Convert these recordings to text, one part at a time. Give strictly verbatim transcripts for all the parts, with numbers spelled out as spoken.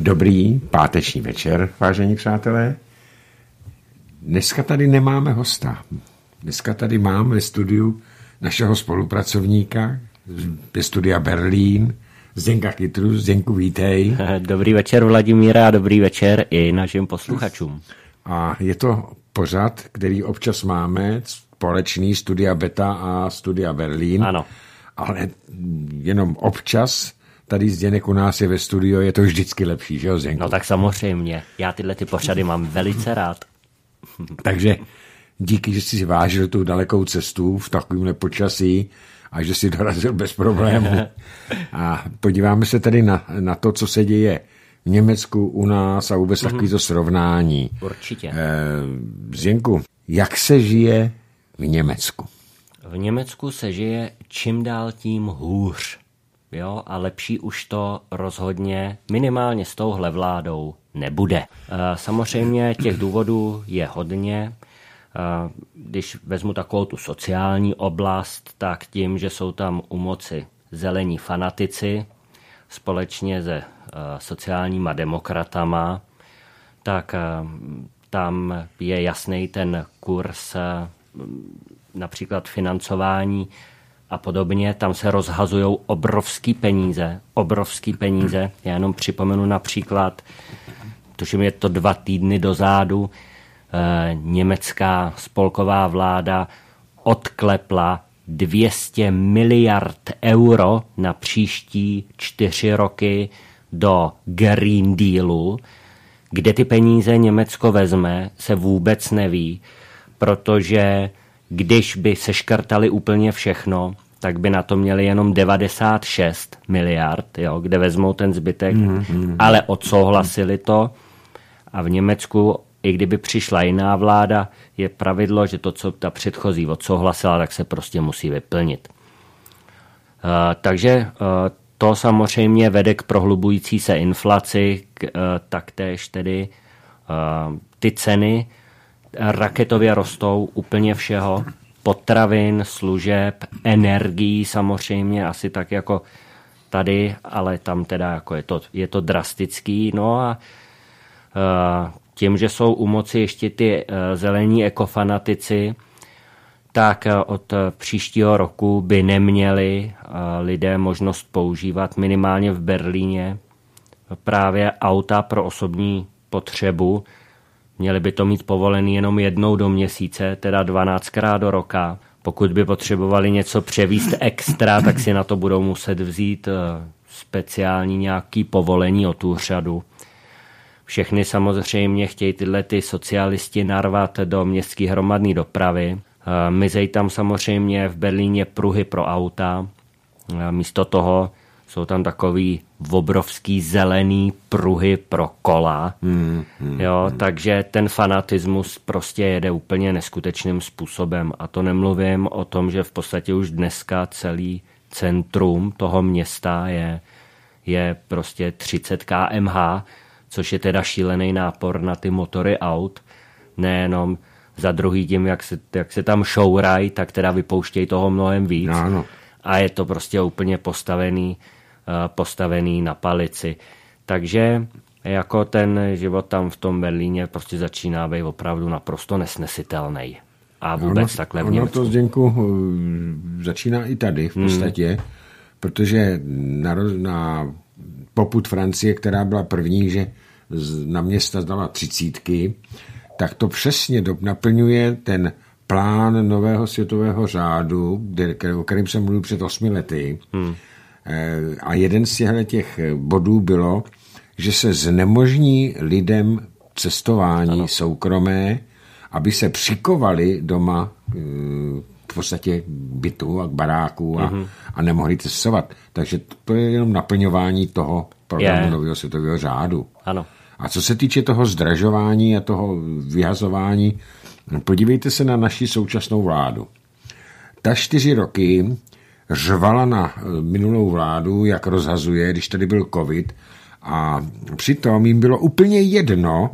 Dobrý páteční večer, vážení přátelé. Dneska tady nemáme hosta. Dneska tady mám ve studiu našeho spolupracovníka ze studia Berlín, Zdenka Kytru. Zdenku, vítej. Dobrý večer, Vladimíra, a dobrý večer i našim posluchačům. A je to pořad, který občas máme, společný Studia Beta a Studia Berlín. Ano. Ale jenom občas tady Zdeněk u nás je ve studiu, je to vždycky lepší, že jo, Zdenku? No tak samozřejmě, já tyhle ty pořady mám velice rád. Takže díky, že jsi si vážil tu dalekou cestu v takovémhle počasí a že jsi dorazil bez problémů. A podíváme se tady na, na to, co se děje v Německu, u nás a vůbec mm-hmm. takovýto srovnání. Určitě. E, Zdenku, jak se žije v Německu? V Německu se žije čím dál tím hůř. Jo, a lepší už to rozhodně minimálně s touhle vládou nebude. Samozřejmě těch důvodů je hodně. Když vezmu takovou tu sociální oblast, tak tím, že jsou tam u moci zelení fanatici společně se sociálníma demokratama, tak tam je jasný ten kurz například financování a podobně, tam se rozhazují obrovský peníze, obrovský peníze. Já jenom připomenu například, tuším je to dva týdny dozadu, eh, německá spolková vláda odklepla dvě stě miliard euro na příští čtyři roky do Green Dealu. Kde ty peníze Německo vezme, se vůbec neví, protože když by seškrtali úplně všechno, tak by na to měli jenom devadesát šest miliard, jo, kde vezmou ten zbytek, mm-hmm. ale odsouhlasili to a v Německu, i kdyby přišla jiná vláda, je pravidlo, že to, co ta předchozí odsouhlasila, tak se prostě musí vyplnit. Uh, takže uh, to samozřejmě vede k prohlubující se inflaci, k, uh, taktéž tedy uh, ty ceny raketově rostou úplně všeho, potravin, služeb, energií samozřejmě, asi tak jako tady, ale tam teda jako je to, je to drastický. No a uh, tím, že jsou u moci ještě ty uh, zelení ekofanatici, tak uh, od příštího roku by neměli uh, lidé možnost používat minimálně v Berlíně právě auta pro osobní potřebu. Měli by to mít povolený jenom jednou do měsíce, teda dvanáctkrát do roka. Pokud by potřebovali něco převízt extra, tak si na to budou muset vzít speciální nějaký povolení od úřadu. Všechny samozřejmě chtějí tyhle ty socialisti narvat do městské hromadné dopravy. Mizej tam samozřejmě v Berlíně pruhy pro auta. Místo toho jsou tam takový obrovský zelený pruhy pro kola. Hmm, hmm, jo, hmm. Takže ten fanatismus prostě jede úplně neskutečným způsobem. A to nemluvím o tom, že v podstatě už dneska celý centrum toho města je, je prostě třicet kilometrů za hodinu, což je teda šílený nápor na ty motory aut. Nejenom za druhý tím, jak se, jak se tam šourají, tak teda vypouštějí toho mnohem víc. No, no. A je to prostě úplně postavený postavený na palici. Takže jako ten život tam v tom Berlíně prostě začíná být opravdu naprosto nesnesitelný. A vůbec ono, takhle v Německu. Ono to, Zdenku, začíná i tady v podstatě, hmm. protože na, na popud Francie, která byla první, že na města dala třicítky, tak to přesně naplňuje ten plán nového světového řádu, o kterém jsem mluvil před osmi lety. Hmm. A jeden z těch bodů bylo, že se znemožní lidem cestování ano. soukromé, aby se přikovali doma v podstatě bytu a k baráku a, mm-hmm. a nemohli cestovat. Takže to je jenom naplňování toho programu je. nového světového řádu. Ano. A co se týče toho zdražování a toho vyhazování, podívejte se na naši současnou vládu. Ta čtyři roky řvala na minulou vládu, jak rozhazuje, když tady byl covid, a přitom jim bylo úplně jedno,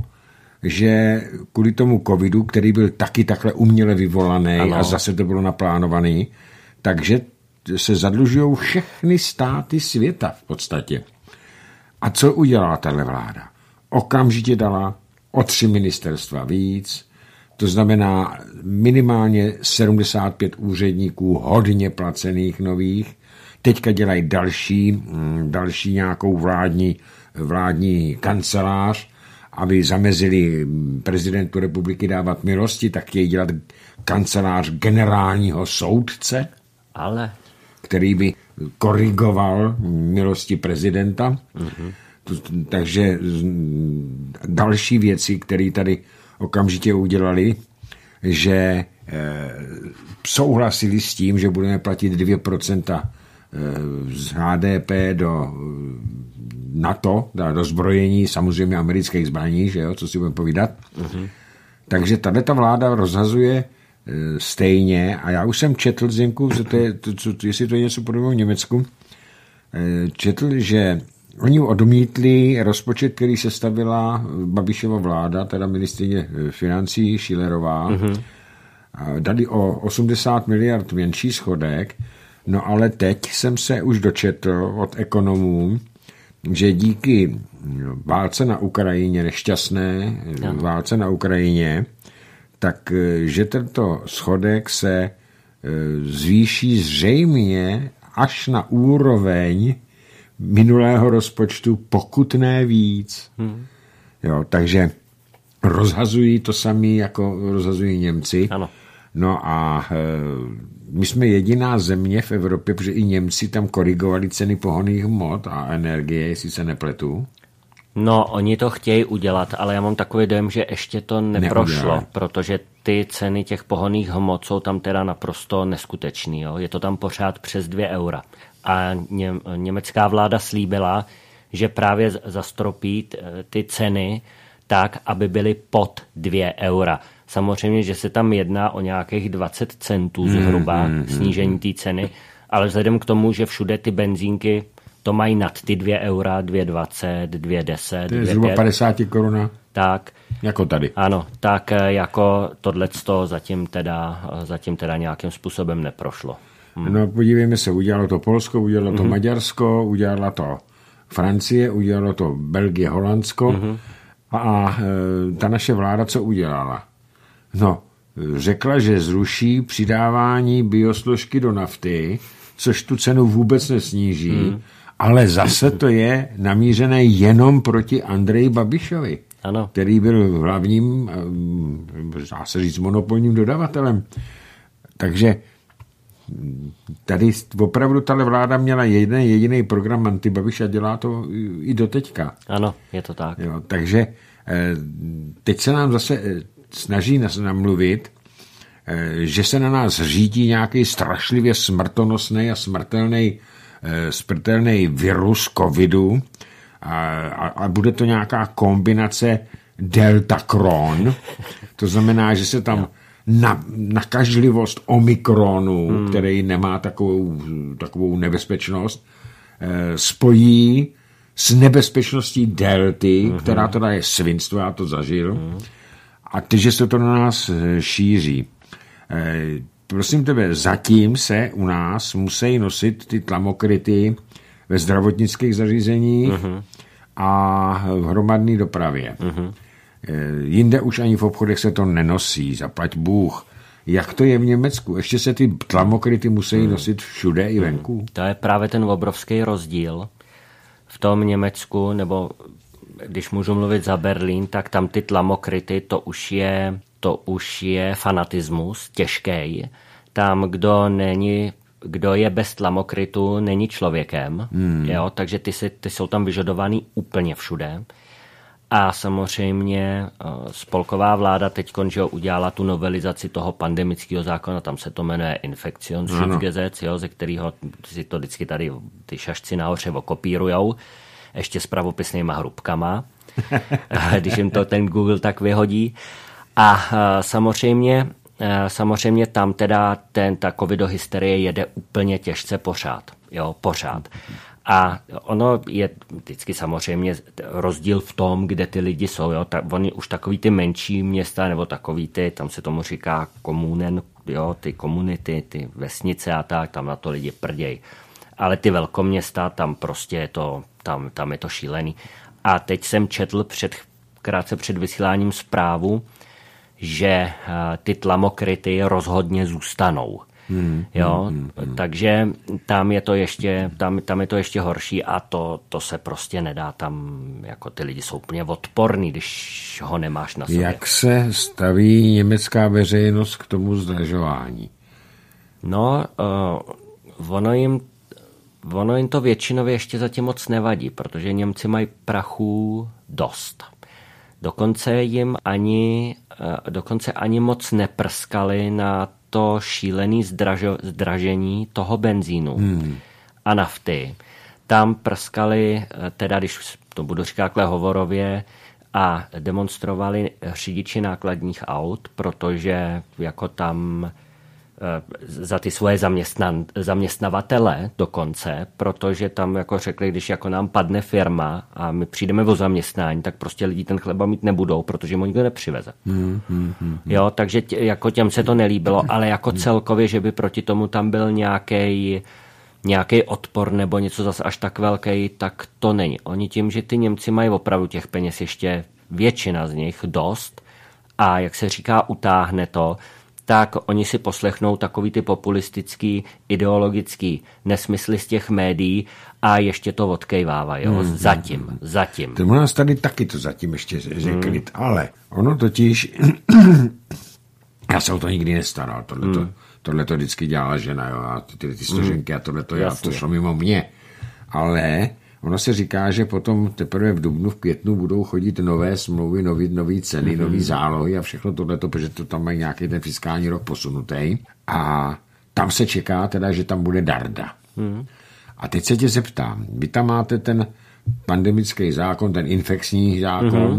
že kvůli tomu covidu, který byl taky takhle uměle vyvolaný ano. a zase to bylo naplánovaný, takže se zadlužují všechny státy světa v podstatě. A co udělala tahle vláda? Okamžitě dala o tři ministerstva víc, to znamená minimálně sedmdesát pět úředníků, hodně placených nových. Teďka dělají další, další nějakou vládní, vládní kancelář, aby zamezili prezidentu republiky dávat milosti, tak chtějí dělat kancelář generálního soudce, ale který by korigoval milosti prezidenta. Mm-hmm. Takže další věci, které tady okamžitě udělali, že e, souhlasili s tím, že budeme platit dvě procenta z H D P do NATO, do zbrojení samozřejmě amerických zbraní, že jo, co si budeme povídat. Mm-hmm. Takže tato vláda rozhazuje stejně, a já už jsem četl, Zdenku, že to je, to, co, jestli to je něco podobného v Německu, četl, že oni odmítli rozpočet, který sestavila Babišova vláda, teda ministryně financí Schillerová, mm-hmm. dali o osmdesát miliard menší schodek, no ale teď jsem se už dočetl od ekonomů, že díky válce na Ukrajině, nešťastné no. válce na Ukrajině, tak že tento schodek se zvýší zřejmě až na úroveň minulého rozpočtu, pokud ne víc. Hmm. Jo, takže rozhazují to samé, jako rozhazují Němci. Ano. No a e, my jsme jediná země v Evropě, protože i Němci tam korigovali ceny pohonných hmot a energie, jestli se nepletu. No, oni to chtějí udělat, ale já mám takový dojem, že ještě to neprošlo, Neudělali. Protože ty ceny těch pohonných hmot jsou tam teda naprosto neskutečný. Jo? Je to tam pořád přes dvě eura. A ně, německá vláda slíbila, že právě zastropí ty ceny tak, aby byly pod dvě eura. Samozřejmě, že se tam jedná o nějakých dvacet centů zhruba mm, mm, snížení té ceny, ale vzhledem k tomu, že všude ty benzínky to mají nad ty dvě eura, dvě dvacet, dvě deset. To je zhruba padesát korun. Tak. Jako tady. Ano, tak jako tohleto zatím teda, zatím teda nějakým způsobem neprošlo. Hmm. No podívejme se, udělalo to Polsko, udělalo to mm-hmm. Maďarsko, udělalo to Francie, udělalo to Belgie, Holandsko mm-hmm. a, a ta naše vláda co udělala? No, řekla, že zruší přidávání biosložky do nafty, což tu cenu vůbec nesníží, mm. ale zase to je namířené jenom proti Andreji Babišovi, ano. který byl hlavním, dá se říct, monopolním dodavatelem. Takže tady opravdu tahle vláda měla jeden jediný program anti-Babiš a dělá to i doteďka. Ano, je to tak. Jo, takže teď se nám zase snaží namluvit, že se na nás řídí nějaký strašlivě smrtonosný a smrtelný, smrtelný virus covidu a, a, a bude to nějaká kombinace deltakron, to znamená, že se tam na, nakažlivost omikronu, hmm. který nemá takovou, takovou nebezpečnost, spojí s nebezpečností delty, hmm. která teda je svinstvo, já to zažil, hmm. a ty, že se to na nás šíří. Prosím tebe, zatím se u nás musí nosit ty tlamokryty ve zdravotnických zařízeních uh-huh. a v hromadné dopravě. Uh-huh. Jinde už ani v obchodech se to nenosí, zaplať Bůh. Jak to je v Německu? Ještě se ty tlamokryty musí uh-huh. nosit všude i venku? Uh-huh. To je právě ten obrovský rozdíl. V tom Německu, nebo když můžu mluvit za Berlín, tak tam ty tlamokryty, to už je... to už je fanatismus, těžký. Tam, kdo není, kdo je bez tlamokrytu, není člověkem. Hmm. Jo? Takže ty, si, ty jsou tam vyžadovaný úplně všude. A samozřejmě spolková vláda teď udělala tu novelizaci toho pandemického zákona, tam se to jmenuje Infektionsschutzgesetz, jo, ze kterého si to vždycky tady ty šašci nahoře okopírujou, ještě s pravopisnýma hrubkama, když jim to ten Google tak vyhodí. A samozřejmě, samozřejmě tam teda ten, ta covidohysterie jede úplně těžce pořád. Jo, pořád. A ono je vždycky samozřejmě rozdíl v tom, kde ty lidi jsou. Jo. Ta, oni už takový ty menší města, nebo takový ty, tam se tomu říká komunen, jo, ty komunity, ty vesnice a tak, tam na to lidi prděj. ale ty velkoměsta, tam prostě je to, tam, tam je to šílený. A teď jsem četl před, krátce před vysíláním zprávu, že ty tlamokryty rozhodně zůstanou. Hmm, jo, hmm, hmm. Takže tam je to ještě, tam, tam je to ještě horší a to, to se prostě nedá. Tam jako ty lidi jsou úplně odporný, když ho nemáš na sobě. Jak se staví německá veřejnost k tomu zdražování? No, uh, ono jim ono jim to většinově ještě zatím moc nevadí, protože Němci mají prachu dost. Dokonce jim ani, uh, dokonce ani moc neprskali na to šílený zdražo, zdražení toho benzínu hmm. a nafty. Tam prskali, teda když to budu říkat takhle hovorově, a demonstrovali řidiči nákladních aut, protože jako tam za ty svoje zaměstnan, zaměstnavatele dokonce, protože tam jako řekli, když jako nám padne firma a my přijdeme o zaměstnání, tak prostě lidi ten chleba mít nebudou, protože mu nikdo nepřiveze. Hmm, hmm, hmm. Jo, takže tě, jako těm se to nelíbilo, ale jako celkově, že by proti tomu tam byl nějaký nějaký odpor nebo něco zase až tak velký, tak to není. Oni tím, že ty Němci mají opravdu těch peněz ještě většina z nich dost a jak se říká, utáhne to, tak oni si poslechnou takový ty populistický, ideologický nesmysly z těch médií a ještě to odkejvávají. Jo? Hmm, zatím, hmm. zatím. To u nás tady taky to zatím ještě řekli, hmm. ale ono totiž, já se o to nikdy nestaral, tohleto, hmm. tohleto vždycky dělala žena, jo? A ty, ty složenky hmm. a tohleto, já, to šlo mimo mě. Ale ono se říká, že potom teprve v dubnu, v květnu budou chodit nové smlouvy, nový, nový ceny, mm-hmm. nový zálohy a všechno tohleto, protože to tam mají nějaký ten fiskální rok posunutý. A tam se čeká teda, že tam bude darda. Mm-hmm. A teď se tě zeptám, vy tam máte ten pandemický zákon, ten infekční zákon mm-hmm.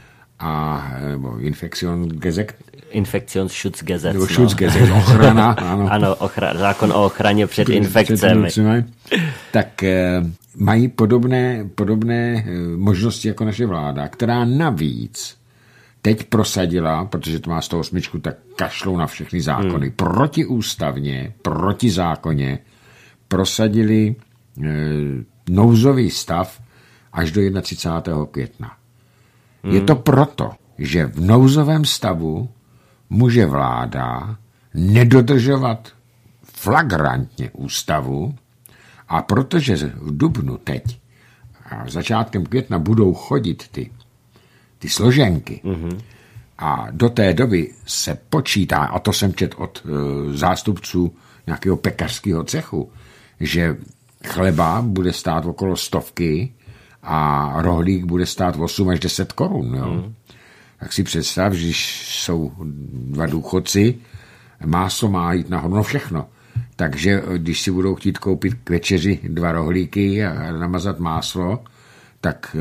a nebo Infektionsgesetz. Infektionsschutzgesetz. Nebo Schutzgesetz, no. ochrana. Ano, ano ochra, zákon o ochraně před, před infekcemi. Před tak eh, mají podobné, podobné možnosti jako naše vláda, která navíc teď prosadila, protože to má sto osm, tak kašlou na všechny zákony, hmm. protiústavně, protizákonně prosadili e, nouzový stav až do třicátého prvního května. Hmm. Je to proto, že v nouzovém stavu může vláda nedodržovat flagrantně ústavu. A protože v dubnu teď a začátkem května budou chodit ty, ty složenky mm-hmm. a do té doby se počítá, a to jsem četl od e, zástupců nějakého pekařského cechu, že chleba bude stát okolo stovky a rohlík bude stát osm až deset korun. Jo? Mm. Tak si představ, že jsou dva důchodci, máslo má jít nahoru, no všechno. Takže když si budou chtít koupit k večeři dva rohlíky a namazat máslo, tak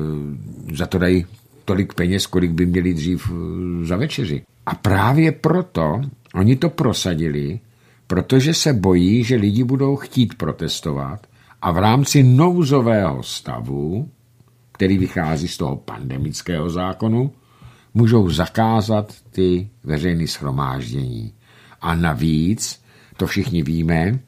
e, za to dají tolik peněz, kolik by měli dřív e, za večeři. A právě proto oni to prosadili, protože se bojí, že lidi budou chtít protestovat a v rámci nouzového stavu, který vychází z toho pandemického zákonu, můžou zakázat ty veřejné shromáždění. A navíc to všichni víme,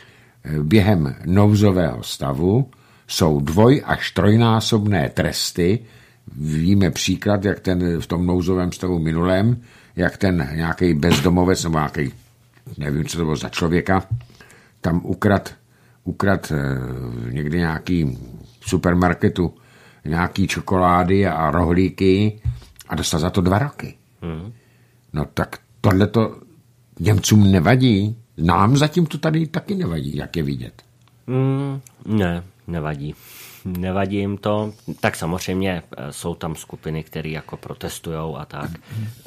během nouzového stavu jsou dvoj až trojnásobné tresty. Víme příklad, jak ten v tom nouzovém stavu minulém, jak ten nějaký bezdomovec, nebo nějaký, nevím, co to bylo za člověka, tam ukrad, ukrad někdy nějaký supermarketu nějaký čokolády a rohlíky a dostal za to dva roky. Hmm. No tak tohleto Němcům nevadí. Nám zatím to tady taky nevadí, jak je vidět. Mm, ne, nevadí. Nevadí jim to. Tak samozřejmě jsou tam skupiny, které jako protestujou a tak.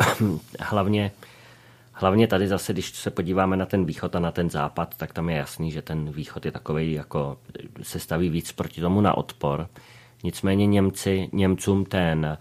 hlavně, hlavně tady zase, když se podíváme na ten východ a na ten západ, tak tam je jasný, že ten východ je takovej, jako se staví víc proti tomu na odpor. Nicméně Němci, Němcům ten,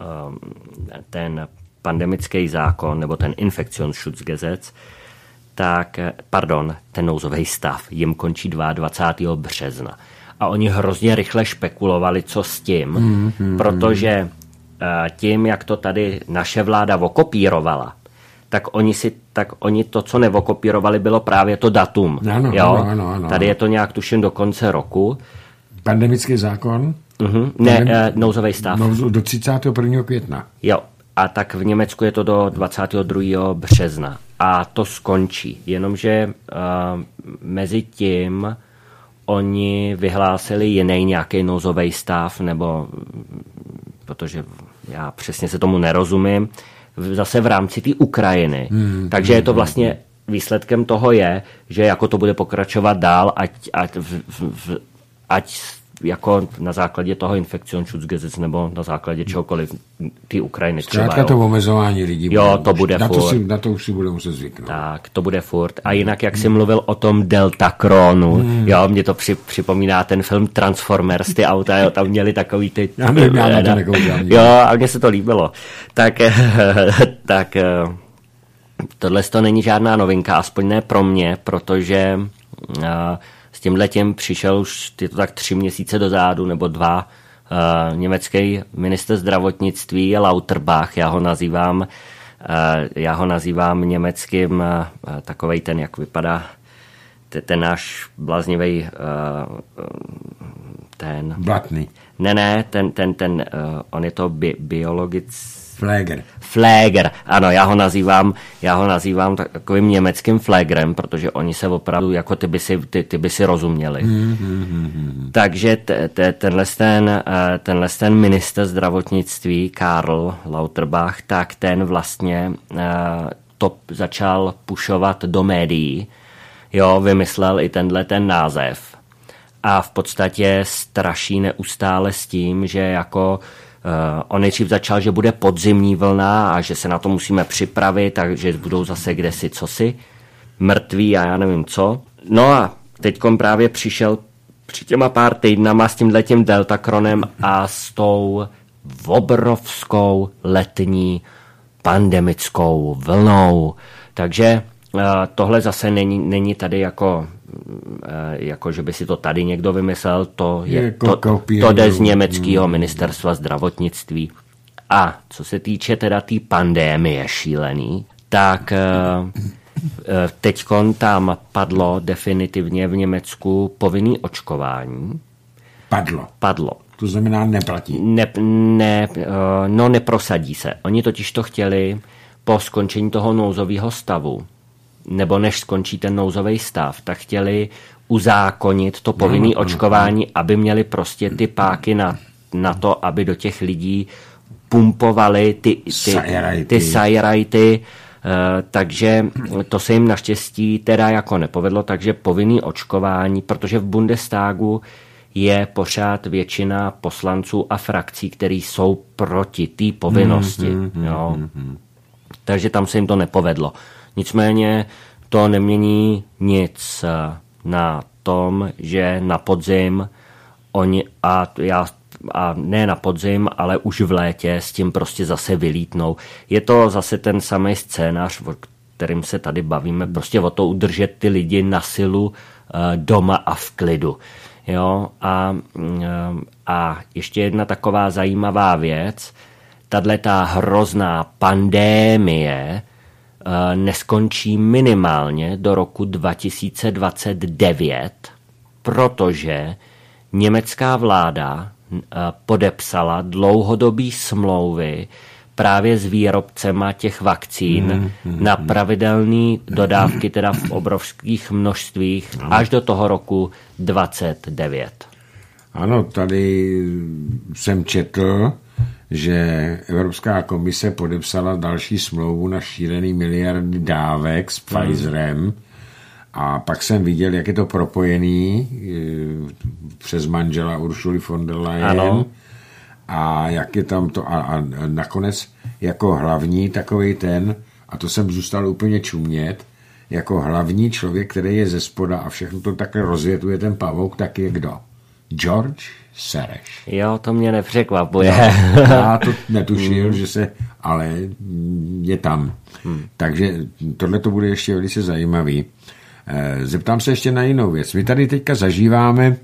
ten pandemický zákon nebo ten Infektionsschutzgesetz, tak, pardon, ten nouzový stav jim končí dvacátého druhého března. A oni hrozně rychle špekulovali, co s tím, mm, mm, protože tím, jak to tady naše vláda okopírovala, tak oni si, tak oni to, co nevokopírovali, bylo právě to datum. Ano, jo? ano, ano, ano. Tady je to nějak tuším do konce roku. Pandemický zákon? Uh-huh. Ne, Pandem... nouzový stav. Nouzo, do třicátého prvního května. Jo, a tak v Německu je to do dvacátého druhého března. A to skončí. Jenomže uh, mezi tím oni vyhlásili jiný nějaký nouzový stav, nebo protože já přesně se tomu nerozumím, zase v rámci té Ukrajiny. Hmm, Takže hmm, je to vlastně, výsledkem toho je, že jako to bude pokračovat dál, ať, ať, v, v, ať jako na základě toho Infektionsschutzgesetz nebo na základě čehokoliv ty Ukrajiny třeba. Zkrátka to omezování lidí. Jo, bude, to bude na furt. To si, na to už si bude muset zvyknout. Tak, to bude furt. A jinak, jak jsi mluvil o tom Deltakronu, hmm. jo, mě to při, připomíná ten film Transformers, ty auta, jo, tam měli takový ty... Já nevím, já na to nekoukám. Jo, a mně se to líbilo. Tak, tak tohle to není žádná novinka, aspoň ne pro mě, protože... S tímhletím přišel už je to tak tři měsíce dozadu, nebo dva, uh, německý ministr zdravotnictví Lauterbach, já ho nazývám, uh, já ho nazývám německým, uh, takovej ten, jak vypadá, ten, ten náš bláznivý uh, ten... Blatný. Ne, ne, ten, ten, ten, uh, on je to bi, biologic... Fläger. Fläger, ano, já ho nazývám, já ho nazývám takovým německým Flägerem, protože oni se opravdu, jako ty by si, ty, ty by si rozuměli. Mm, mm, mm. Takže t, t, tenhle, ten, tenhle ten ministr zdravotnictví Karl Lauterbach, tak ten vlastně to začal pušovat do médií, jo, vymyslel i tenhle ten název a v podstatě straší neustále s tím, že jako Uh, on nejdřív začal, že bude podzimní vlna a že se na to musíme připravit, takže budou zase kdesi cosi, mrtví a já nevím co. No a teďkom právě přišel při těma pár týdnama s tímhletím Deltakronem a s tou obrovskou letní pandemickou vlnou. Takže uh, tohle zase není, není tady jako... jako že by si to tady někdo vymyslel, to, je, je to, to jde z německého ministerstva zdravotnictví. A co se týče teda té tý pandémie šílený, tak teďkon tam padlo definitivně v Německu povinný očkování. Padlo. Padlo. To znamená neplatí. Ne, ne, no neprosadí se. Oni totiž to chtěli po skončení toho nouzového stavu, nebo než skončí ten nouzový stav, tak chtěli uzákonit to povinné no, očkování, no, no. aby měli prostě ty páky na, na to, aby do těch lidí pumpovali ty, ty, ty sajrajty, uh, takže to se jim naštěstí teda jako nepovedlo, takže povinné očkování, protože v Bundestagu je pořád většina poslanců a frakcí, který jsou proti té povinnosti. Mm, mm, jo. Mm, mm. Takže tam se jim to nepovedlo. Nicméně to nemění nic na tom, že na podzim oni, a já a ne na podzim, ale už v létě s tím prostě zase vylítnou. Je to zase ten samý scénář, o kterým se tady bavíme, prostě o to udržet ty lidi na silu doma a v klidu. Jo? A, a ještě jedna taková zajímavá věc, tato hrozná pandémie neskončí minimálně do roku dva tisíce dvacet devět, protože německá vláda podepsala dlouhodobý smlouvy právě s výrobcema těch vakcín mm, mm, na pravidelné dodávky, teda v obrovských množstvích, až do toho roku dvacet devět. Ano, tady jsem četl, že Evropská komise podepsala další smlouvu na šílený miliardy dávek s mm. Pfizerem a pak jsem viděl, jak je to propojený přes manžela Uršuly von der Leyen. Ano. A jak je tam to a, a nakonec jako hlavní takovej ten, a to jsem zůstal úplně čumět, jako hlavní člověk, který je ze spoda a všechno to takhle rozvětuje ten pavouk, tak je kdo? George Soros. Jo, to mě nepřekvapuje. No, já to netušil, že se, ale je tam. Hmm. Takže tohle to bude ještě velice zajímavý. Zeptám se ještě na jinou věc. My tady teďka zažíváme,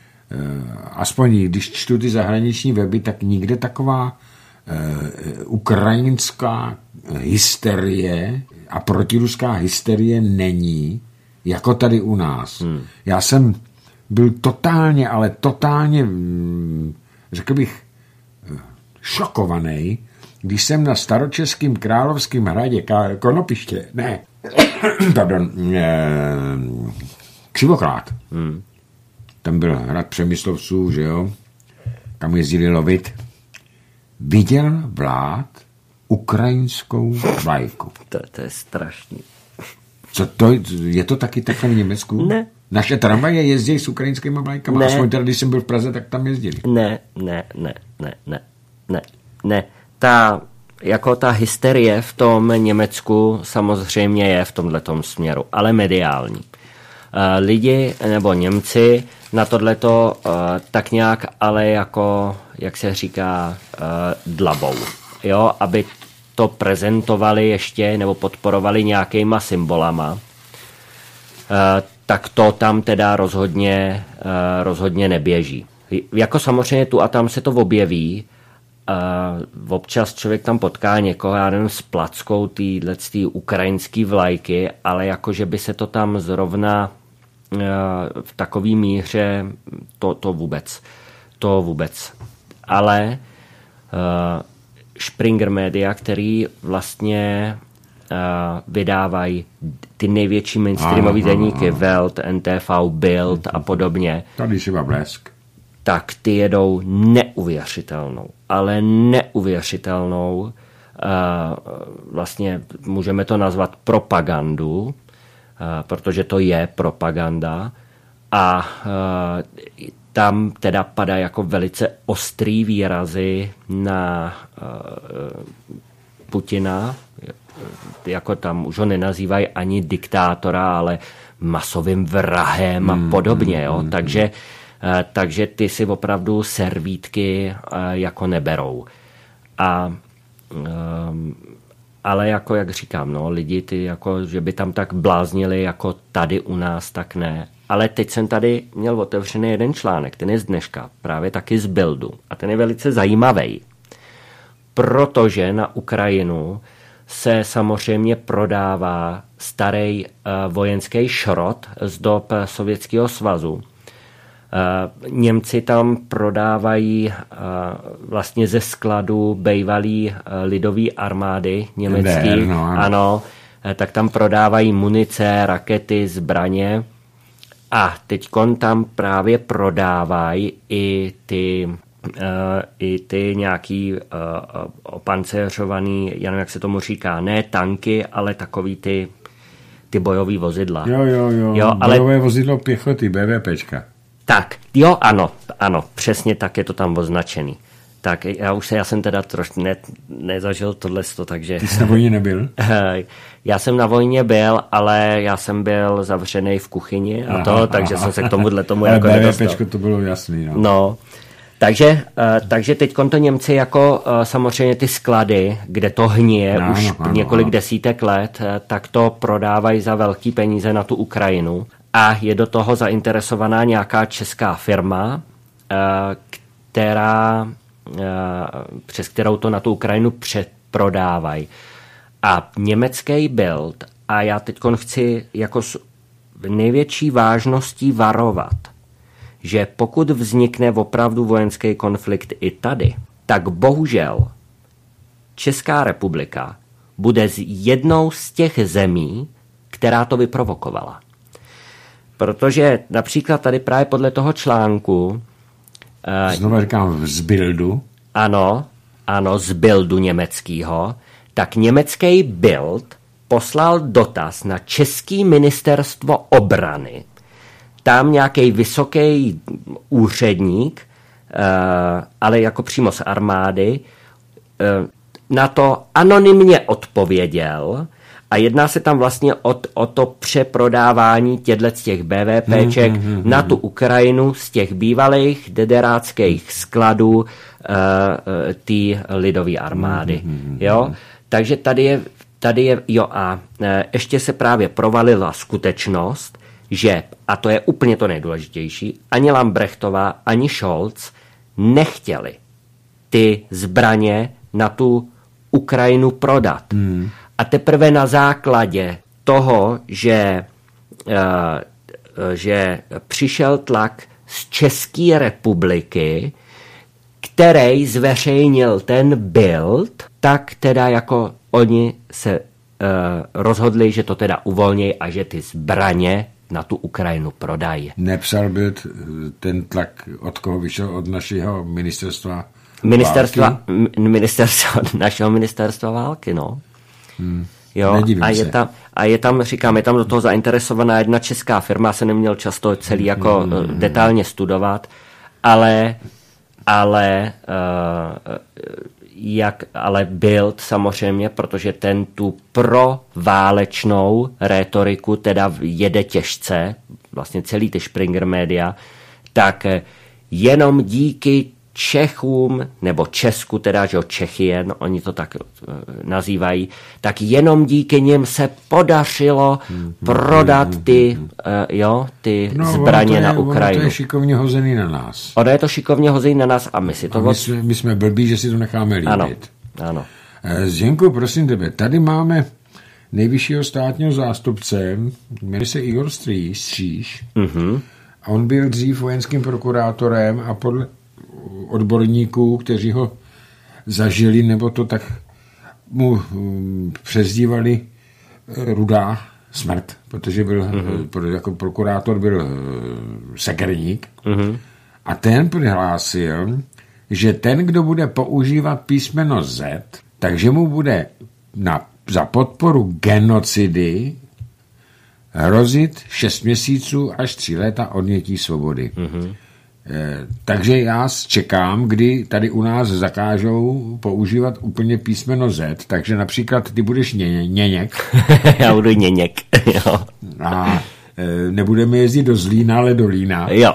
aspoň když čtu ty zahraniční weby, tak nikde taková ukrajinská hysterie a protiruská hysterie není jako tady u nás. Hmm. Já jsem byl totálně, ale totálně, řekl bych, šokovaný, když jsem na staročeském královském hradě Konopiště, ne, pardon, Křivoklát. Hmm. Tam byl hrad Přemyslovců, že jo, kam jezdili lovit. Viděl vlád ukrajinskou vlajku. To, to je strašný. Co to, je to taky takhle v Německu? Ne. Naše tramvaje jezdí s ukrajinskými vlajkama. Aspoň teda, když jsem byl v Praze, tak tam jezdili. Ne, ne, ne, ne, ne, ne, ne. Ta, jako ta hysterie v tom Německu samozřejmě je v tomhletom směru, ale mediální. Uh, lidi nebo Němci na tohleto uh, tak nějak, ale jako, jak se říká, uh, dlabou. Jo, aby to prezentovali ještě nebo podporovali nějakýma symbolama, uh, tak to tam teda rozhodně, uh, rozhodně neběží. Jako samozřejmě tu a tam se to objeví, uh, občas člověk tam potká někoho, já nevím, s plackou týhletý ukrajinský vlajky, ale jako, že by se to tam zrovna uh, v takový míře, to, to vůbec. To vůbec. Ale uh, Springer Media, který vlastně uh, vydávají ty největší mainstreamové deníky, Welt, N T V, Bild a podobně. Tady si Blesk. Tak ty jedou neuvěřitelnou, ale neuvěřitelnou, uh, vlastně můžeme to nazvat propagandu, uh, protože to je propaganda a uh, tam teda padá jako velice ostrý výrazy na uh, Putina, jako tam už ho nenazývají ani diktátora, ale masovým vrahem a podobně, jo, mm, takže uh, takže ty si opravdu servítky uh, jako neberou. A um, ale jako, jak říkám, no, lidi ty jako, že by tam tak bláznili jako tady u nás, tak ne. Ale teď jsem tady měl otevřený jeden článek, ten je z dneška, právě taky z Bildu. A ten je velice zajímavý, protože na Ukrajinu se samozřejmě prodává starý uh, vojenský šrot z dob Sovětského svazu. Uh, Němci tam prodávají uh, vlastně ze skladu bývalý uh, lidový armády německý. Ne, no, ano. ano, uh, tak tam prodávají munice, rakety, zbraně. A teďkon tam právě prodávají i ty, uh, i ty nějaký uh, opanceřovaný, já nevím, jak se tomu říká, ne tanky, ale takový ty, ty bojový vozidla. Jo, jo, jo, jo ale... bojové vozidlo pěchoty, BVPčka. Tak, jo, ano, ano, přesně tak je to tam označený. Tak já už se, já jsem teda trošku ne, nezažil tohleto, takže... Ty jsi na vojně nebyl? Já jsem na vojně byl, ale já jsem byl zavřený v kuchyni a to, aha, takže aha. jsem se k tomuhle tomu ale jako nedostal. BVPčko to bylo jasný, no. No, takže, takže teď to Němci jako samozřejmě ty sklady, kde to hníje no, už no, no, několik no. desítek let, tak to prodávají za velký peníze na tu Ukrajinu a je do toho zainteresovaná nějaká česká firma, která, přes kterou to na tu Ukrajinu přeprodávají. A německý Bild, a já teď chci jako s největší vážností varovat, že pokud vznikne opravdu vojenský konflikt i tady, tak bohužel Česká republika bude jednou z těch zemí, která to vyprovokovala. Protože například tady právě podle toho článku... Znovu říkám z Bildu. Ano, ano, z Bildu německýho. Tak německý Bild poslal dotaz na český ministerstvo obrany. Tam nějaký vysoký úředník, ale jako přímo z armády, na to anonymně odpověděl a jedná se tam vlastně o, o to přeprodávání těchto z těch BVPček hmm, hmm, hmm, na tu Ukrajinu z těch bývalých dederáckých skladů uh, té lidové armády. Hmm, hmm, jo? Hmm. Takže tady je, tady je, jo a e, ještě se právě provalila skutečnost, že, a to je úplně to nejdůležitější, ani Lambrechtová, ani Scholz nechtěli ty zbraně na tu Ukrajinu prodat. Hmm. A teprve na základě toho, že, že přišel tlak z České republiky, který zveřejnil ten Bild, tak teda jako oni se uh, rozhodli, že to teda uvolnějí a že ty zbraně na tu Ukrajinu prodají. Nepsal Bild ten tlak, od koho vyšel, od našeho ministerstva Ministerstva, ministerstva našeho ministerstva války, no. Hmm. Jo, a je, tam, a je tam, říkám, je tam do toho zainteresovaná jedna česká firma, jsem neměl často celý jako hmm. detailně studovat, ale ale uh, jak, ale Bild samozřejmě, protože ten tu proválečnou rétoriku teda jede těžce, vlastně celý ty Springer média, tak jenom díky Čechům, nebo Česku, teda, že Čechie, no, oni to tak uh, nazývají, tak jenom díky nim se podařilo hmm, prodat ty, uh, jo, ty no, zbraně je, na Ukrajinu. To je šikovně hozený na nás. Ono je to šikovně hozený na nás a my si to... A my, jsme, my jsme blbí, že si to necháme líbit. Ano, ano. Zdenku, prosím tebe, tady máme nejvyššího státního zástupce, jmenuje se Igor Stříž, mm-hmm. a on byl dřív vojenským prokurátorem a podle odborníků, kteří ho zažili, nebo to tak mu um, přezdívali Rudá smrt, protože byl mm-hmm. jako prokurátor byl uh, sekerník. Mm-hmm. A ten prohlásil, že ten, kdo bude používat písmeno Z, takže mu bude na, za podporu genocidy hrozit šest měsíců až tři léta odnětí svobody. Mm-hmm. Takže já čekám, kdy tady u nás zakážou používat úplně písmeno Z, takže například ty budeš ně, něněk. Já budu něněk, jo. A nebudeme jezdit do Zlína, ale do Lína. Jo.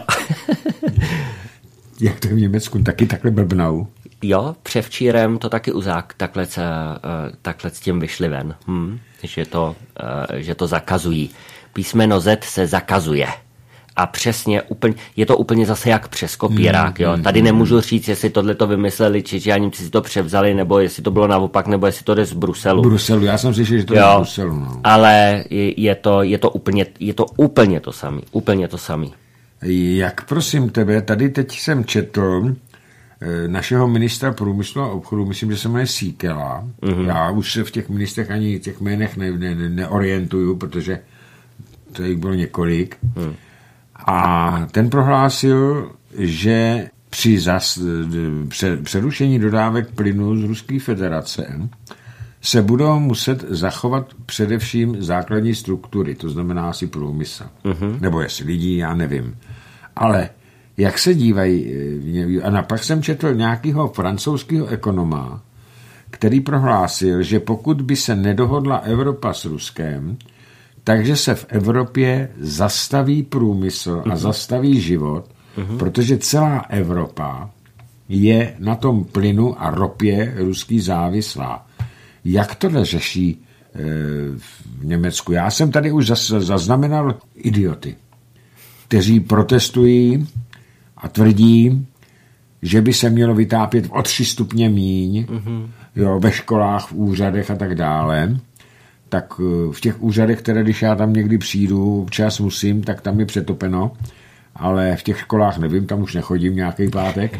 Jak to v Německu, taky takhle blbnou. Jo, převčírem to taky uzák, takhle, se, takhle s tím vyšli ven, hm, že, to, že to zakazují. Písmeno Z se zakazuje. A přesně, úplně, je to úplně zase jak přes kopírák, jo. Tady nemůžu říct, jestli tohle to vymysleli Čečianíci si to převzali, nebo jestli to bylo naopak, nebo jestli to jde z Bruselu. Bruselu, já jsem slyšel, že to jo, jde z Bruselu, no. Ale je to, je to úplně, je to úplně to samý, úplně to samý. Jak prosím tebe, tady teď jsem četl našeho ministra průmyslu a obchodu, myslím, že se jmenuje Síkela. Mm-hmm. Já už se v těch ministrech ani těch jménech ne, ne, ne, neorientuju, protože to jich bylo několik. Mm. A ten prohlásil, že při zas, přerušení dodávek plynu z Ruské federace se budou muset zachovat především základní struktury, to znamená asi průmysl. Mm-hmm. Nebo jestli lidí, já nevím. Ale jak se dívají, a pak jsem četl nějakého francouzského ekonoma, který prohlásil, že pokud by se nedohodla Evropa s Ruskem, takže se v Evropě zastaví průmysl a zastaví život, uh-huh. protože celá Evropa je na tom plynu a ropě ruský závislá. Jak tohle řeší e, v Německu? Já jsem tady už zaz, zaznamenal idioty, kteří protestují a tvrdí, že by se mělo vytápět o tři stupně míň, uh-huh. jo, ve školách, v úřadech a tak dále. Tak v těch úřadech, které když já tam někdy přijdu, včas musím, tak tam je přetopeno, ale v těch školách nevím, tam už nechodím nějaký pátek.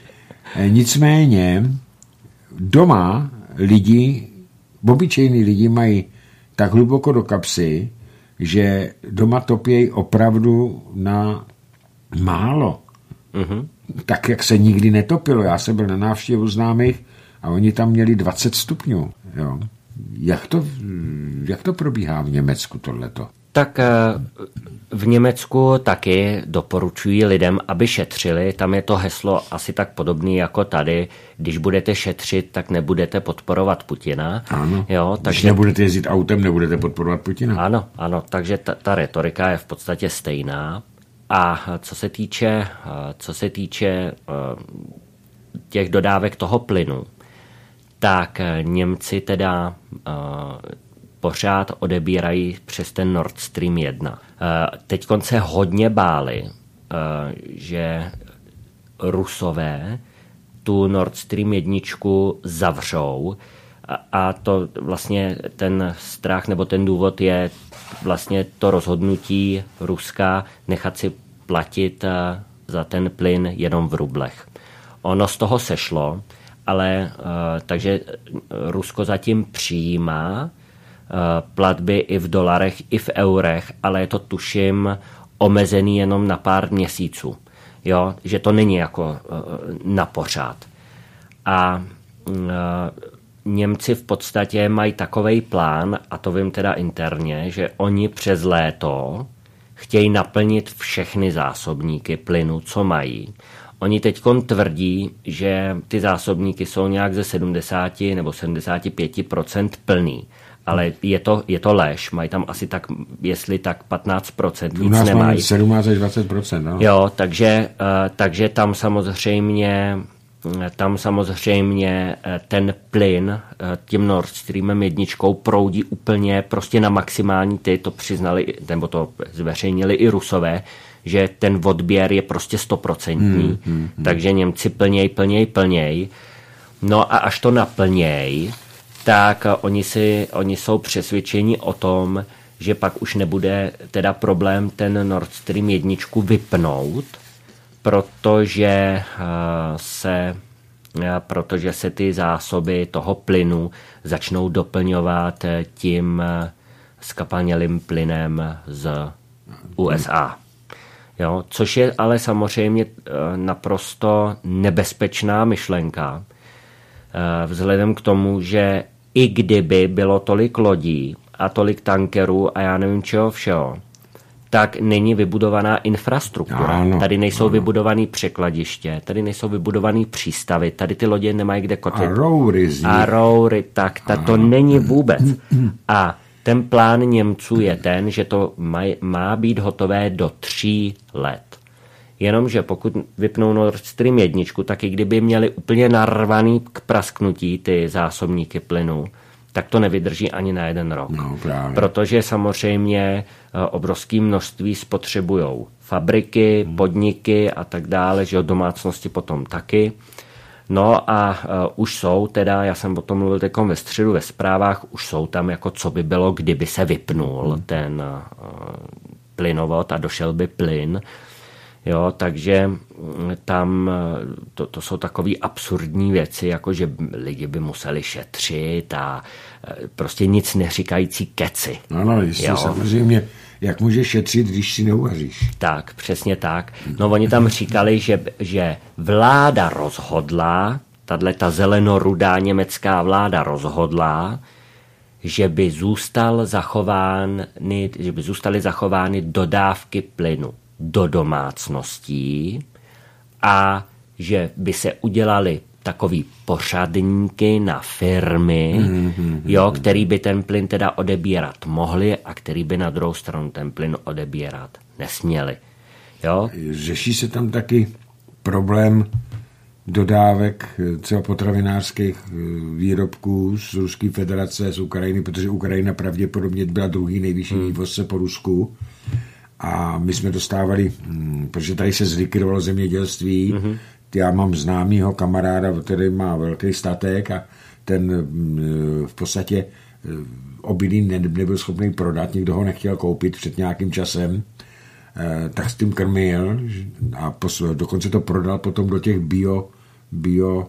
Nicméně doma lidi, obyčejní lidi mají tak hluboko do kapsy, že doma topějí opravdu na málo. Mm-hmm. Tak, jak se nikdy netopilo. Já jsem byl na návštěvu známých a oni tam měli dvacet stupňů. Jo. Jak to, jak to probíhá v Německu tohleto? Tak v Německu taky doporučují lidem, aby šetřili. Tam je to heslo asi tak podobné jako tady. Když budete šetřit, tak nebudete podporovat Putina. Ano. Jo, takže... Když nebudete jezdit autem, nebudete podporovat Putina. Ano, ano. Takže ta, ta retorika je v podstatě stejná. A co se týče, co se týče těch dodávek toho plynu, tak Němci teda uh, pořád odebírají přes ten Nord Stream jedna. Uh, teď se hodně báli, uh, že Rusové tu Nord Stream jedničku zavřou A, a to vlastně ten strach nebo ten důvod je vlastně to rozhodnutí Ruska nechat si platit za ten plyn jenom v rublech. Ono z toho sešlo, ale takže Rusko zatím přijímá platby i v dolarech, i v eurech, ale je to tuším omezený jenom na pár měsíců. Jo? Že to není jako na pořád. A Němci v podstatě mají takovej plán, a to vím teda interně, že oni přes léto chtějí naplnit všechny zásobníky plynu, co mají. Oni teďkon tvrdí, že ty zásobníky jsou nějak ze sedmdesát nebo sedmdesát pět procent plný. Ale je to, je to lež. Mají tam asi tak, jestli tak patnáct procent, nic nemají. U nás máme sedmnáct až dvacet procent. No? Jo, takže, takže tam samozřejmě tam samozřejmě ten plyn tím Nord Streamem jedničkou proudí úplně prostě na maximální, ty to přiznali, nebo to zveřejnili i Rusové, že ten odběr je prostě stoprocentní, hmm, hmm, hmm. takže Němci plněj, plněj, plněj. No a až to naplněj, tak oni, si, oni jsou přesvědčeni o tom, že pak už nebude teda problém ten Nord Stream jedničku vypnout, protože se, protože se ty zásoby toho plynu začnou doplňovat tím skapalnělým plynem z U S A. Jo, což je ale samozřejmě naprosto nebezpečná myšlenka, vzhledem k tomu, že i kdyby bylo tolik lodí a tolik tankerů a já nevím čeho všeho, tak není vybudovaná infrastruktura. Ano, tady nejsou ano. vybudované překladiště, tady nejsou vybudované přístavy, tady ty lodě nemají kde kotit. A roury. A roury, tak ta, to není vůbec. A ten plán Němců je ten, že to maj, má být hotové do tří let. Jenomže pokud vypnou Nord Stream jedničku, tak i kdyby měli úplně narvaný k prasknutí ty zásobníky plynu, tak to nevydrží ani na jeden rok. No, protože samozřejmě obrovské množství spotřebujou fabriky, hmm. podniky a tak dále, že domácnosti potom taky. No a uh, už jsou teda, já jsem o tom mluvil teďkom ve středu ve zprávách, už jsou tam jako co by bylo, kdyby se vypnul hmm. ten uh, plynovod a došel by plyn. Jo, takže tam to, to jsou takové absurdní věci, jako že lidi by museli šetřit a prostě nic neříkající keci. Ano, jistě, samozřejmě, jak můžeš šetřit, když si neuvaříš. Tak, přesně tak. No oni tam říkali, že, že vláda rozhodla, tato zelenorudá německá vláda rozhodla, že by, zůstal zachovány, že by zůstaly zachovány dodávky plynu do domácností a že by se udělali takový pořadníky na firmy, mm-hmm. jo, který by ten plyn teda odebírat mohli a který by na druhou stranu ten plyn odebírat nesměli. Jo? Řeší se tam taky problém dodávek třeba potravinářských výrobků z Ruské federace, z Ukrajiny, protože Ukrajina pravděpodobně byla druhý nejvyšší mm. vývozce po Rusku. A my jsme dostávali, protože tady se zlikvidovalo zemědělství, mm-hmm. já mám známýho kamaráda, který má velký statek a ten v podstatě obilí nebyl schopný prodat, nikdo ho nechtěl koupit před nějakým časem, tak s tím krmil a dokonce to prodal potom do těch bio, bio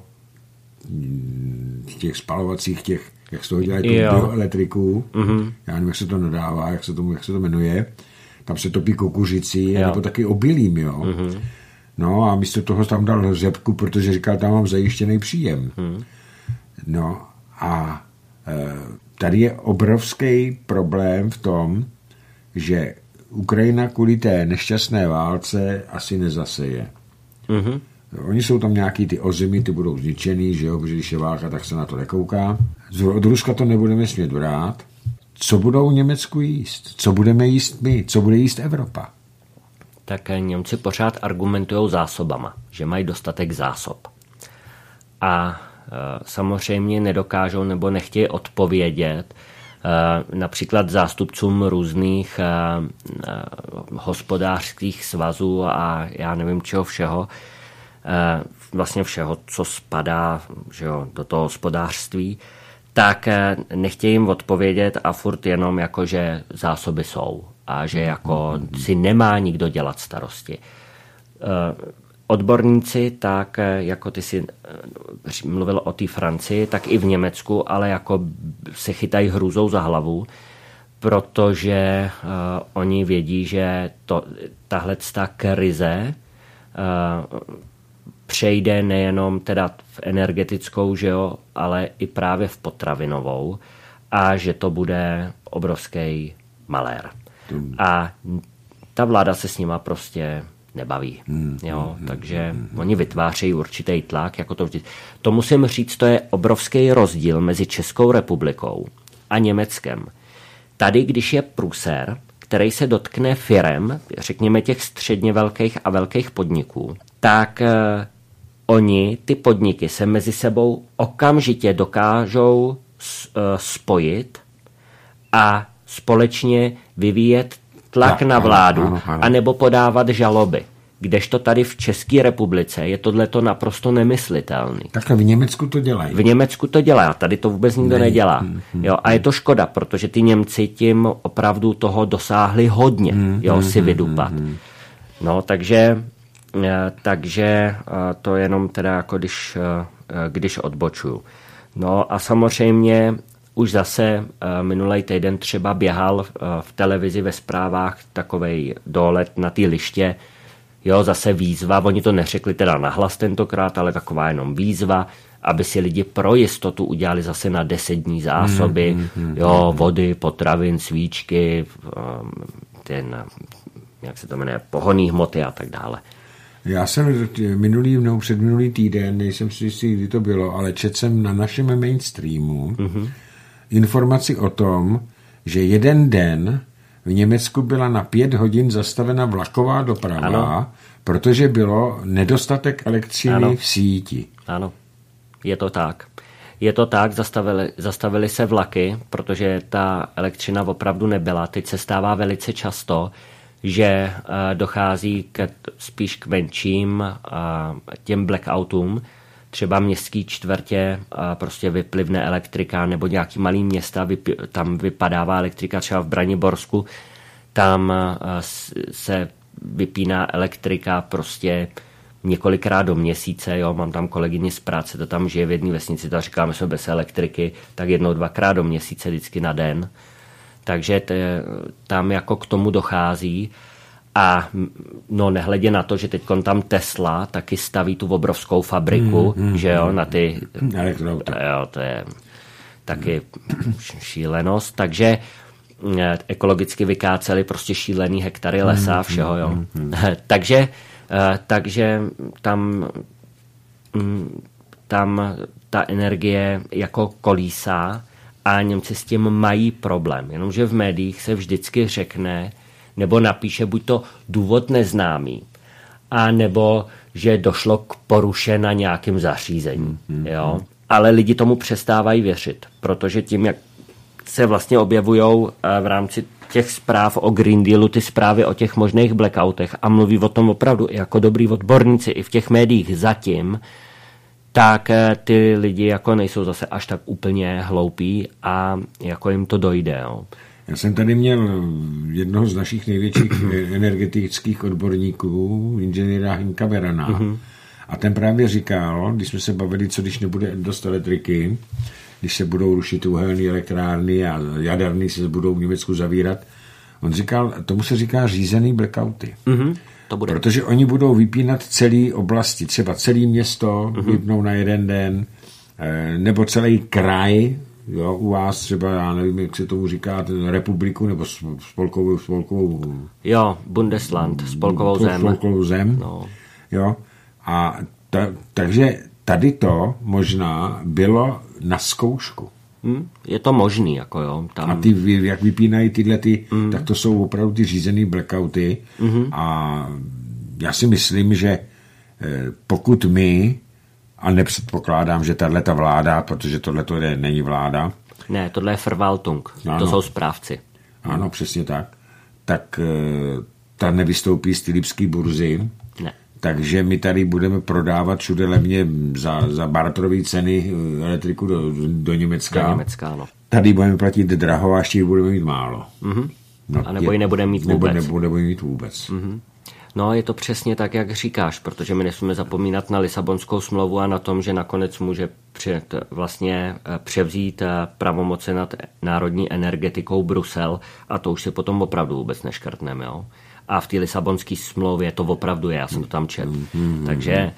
těch spalovacích, těch, jak se toho dělají, bioelektriků, mm-hmm. já nevím, jak se to nadává, jak se, tomu, jak se to jmenuje, tam se topí kukuřicí, jo. nebo taky obilím, jo. Mm-hmm. No a místo toho tam dal řepku, protože říkal, tam mám zajištěný příjem. Mm. No a e, tady je obrovský problém v tom, že Ukrajina kvůli té nešťastné válce asi nezaseje. Mm-hmm. Oni jsou tam nějaký ty ozimy, ty budou zničený, že jo, protože když je válka, tak se na to nekouká. Od Ruska to nebudeme smět brát. Co budou Německu jíst? Co budeme jíst my? Co bude jíst Evropa? Tak Němci pořád argumentují zásobama, že mají dostatek zásob. A e, samozřejmě nedokážou nebo nechtějí odpovědět e, například zástupcům různých e, e, hospodářských svazů a já nevím čeho všeho, e, vlastně všeho, co spadá že jo, do toho hospodářství, tak nechtějí jim odpovědět a furt jenom jako, že zásoby jsou a že jako si nemá nikdo dělat starosti. Odborníci, tak jako ty si mluvil o té Francii, tak i v Německu, ale jako se chytají hrůzou za hlavu, protože uh, oni vědí, že to, tahleta krize uh, přejde nejenom teda v energetickou, že jo, ale i právě v potravinovou a že to bude obrovský malér. A ta vláda se s nima prostě nebaví. Jo, takže oni vytvářejí určitý tlak. Jako to, vždy. To musím říct, to je obrovský rozdíl mezi Českou republikou a Německem. Tady, když je průser, který se dotkne firem, řekněme těch středně velkých a velkých podniků, tak eh, oni, ty podniky, se mezi sebou okamžitě dokážou s, eh, spojit a společně vyvíjet tlak tak, na vládu, ano, ano, ano. anebo podávat žaloby. Kdežto tady v České republice je tohleto naprosto nemyslitelný. Takhle v Německu to dělají. V Německu to dělá, tady to vůbec nikdo ne. nedělá. Hmm, hmm, jo, a je to škoda, protože ty Němci tím opravdu toho dosáhli hodně, hmm, jo, si vydupat. Hmm, hmm. No, takže, takže to jenom teda jako když, když odbočuju. No a samozřejmě už zase minulý týden třeba běhal v televizi ve zprávách takovej dolet na té liště, jo, zase výzva, oni to neřekli teda nahlas tentokrát, ale taková jenom výzva, aby si lidi pro jistotu udělali zase na deset dní zásoby, mm, mm, mm, jo, vody, potravin, svíčky, ten, jak se to jmenuje, pohonný hmoty a tak dále. Já jsem minulý, no, před minulý týden, nejsem si jistý, kdy to bylo, ale četl jsem na našem mainstreamu mm-hmm. informaci o tom, že jeden den v Německu byla na pět hodin zastavena vlaková doprava, ano. protože bylo nedostatek elektřiny ano. v síti. Ano, je to tak. Je to tak, zastavili, zastavili se vlaky, protože ta elektřina opravdu nebyla. Teď se stává velice často, že uh, dochází k, spíš k menším uh, těm blackoutům. Třeba městský čtvrtě uh, prostě vyplivne elektrika, nebo nějaký malý města, vyp, tam vypadává elektrika, třeba v Braniborsku, tam uh, se vypíná elektrika prostě několikrát do měsíce, jo, mám tam kolegyni z práce, to tam žije v jedné vesnici, ta říká, my jsme bez elektriky, tak jednou, dvakrát do měsíce, vždycky na den. Takže t, tam jako k tomu dochází a no nehledě na to, že teď tam Tesla taky staví tu obrovskou fabriku, mm, mm, že jo, na ty elektroauta. Jo, to je taky mm. šílenost, takže ekologicky vykáceli prostě šílený hektary lesa, všeho, jo. Mm, mm, takže takže tam tam ta energie jako kolísá a Němci s tím mají problém. Jenomže v médiích se vždycky řekne, nebo napíše buď to důvod neznámý, a nebo že došlo k poruše na nějakém zařízení. Mm-hmm. Jo? Ale lidi tomu přestávají věřit, protože tím, jak se vlastně objevujou v rámci těch zpráv o Green Dealu, ty zprávy o těch možných blackoutech a mluví o tom opravdu jako dobrý odborníci i v těch médiích zatím, tak ty lidi jako nejsou zase až tak úplně hloupí a jako jim to dojde. Jo. Já jsem tady měl jednoho z našich největších energetických odborníků, inženýra Hinka Berana, mm-hmm. a ten právě říkal, když jsme se bavili, co když nebude dost elektriky, když se budou rušit uhelné elektrárny a jaderný se budou v Německu zavírat, on říkal, tomu se říká řízený blackouty. Mm-hmm. To bude. Protože oni budou vypínat celé oblasti, třeba celé město mm-hmm. vypnou na jeden den, nebo celý kraj, jo, u vás třeba, já nevím, jak se tomu říká, ten republiku, nebo spolkovou, spolkovou... Jo, Bundesland, spolkovou zem. Spolkovou zem, no. Jo, a ta, takže tady to možná bylo na zkoušku. Hmm, je to možný, jako jo. Tam... A ty, jak vypínají tyhle, ty, mm. tak to jsou opravdu ty řízený blackouty. Mm-hmm. A já si myslím, že pokud my, a nepředpokládám, že tato vláda, protože tohle není vláda. Ne, tohle je Verwaltung, ano, to jsou správci. Ano, přesně tak. Tak ta nevystoupí z ty lipské burzy, ne. takže my tady budeme prodávat všude levně za, za barterové ceny elektriku do, do Německa. Do Německa, no. Tady budeme platit draho a ještě budeme mít málo. Mm-hmm. No, a nebo ji nebudeme mít vůbec. Nebo nebudeme mít vůbec. Mm-hmm. No, je to přesně tak, jak říkáš, protože my nesmíme zapomínat na Lisabonskou smlouvu a na tom, že nakonec může před, vlastně převzít pravomoci nad národní energetikou Brusel a to už si potom opravdu vůbec neškrtneme, jo. A v té Lisabonské smlouvě to opravdu je, já jsem to tam četl. Mm-hmm. Takže,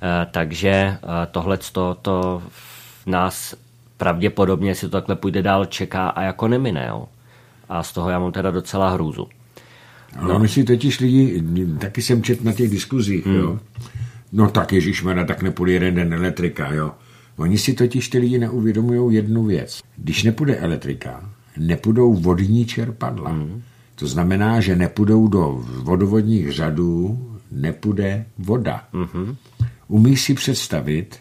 takže tohleto to nás pravděpodobně, si to takhle půjde dál, čeká a jako nemine, jo. A z toho já mám teda docela hrůzu. Ale no. My si totiž lidi, taky jsem četl na těch diskuzích, hmm. jo. No tak ježišmana, tak nepůjde jeden den elektrika, jo. Oni si totiž ty lidi neuvědomují jednu věc. Když nepůjde elektrika, nepůjdou vodní čerpadla. Hmm. To znamená, že nepůjdou do vodovodních řadů, nepůjde voda. Hmm. Umíš si představit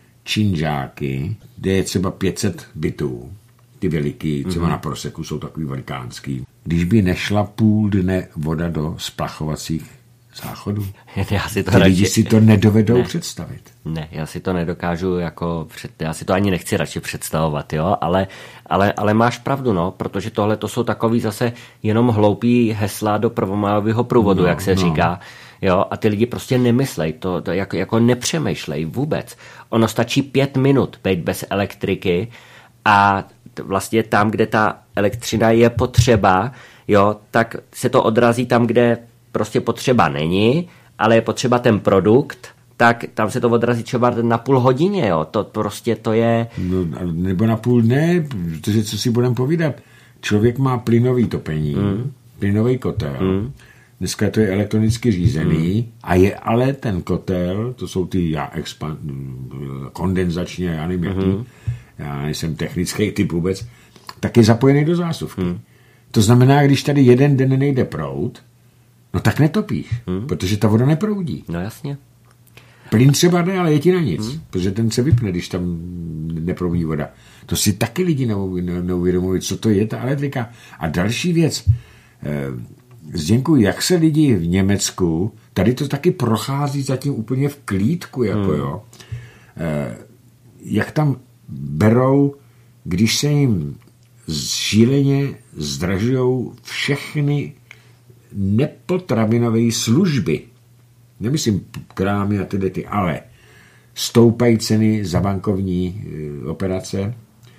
činžáky, kde je třeba pět set bytů, ty veliký, třeba mm-hmm. na Proseku jsou takový velikánský. Když by nešla půl dne voda do splachovacích záchodů, já si to ty radši... lidi si to nedovedou ne. představit. Ne, já si to nedokážu jako, před... já si to ani nechci radši představovat, jo, ale, ale, ale máš pravdu, no, protože tohle to jsou takový zase jenom hloupý hesla do prvomájového průvodu, no, jak se no. říká, jo, a ty lidi prostě nemyslej, to, to jako, jako nepřemýšlej vůbec. Ono stačí pět minut být bez elektriky a vlastně tam, kde ta elektřina je potřeba, jo, tak se to odrazí tam, kde prostě potřeba není, ale je potřeba ten produkt, tak tam se to odrazí třeba na půl hodině, jo, to prostě to je... No, nebo na půl dne, protože co si budeme povídat, člověk má plynový topení, mm. plynový kotel, mm. dneska to je elektronicky řízený mm. a je ale ten kotel, to jsou ty já, expan, kondenzačně, já nevím, jaký, mm. já nejsem technický typ vůbec, tak je zapojený do zásuvky. Hmm. To znamená, když tady jeden den nejde proud, no tak netopíš, hmm. protože ta voda neproudí. No jasně. Plyn třeba jde, ale je ti na nic, hmm. protože ten se vypne, když tam neproudí voda. To si taky lidi neuvědomují, co to je ta elektrika. A další věc, Zděnku, jak se lidi v Německu, tady to taky prochází zatím úplně v klídku, jako hmm. jo, jak tam berou, když se jim šíleně zdražujou všechny nepotravinové služby. Nemyslím krámy a tyhle ty, ale stoupají ceny za bankovní e, operace, e,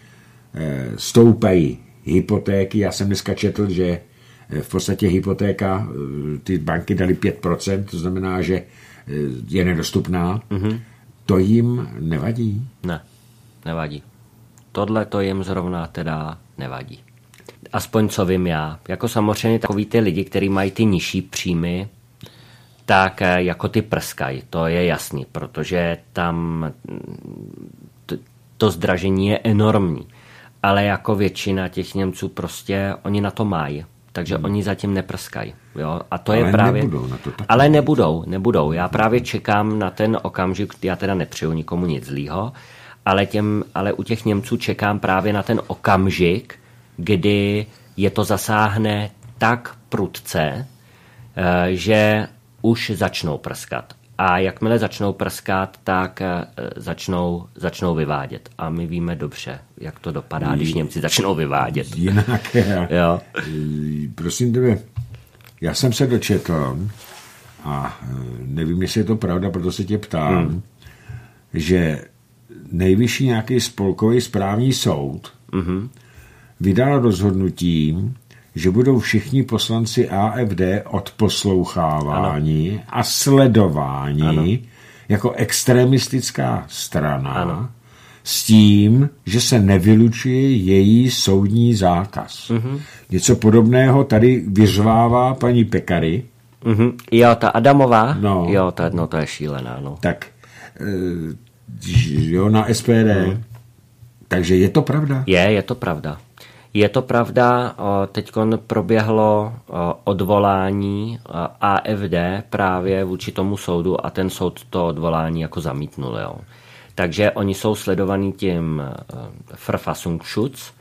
stoupají hypotéky. Já jsem dneska četl, že v podstatě hypotéka, e, ty banky dali pět procent, to znamená, že e, je nedostupná. Mm-hmm. To jim nevadí? Ne, nevadí. Tohle to jim zrovna teda nevadí. Aspoň co vím já. Jako samozřejmě takový ty lidi, kteří mají ty nižší příjmy, tak jako ty prskají. To je jasný, protože tam to, to zdražení je enormní. Ale jako většina těch Němců prostě oni na to mají. Takže hmm. oni zatím neprskají. Jo? A to ale je právě. Nebudou na to taky. Ale nebudou, nebudou. Já právě čekám na ten okamžik, já teda nepřeju nikomu nic zlýho, ale, těm, ale u těch Němců čekám právě na ten okamžik, kdy je to zasáhne tak prudce, že už začnou prskat. A jakmile začnou prskat, tak začnou, začnou vyvádět. A my víme dobře, jak to dopadá, když Němci začnou vyvádět. Jinak, jo. Prosím tebe, já jsem se dočetl a nevím, jestli je to pravda, proto se tě ptám, hmm. že nejvyšší nějaký spolkový správní soud mm-hmm. vydal rozhodnutí, že budou všichni poslanci A F D odposloucháváni ano. a sledováni ano. jako extremistická strana ano. s tím, že se nevylučuje její soudní zákaz. Mm-hmm. Něco podobného tady vyřvává paní Pekary. Mm-hmm. Jo, ta Adamová? No. Jo, to, no, to je šílená. No. Tak jo, na S P D. Mm. Takže je to pravda? Je, je to pravda. Je to pravda, teď proběhlo odvolání A F D právě vůči tomu soudu a ten soud to odvolání jako zamítnul. Jo. Takže oni jsou sledovaní tím Verfassungsschutz,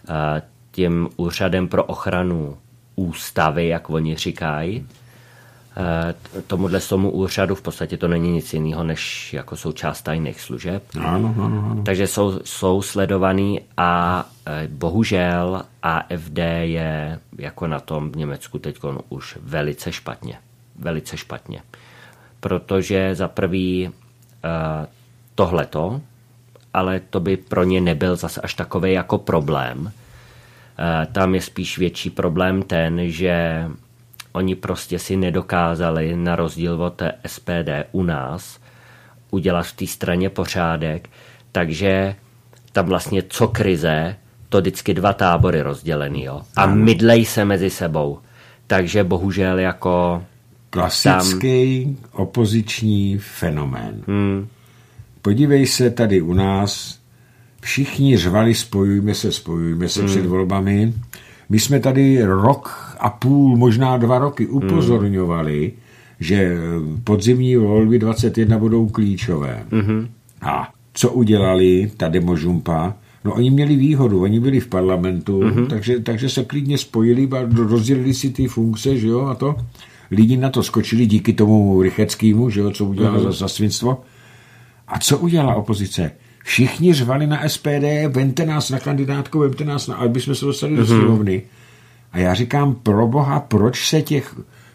tím úřadem pro ochranu ústavy, jak oni říkají. tomuhle tomu úřadu, v podstatě to není nic jiného, než jako součást tajných služeb. Ano, ano, ano. Takže jsou, jsou sledovaný a bohužel A F D je jako na tom v Německu teď už velice špatně. Velice špatně. Protože za prvý tohleto, ale to by pro ně nebyl zase až takový jako problém. Tam je spíš větší problém ten, že oni prostě si nedokázali, na rozdíl od S P D u nás, udělat v té straně pořádek, takže tam vlastně co krize, to vždycky dva tábory rozdělený, jo. A mydlej se mezi sebou. Takže bohužel jako... Klasický tam... opoziční fenomén. Hmm. Podívej se tady u nás, všichni řvali, spojujme se, spojujme se hmm. před volbami. My jsme tady rok a půl, možná dva roky upozorňovali, hmm. že podzimní volby dvacet jedna budou klíčové. Hmm. A co udělali ta demožumpa? No oni měli výhodu, oni byli v parlamentu, hmm. takže, takže se klidně spojili a rozdělili si ty funkce, že jo, a to. Lidi na to skočili díky tomu Rycheckému, že jo, co udělal hmm. za, za svinstvo. A co udělala opozice? Všichni řvali na S P D, vemte nás na kandidátku, vemte nás na, aby jsme se dostali do sněmovny. A já říkám, proboha, proč se těch,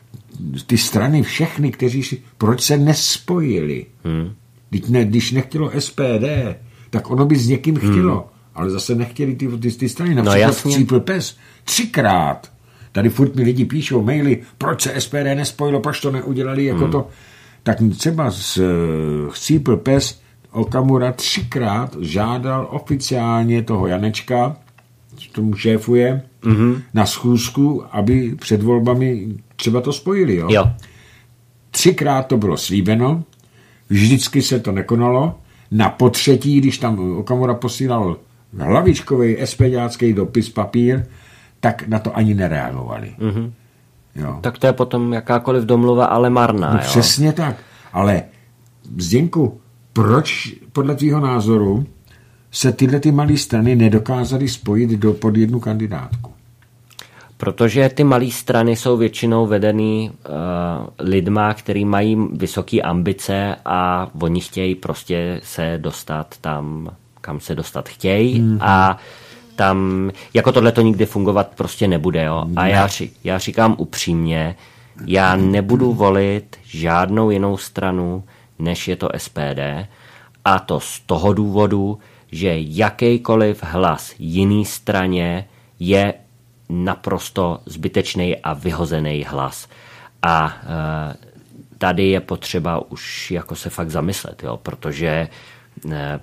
ty strany všechny, kteří si, proč se nespojili? Hmm. Když, ne, když nechtělo S P D, tak ono by s někým chtělo, hmm. ale zase nechtěli ty, ty, ty strany. Například no, Chcípl pes třikrát. Tady furt mi lidi píšou maily, proč se S P D nespojilo, proč to neudělali jako hmm. to. Tak třeba z Chcípl pes Okamura třikrát žádal oficiálně toho Janečka, tomu šéfuje, mm-hmm. na schůzku, aby před volbami třeba to spojili. Jo? Jo. Třikrát to bylo slíbeno, vždycky se to nekonalo. Na potřetí, když tam Okamura posílal hlavičkový SPDácký dopis, papír, tak na to ani nereagovali. Mm-hmm. Jo. Tak to je potom jakákoliv domluva, ale marná. No, jo? Přesně tak. Ale Zděňku, proč podle tvýho názoru se tyhle ty malé strany nedokázaly spojit do, pod jednu kandidátku? Protože ty malé strany jsou většinou vedený uh, lidma, který mají vysoké ambice a oni chtějí prostě se dostat tam, kam se dostat chtějí mm-hmm. a tam, jako tohle to nikdy fungovat prostě nebude. Jo? A ne. já, já říkám upřímně, já nebudu volit žádnou jinou stranu, než je to S P D, a to z toho důvodu, že jakýkoliv hlas jiný straně je naprosto zbytečný a vyhozený hlas. A e, tady je potřeba už jako se fakt zamyslet, jo, protože e,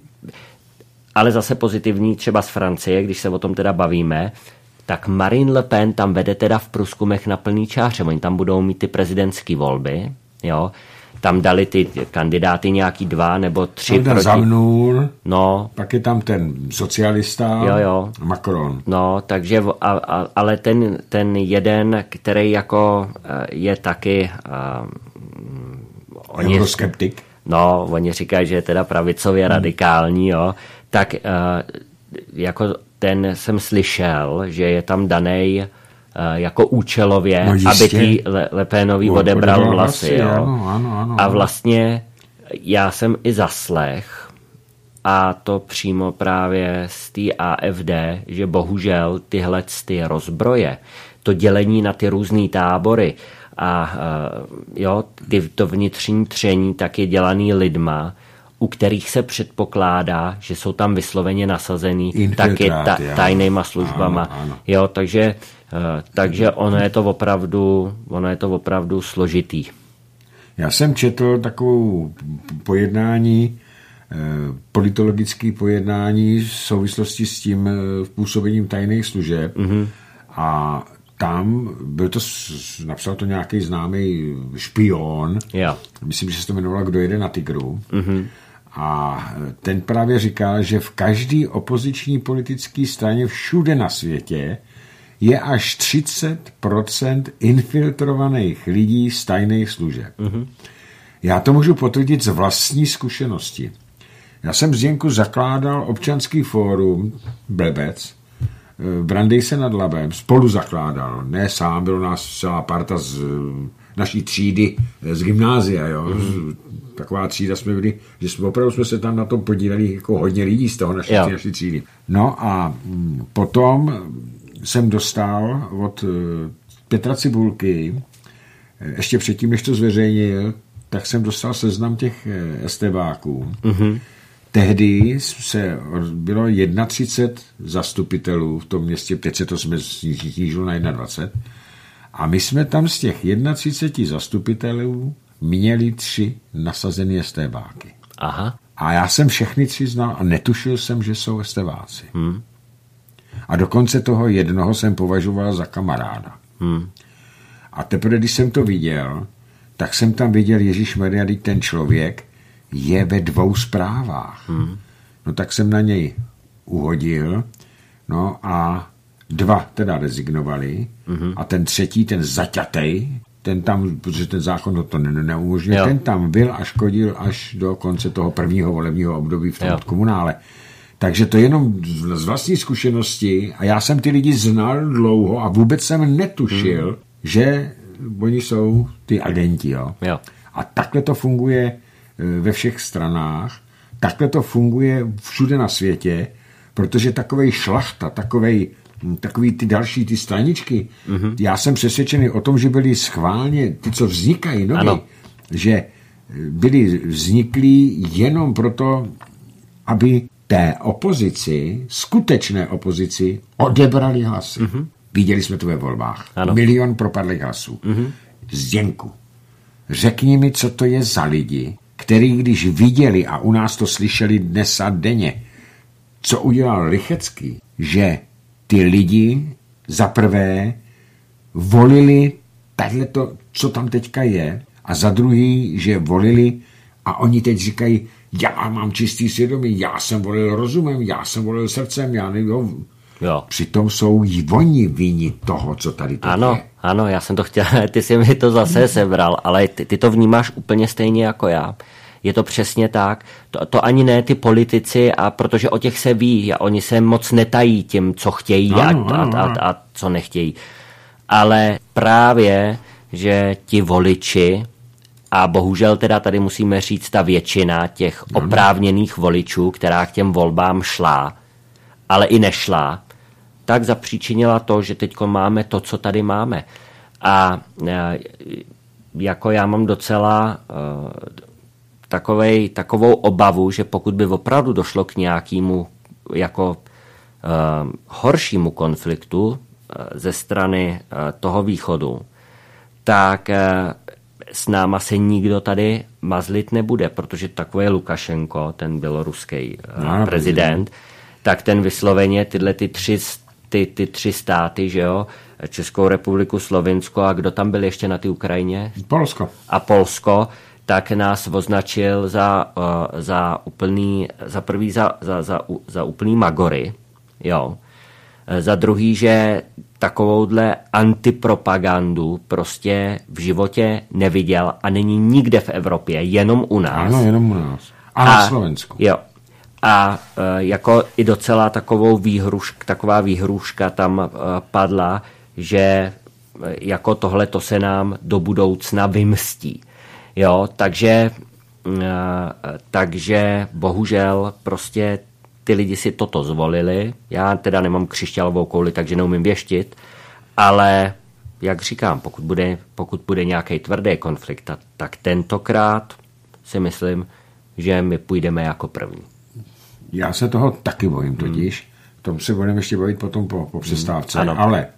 ale zase pozitivní třeba z Francie, když se o tom teda bavíme, tak Marine Le Pen tam vede teda v průzkumech na plný čáře. Oni tam budou mít ty prezidentské volby, jo. Tam dali ty kandidáty nějaký dva nebo tři proti... Zamnul, no. Pak je tam ten socialista, jo, jo. Macron. No, takže, a, a, ale ten, ten jeden, který jako je taky... Uh, Euroskeptik. No, oni říkají, že je teda pravicově hmm. radikální, jo. Tak uh, jako ten jsem slyšel, že je tam danej jako účelově, no aby ty Le, Le Penový odebral hlasy. Jo. Ano, ano, ano, a vlastně já jsem i zaslech, a to přímo právě z té A F D, že bohužel tyhle ty rozbroje, to dělení na ty různý tábory a jo, ty, to vnitřní tření tak je dělaný lidma, u kterých se předpokládá, že jsou tam vysloveně nasazený taky ta, tajnýma službama. Ano, ano. Jo, takže takže ono je to opravdu, ono je to opravdu složitý. Já jsem četl takovou pojednání, politologické pojednání v souvislosti s tím působením tajných služeb mm-hmm. a tam byl to, napsal to nějaký známý špion, yeah. myslím, že se to jmenovalo Kdo jede na tygru, mm-hmm. a ten právě říkal, že v každé opoziční politické straně všude na světě je až třicet procent infiltrovaných lidí z tajných služeb. Mm-hmm. Já to můžu potvrdit z vlastní zkušenosti. Já jsem z Zděňku zakládal občanský fórum Blebec v Brandýse nad Labem, spolu zakládal, ne sám, bylo nás celá parta z naší třídy z gymnázia, jo. Mm. Taková třída jsme byli, že jsme opravdu jsme se tam na tom podíleli jako hodně lidí z toho naší, naší třídy. No a potom jsem dostal od Petra Cibulky, ještě předtím, než to zveřejnil, tak jsem dostal seznam těch estébáků. Mm-hmm. Tehdy se bylo třicet jedna zastupitelů v tom městě, teď se to jsme snížilo na dvacet jedna. A my jsme tam z těch třicet jedna zastupitelů měli tři nasazené estébáky. Aha. A já jsem všechny tři znal a netušil jsem, že jsou estébáci. Hmm. A dokonce toho jednoho jsem považoval za kamaráda. Hmm. A teprve, když jsem to viděl, tak jsem tam viděl, ježišmarja, ten člověk je ve dvou zprávách. Hmm. No tak jsem na něj uhodil, no a dva teda rezignovali mm-hmm. a ten třetí, ten zaťatej, ten tam, protože ten zákon to neumožňuje, ten tam byl a škodil až do konce toho prvního volebního období v tom komunále. Takže to jenom z vlastní zkušenosti a já jsem ty lidi znal dlouho a vůbec jsem netušil, mm. že oni jsou ty agenti. Jo? Jo. A takhle to funguje ve všech stranách, takhle to funguje všude na světě, protože takovej šlachta, takovej takový ty další, ty straničky, mm-hmm. já jsem přesvědčený o tom, že byly schválně, ty, co vznikají nově, že byly vzniklí jenom proto, aby té opozici, skutečné opozici, odebrali hlasy. Mm-hmm. Viděli jsme to ve volbách. Ano. Milion propadlých hlasů. Mm-hmm. Zděnku, řekni mi, co to je za lidi, který když viděli, a u nás to slyšeli dnes a denně, co udělal Rychecký, že ty lidi za prvé volili tato, co tam teďka je, a za druhý, že volili a oni teď říkají, já mám čistý svědomí, já jsem volil rozumem, já jsem volil srdcem, já nevím. Jo. Přitom jsou oni vinni toho, co tady teď ano, je. Ano, já jsem to chtěl, ty jsi mi to zase sebral, ale ty, ty to vnímáš úplně stejně jako já. Je to přesně tak. To, to ani ne ty politici, a protože o těch se ví a oni se moc netají tím, co chtějí ano, a, ano, a, a, a co nechtějí. Ale právě, že ti voliči, a bohužel teda tady musíme říct ta většina těch ano. oprávněných voličů, která k těm volbám šla, ale i nešla, tak zapříčinila to, že teďko máme to, co tady máme. A jako já mám docela Takovej, takovou obavu, že pokud by opravdu došlo k nějakému jako uh, horšímu konfliktu uh, ze strany uh, toho východu, tak uh, s náma se nikdo tady mazlit nebude, protože takový Lukašenko, ten běloruský uh, no, prezident, tak ten vysloveně tyhle ty tři, ty, ty tři státy, že jo, Českou republiku, Slovinsko a kdo tam byl ještě na té Ukrajině? Polsko. A Polsko, tak nás označil za, uh, za úplný, za prvý za, za, za, za úplný magory, jo. Za druhý, že takovouhle antipropagandu prostě v životě neviděl a není nikde v Evropě, jenom u nás. Ano, jenom u nás. A na a, Slovensku. Jo. A uh, jako i docela takovou výhrušk, taková výhruška tam uh, padla, že uh, jako tohle to se nám do budoucna vymstí. Jo, takže, takže bohužel prostě ty lidi si toto zvolili. Já teda nemám křišťálovou kouli, takže neumím věštit, ale jak říkám, pokud bude, pokud bude nějaký tvrdý konflikt, tak tentokrát si myslím, že my půjdeme jako první. Já se toho taky bojím totiž. Hmm. V tom se budeme ještě bavit potom po, po přestávce, hmm. ale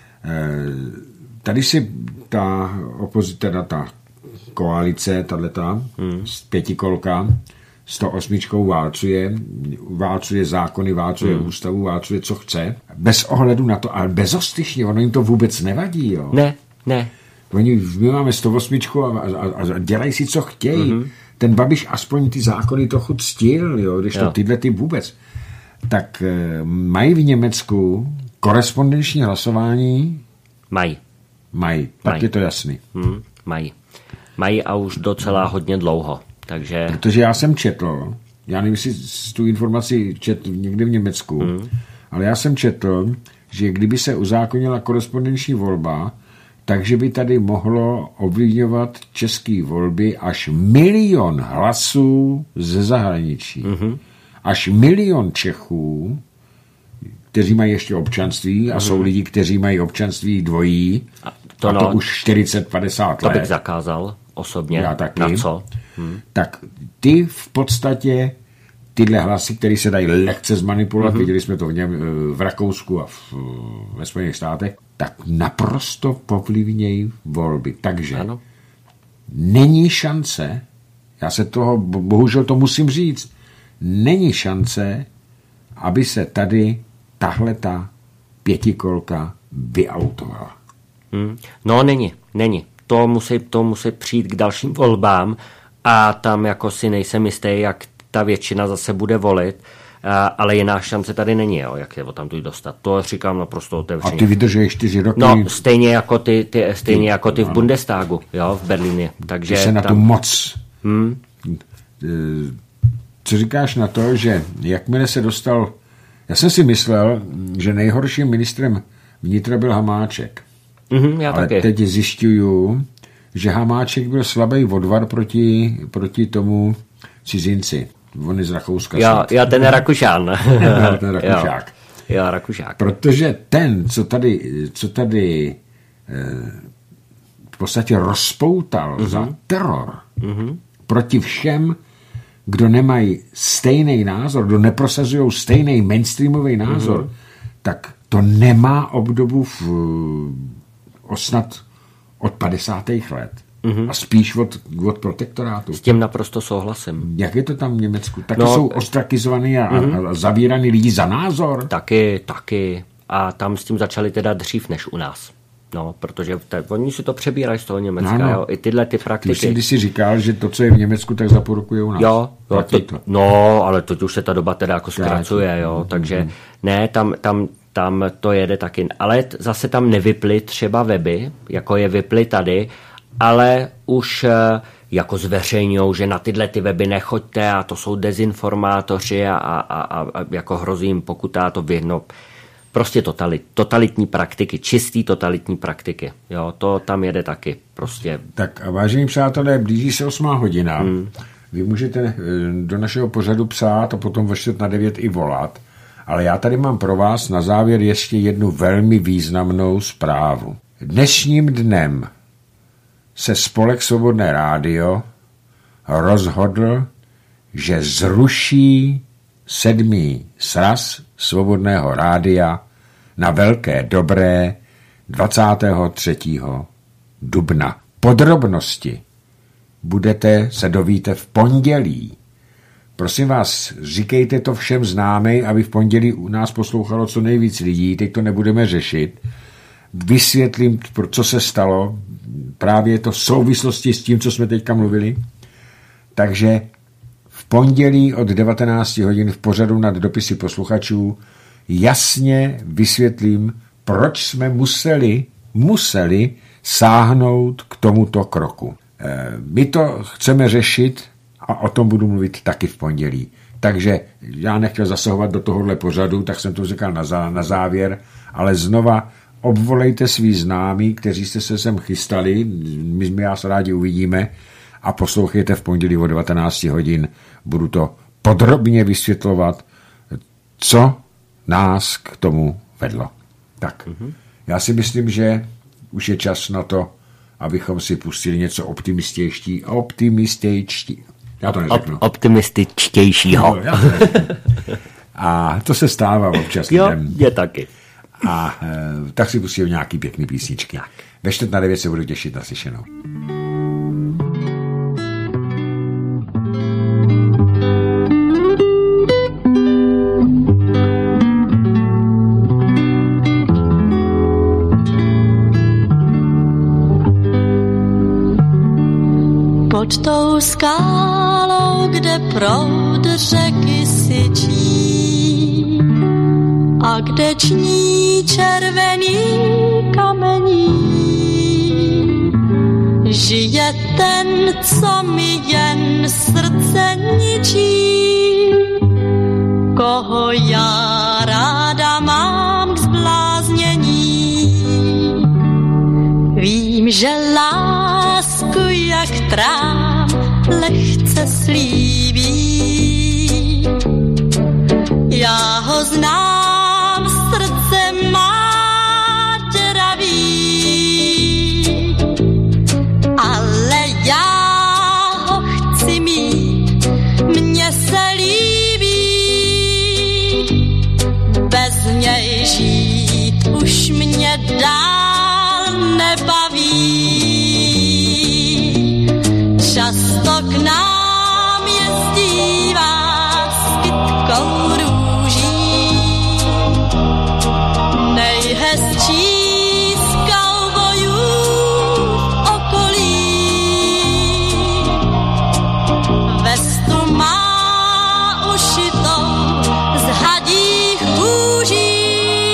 tady si ta opozice, ta koalice, tato hmm. pětikolka, sto osmičkou válcuje, válcuje zákony, válcuje hmm. ústavu, válcuje, co chce, bez ohledu na to, ale bezostyšně, ono jim to vůbec nevadí, jo. Ne, ne. Oni, my máme sto osmičku a, a, a dělají si, co chtějí. Mm-hmm. Ten Babiš aspoň ty zákony trochu ctil, jo, když to tyhle ty vůbec. Tak e, mají v Německu korespondenční hlasování? Mají. Mají, tak Maj. Je to jasný. Hmm, mají. Mají a už docela hodně dlouho. Takže... Protože já jsem četl, já nevím, jestli tu informaci četl někde v Německu, hmm. ale já jsem četl, že kdyby se uzákonila korespondenční volba, takže by tady mohlo ovlivňovat české volby až milion hlasů ze zahraničí. Mm-hmm. Až milion Čechů, kteří mají ještě občanství a mm-hmm. jsou lidi, kteří mají občanství dvojí, a to, a to no, už čtyřicet padesát let. To bych zakázal osobně. Já taky. Na co? Hmm. Tak ty v podstatě tyhle hlasy, které se dají lehce zmanipulovat, mm-hmm. viděli jsme to v, něm, v Rakousku a v, ve Spojených státech, tak naprosto povlivnějí volby. Takže ano. Není šance, já se toho, bohužel to musím říct, není šance, aby se tady tahleta pětikolka vyautovala. Hmm. No není, není. To musí, to musí přijít k dalším volbám a tam jako si nejsem jistý, jak ta většina zase bude volit, ale jiná šance tady není, jo, jak je o tam tu dostat. To říkám naprosto otevřeně. A ty vydržíš čtyři roky? No, stejně jako ty, ty, stejně jako ty v Bundestagu, jo, v Berlíně. Takže ty se na tam... to moc... Hmm? Co říkáš na to, že jakmile se dostal... Já jsem si myslel, že nejhorším ministrem vnitra byl Hamáček. Mm-hmm, já ale taky. teď zjišťuju, že Hamáček byl slabý odvar proti, proti tomu cizinci. On je z Rakouska. Já, já ten Rakušán. Já ten Rakušák. Já Rakušák. Protože ten, co tady, co tady eh, v podstatě rozpoutal mm-hmm. za teror mm-hmm. proti všem, kdo nemají stejný názor, kdo neprosazují stejný mainstreamový názor, mm-hmm. tak to nemá obdobu v, osnad od padesátých let. Mm-hmm. A spíš od, od protektorátu. S tím naprosto souhlasím. Jak je to tam v Německu? Taky no, jsou ostrakizovaný a, mm-hmm. a zavíraný lidi za názor? Taky, taky. A tam s tím začali teda dřív než u nás. No, protože te, oni si to přebírají z toho Německa, no, no. Jo. I tyhle ty praktiky. Ty jsi kdysi říkal, že to, co je v Německu, tak zaporukuje u nás. Jo, jo to, to. No, ale teď už se ta doba teda jako zkracuje, jo. Mm-hmm. Takže ne, tam, tam, tam to jede taky. Ale zase tam nevyply třeba weby, jako je vyply tady, ale už jako zveřejňují, že na tyhle ty weby nechoďte a to jsou dezinformátoři a, a, a, a jako hrozí jim pokuta, to vyhnou. Prostě totalit, totalitní praktiky, čistý totalitní praktiky. Jo, to tam jede taky. Prostě. Tak a vážení přátelé, blíží se osmá hodina. Hmm. Vy můžete do našeho pořadu psát a potom ve čtvrt na devět i volat. Ale já tady mám pro vás na závěr ještě jednu velmi významnou zprávu. Dnešním dnem se spolek Svobodné rádio rozhodl, že zruší sedmý sraz Svobodného rádia na Velké Dobré dvacátého třetího dubna. Podrobnosti budete se dovíte v pondělí. Prosím vás, říkejte to všem známej, aby v pondělí u nás poslouchalo co nejvíc lidí, teď to nebudeme řešit. Vysvětlím, co se stalo, právě to v souvislosti s tím, co jsme teďka mluvili. Takže v pondělí od devatenáct hodin v pořadu nad dopisy posluchačů jasně vysvětlím, proč jsme museli, museli sáhnout k tomuto kroku. E, my to chceme řešit a o tom budu mluvit taky v pondělí. Takže já nechtěl zasahovat do tohohle pořadu, tak jsem to říkal na, zá, na závěr, ale znova obvolejte svý známí, kteří jste se sem chystali, my, my vás rádi uvidíme a poslouchejte v pondělí o devatenáct hodin. Budu to podrobně vysvětlovat, co nás k tomu vedlo. Tak, mm-hmm. já si myslím, že už je čas na to, abychom si pustili něco optimističtí, optimističtí. Já to neřeknu. Op- optimističtějšího. No, já to neřeknu. A to se stává občas lidem. Jo, je taky. A e, tak si pustíme nějaký pěkný písničky. Tak. Ve čtvrt na devět se budu těšit na slyšenou. Pod tou skálou, kde proud řeky syčí a kde ční červený kamení, žije ten, co mi jen srdce ničí, koho já ráda mám k zbláznění. Ví trám lehce slíbí. Já ho znám, srdce má děravý, ale já ho chci mít, mně se líbí. Bez něj žít už mě dál nebaví. Často k nám jezdívá s kytkou růží, nejhezčí z kaubojů v okolí. Vestu má ušitou z hadích kůží,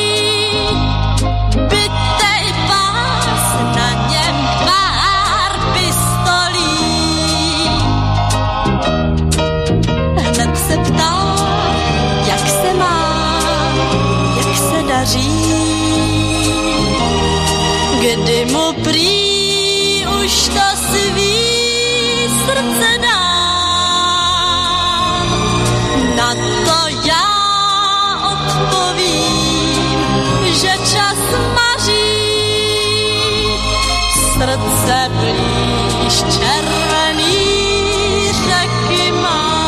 bytej pás, na něm pár pistolí. Hned se ptá, jak se má, jak se daří, kdy mu prý už to svý srdce dá. Na to já odpovím, že čas maří, srdce blíž červený řeky mám.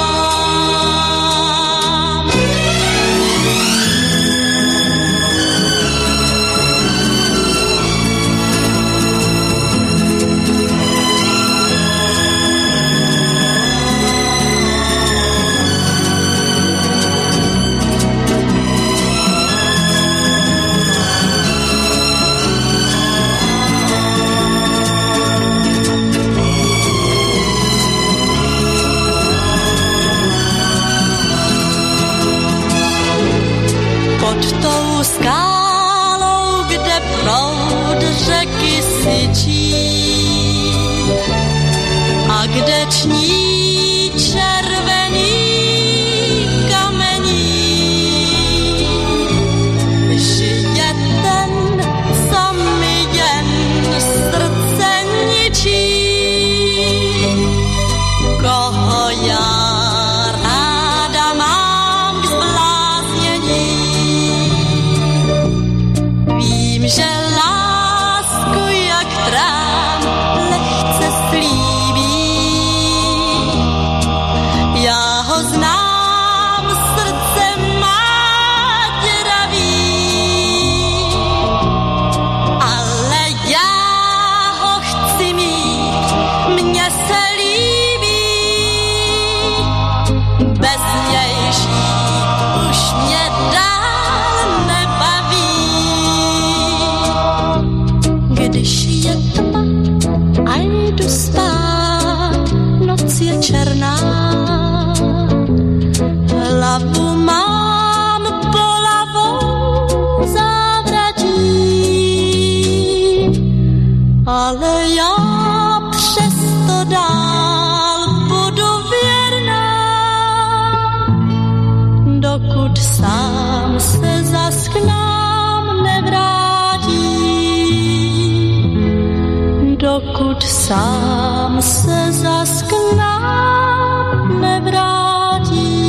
Pod tou skálou, kde proud řeky syčí a kde ční červený kamení, žije ten, co mi jen srdce ničí, koho já ráda mám k zbláznění. Vím, že lásku jak trám lehce slíbí. Já ho znám, srdce má děravý, ale já ho chci mít, mně se líbí. Bez něj žít už mě dál nebaví. Když je tma a jdu spát, noc je černá, hlavu mám bolavou závratí, ale já přesto dál budu věrná, dokud sám se zas k nám nevrátí. Dokud sám se zas k nám nevrátí.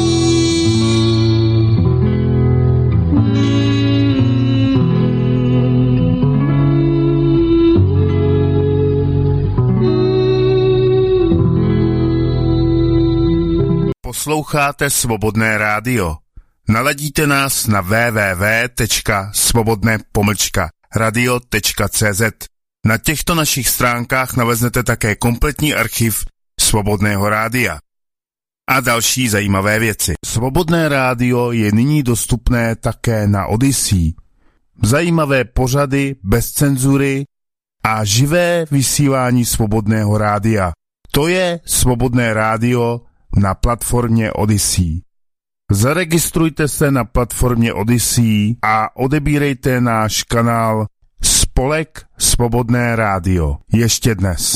Posloucháte Svobodné rádio. Naladíte nás na w w w tečka svobodné pomlčka radio tečka c z. Na těchto našich stránkách naleznete také kompletní archiv Svobodného rádia a další zajímavé věci. Svobodné rádio je nyní dostupné také na Odyssey. Zajímavé pořady bez cenzury a živé vysílání Svobodného rádia. To je Svobodné rádio na platformě Odyssey. Zaregistrujte se na platformě Odyssey a odebírejte náš kanál Spolek Svobodné rádio ještě dnes.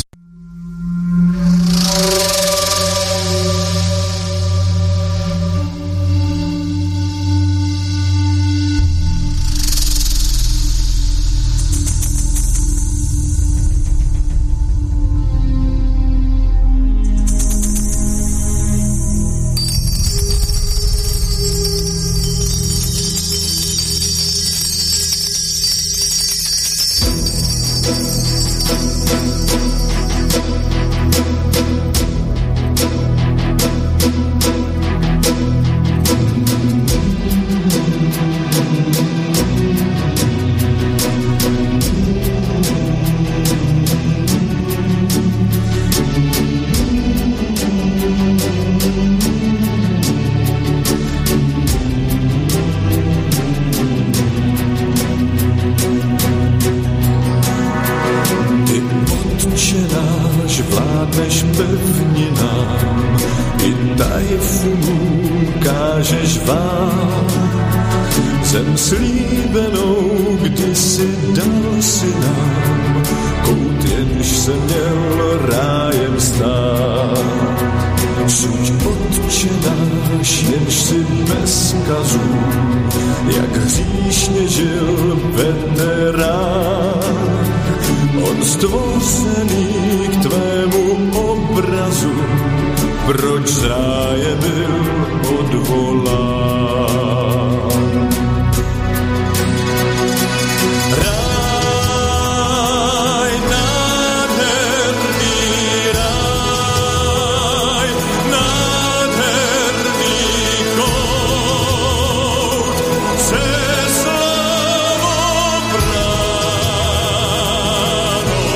Ty, Otče náš, vládneš pevninám, i tajfunům kážeš vám. Zem slíbenou kdysi dal si nám, kout jenž se měl rájem stát. Suď, Otče náš, jenž si bez kazů, jak hříšně žil veterán, od stvořený k tvému obrazu, proč z ráje byl odvolán. Ráj, nádherný ráj, nádherný kout, se slavou bránou.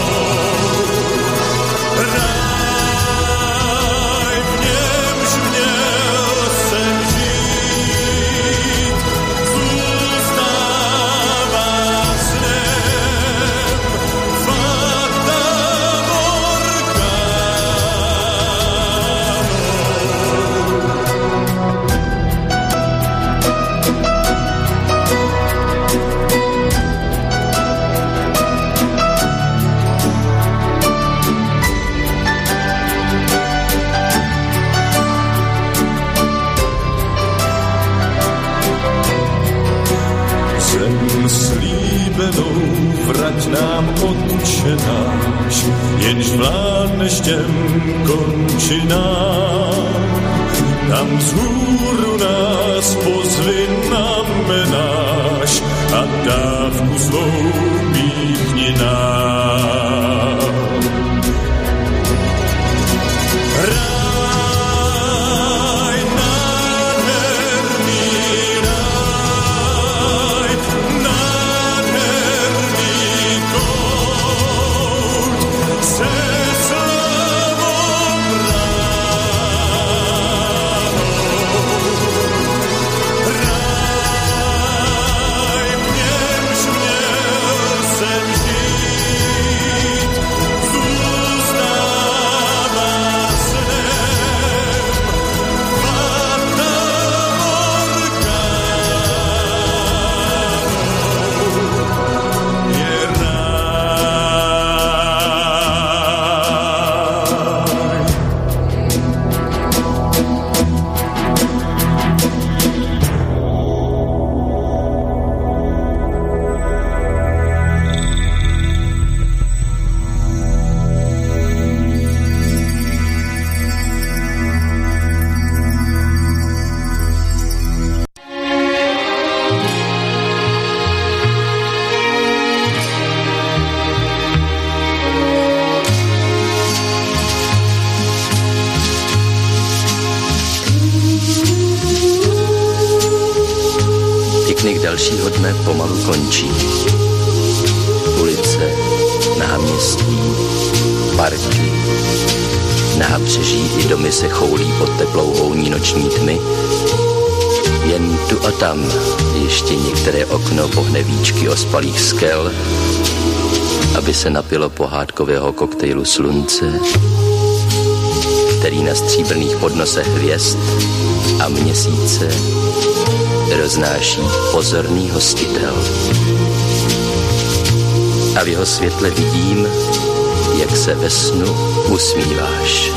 Ráj, v němž měl jsem žít, zůstává snem Fata Zem slíbenou vrať nám, Otče náš, jenž vládneš těm končinám. Tam vzhůru nás pozvynamenáš a dávku svou píchni nám. Ráj, nádherný ráj, nádherný kout, se slavou bránou. Ráj, v němž měl jsem žít, zůstává snem Fata Morganou. Je ráj. Piknik dalšího dne pomalu končí. Ulice, náměstí, parky, nábřeží i domy se choulí pod teplou houní noční tmy. Jen tu a tam ještě některé okno pohne víčky ospalých skel, aby se napilo pohádkového koktejlu slunce, který na stříbrných podnosech hvězd a měsíce roznáší pozorný hostitel. A v jeho světle vidím, jak se ve snu usmíváš.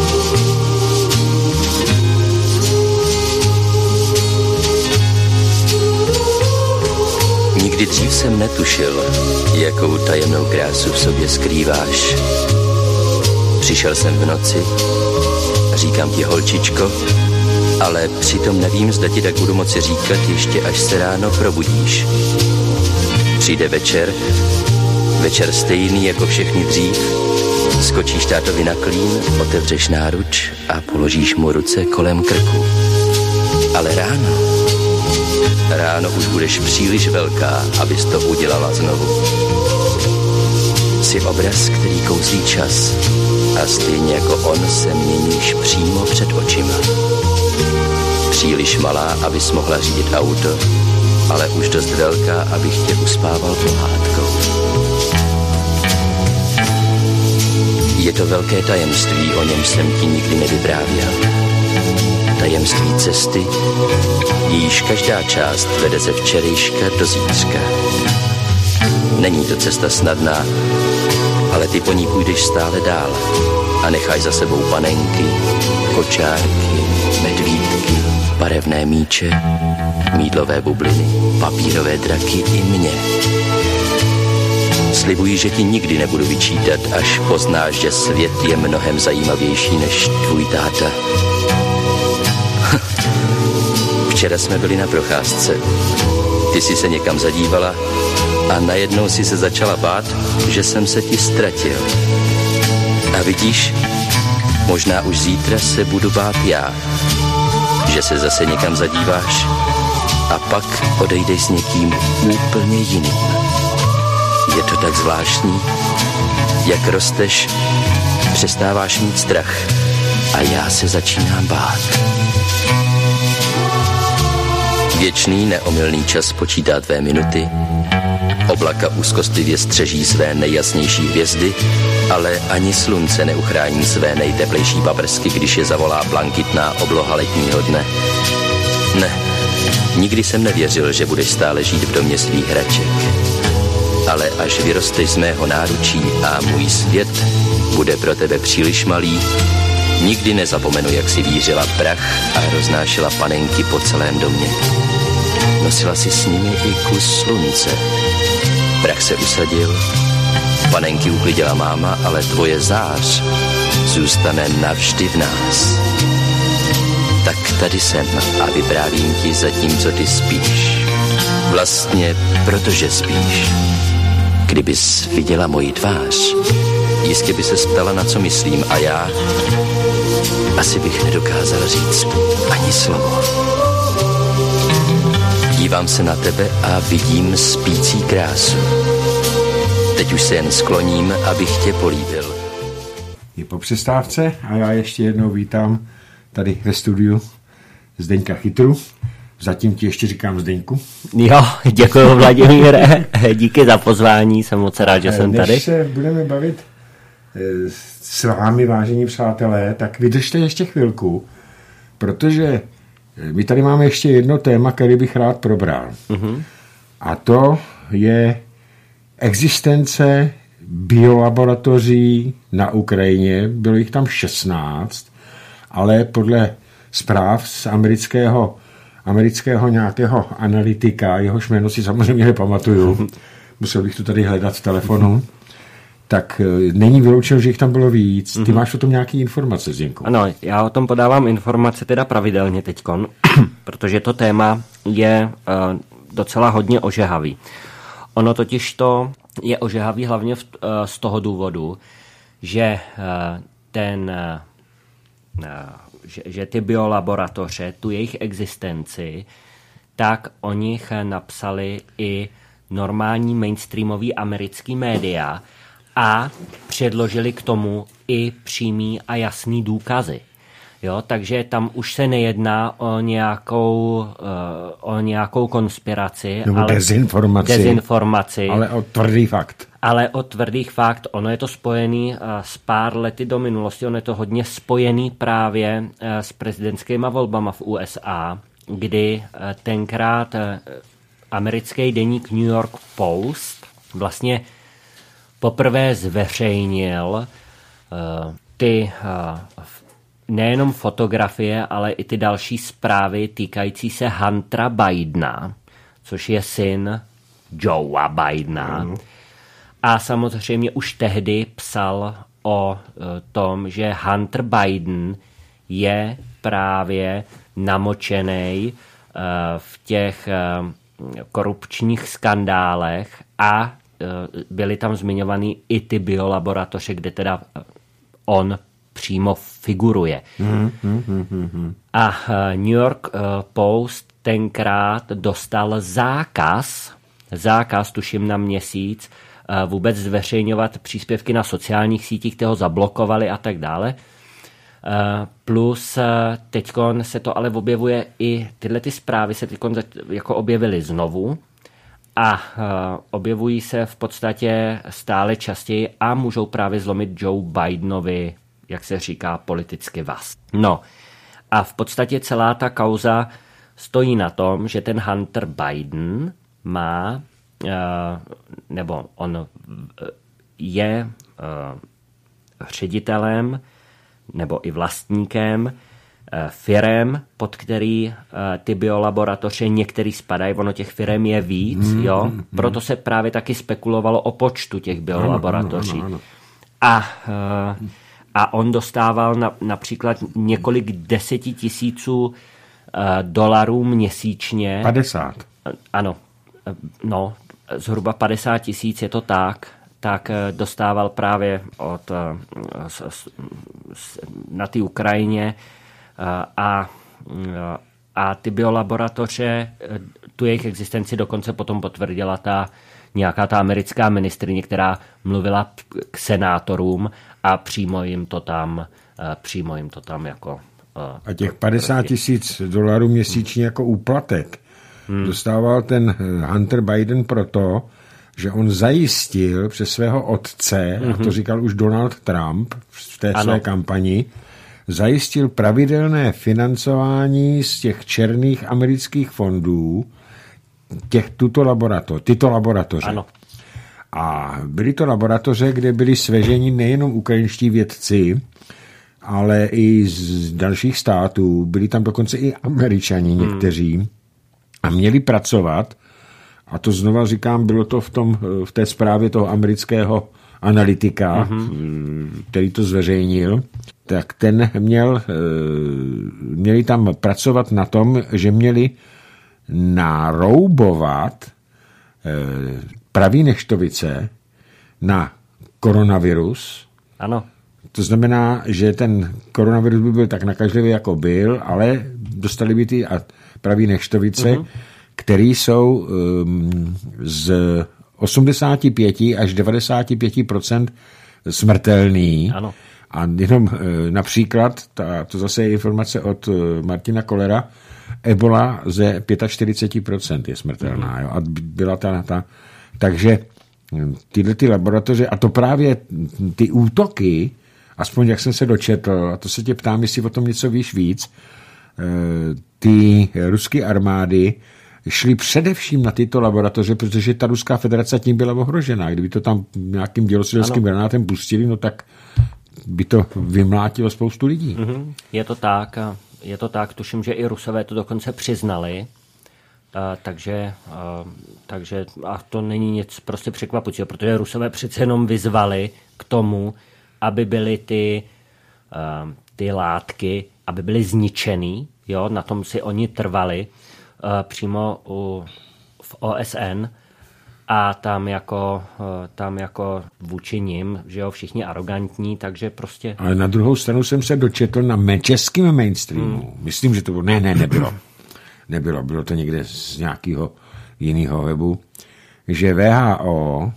Nikdy dřív jsem netušil, jakou tajemnou krásu v sobě skrýváš. Přišel jsem v noci, říkám ti, holčičko, ale přitom nevím, zda ti tak budu moci říkat, ještě až se ráno probudíš. Přijde večer, večer stejný jako všechny dřív, skočíš tátovi na klín, otevřeš náruč a položíš mu ruce kolem krku. Ale ráno, ráno už budeš příliš velká, abys to udělala znovu. Jsi obraz, který kouzlí čas a stejně jako on se měníš přímo před očima. Příliš malá, abys mohla řídit auto, ale už dost velká, abych tě uspával pohádkou. Je to velké tajemství, o něm jsem ti nikdy nevyprávěl. Tajemství cesty, jejíž každá část vede ze včerejška do zítřka. Není to cesta snadná, ale ty po ní půjdeš stále dál a necháš za sebou panenky, kočárky, medvídky, barevné míče, mýdlové bubliny, papírové draky i mě. Slibuji, že ti nikdy nebudu vyčítat, až poznáš, že svět je mnohem zajímavější než tvůj táta. Včera jsme byli na procházce. Ty jsi se někam zadívala a najednou si se začala bát, že jsem se ti ztratil. A vidíš, možná už zítra se budu bát já, že se zase někam zadíváš a pak odejdeš s někým úplně jiným. Je to tak zvláštní, jak rosteš, přestáváš mít strach a já se začínám bát. Věčný neomylný čas počítá tvé minuty, oblaka úzkostlivě střeží své nejjasnější hvězdy, ale ani slunce neuchrání své nejteplejší paprsky, když je zavolá blankitná obloha letního dne. Ne, nikdy jsem nevěřil, že budeš stále žít v domě svých hraček. Ale až vyrosteš z mého náručí a můj svět bude pro tebe příliš malý, nikdy nezapomenu, jak si vířila prach a roznášela panenky po celém domě. Nosila si s nimi i kus slunce. Prach se usadil, panenky uklidila máma, ale tvoje zář zůstane navždy v nás. Tak tady jsem a vyprávím ti zatímco ty spíš. Vlastně protože spíš. Kdybys viděla moji tvář, jistě by se ptala, na co myslím, a já asi bych nedokázal říct ani slovo. Dívám se na tebe a vidím spící krásu. Teď už se jen skloním, abych tě políbil. Je po přestávce a já ještě jednou vítám tady ve studiu Zdeňka Chytru. Zatím ti ještě říkám Zdeňku. Jo, děkuji, Vladimíre. Díky za pozvání, jsem moc rád, že jsem Než tady. Než se budeme bavit s vámi, vážení přátelé, tak vydržte ještě chvilku, protože my tady máme ještě jedno téma, který bych rád probral. Uh-huh. A to je existence biolaboratoří na Ukrajině. Bylo jich tam šestnáct, ale podle zpráv z amerického amerického nějakého analytika, jehož jméno si samozřejmě nepamatuju, musel bych to tady hledat v telefonu, tak není vyloučeno, že jich tam bylo víc. Ty mm-hmm. máš o tom nějaké informace, Zdenku? Ano, já o tom podávám informace teda pravidelně teďkon, protože to téma je uh, docela hodně ožehavý. Ono totiž to je ožehavý hlavně v, uh, z toho důvodu, že uh, ten... Uh, Že, že ty biolaboratoře, tu jejich existenci, tak o nich napsali i normální mainstreamový americký média a předložili k tomu i přímý a jasný důkazy. Jo, takže tam už se nejedná o nějakou, uh, o nějakou konspiraci, nebo ale dezinformaci, dezinformaci, ale o tvrdý fakt. Ale o tvrdých fakt, ono je to spojený uh, s pár lety do minulosti, ono je to hodně spojený právě uh, s prezidentskýma volbama v U S A, kdy uh, tenkrát uh, americký deník New York Post vlastně poprvé zveřejnil uh, ty uh, nejenom fotografie, ale i ty další zprávy týkající se Huntera Bidena, což je syn Joea Bidena. Mm. A samozřejmě už tehdy psal o tom, že Hunter Biden je právě namočený v těch korupčních skandálech a byly tam zmiňovaný i ty biolaboratoře, kde teda on přímo figuruje. Mm, mm, mm, mm. A New York Post tenkrát dostal zákaz, zákaz tuším na měsíc, vůbec zveřejňovat příspěvky na sociálních sítích, které ho zablokovali a tak dále. Plus teďkon se to ale objevuje i, tyhle ty zprávy se teďkon jako objevily znovu a objevují se v podstatě stále častěji a můžou právě zlomit Joe Bidenovi, jak se říká, politicky vaz. No a v podstatě celá ta kauza stojí na tom, že ten Hunter Biden má, nebo on je ředitelem nebo i vlastníkem firem, pod který ty biolaboratoře některý spadají, ono těch firem je víc, mm, jo? Mm, proto se právě taky spekulovalo o počtu těch biolaboratoří. Ano, ano, ano. A, a on dostával na, například několik deseti tisíců dolarů měsíčně. padesát. Ano, no, zhruba padesát tisíc je to tak, tak dostával právě od, na té Ukrajině a, a ty biolaboratoře, tu jejich existenci dokonce potom potvrdila ta nějaká ta americká ministryně, která mluvila k senátorům a přímo jim to tam, přímo jim to tam jako... A těch padesát tisíc dolarů měsíčně jako úplatek hmm. dostával ten Hunter Biden proto, že on zajistil přes svého otce, mm-hmm. a to říkal už Donald Trump v té ano. své kampani, zajistil pravidelné financování z těch černých amerických fondů těch, tuto laborato, tyto laboratoře. Ano. A byly to laboratoře, kde byli sveženi nejenom ukrajinští vědci, ale i z dalších států. Byli tam dokonce i Američani někteří hmm. a měli pracovat. A to znova říkám, bylo to v, tom, v té zprávě toho amerického analytika, mm-hmm. který to zveřejnil, tak ten měl, měli tam pracovat na tom, že měli naroubovat pravý neštovice na koronavirus. Ano. To znamená, že ten koronavirus by byl tak nakažlivý, jako byl, ale dostali by ty pravý neštovice, mm-hmm. který jsou um, z osmdesát pět až devadesát pět procent smrtelný. Ano. A jenom uh, například, ta, to zase je informace od uh, Martina Kollera, Ebola ze čtyřicet pět procent je smrtelná. Mm-hmm. Jo? A byla ta, ta... Takže tyhle ty laboratoře, a to právě ty útoky, aspoň jak jsem se dočetl, a to se tě ptám, jestli o tom něco víš víc, uh, ty ruské armády šli především na tyto laboratoře, protože ta Ruská federace tím byla ohrožená. Kdyby to tam nějakým dělostřeleckým granátem pustili, no tak by to vymlátilo spoustu lidí. Mm-hmm. Je to tak, je to tak. Tuším, že i Rusové to dokonce přiznali, a, takže, a, takže a to není nic prostě překvapujícího, protože Rusové přece jenom vyzvali k tomu, aby byly ty, a, ty látky, aby byly zničený, jo, na tom si oni trvali, přímo u, v O S N a tam jako, tam jako vůči nim, že jo, všichni arrogantní, takže prostě... Ale na druhou stranu jsem se dočetl na českém mainstreamu. Hmm. Myslím, že to bylo... Ne, ne, nebylo. Nebylo, bylo to někde z nějakého jiného webu, že V H O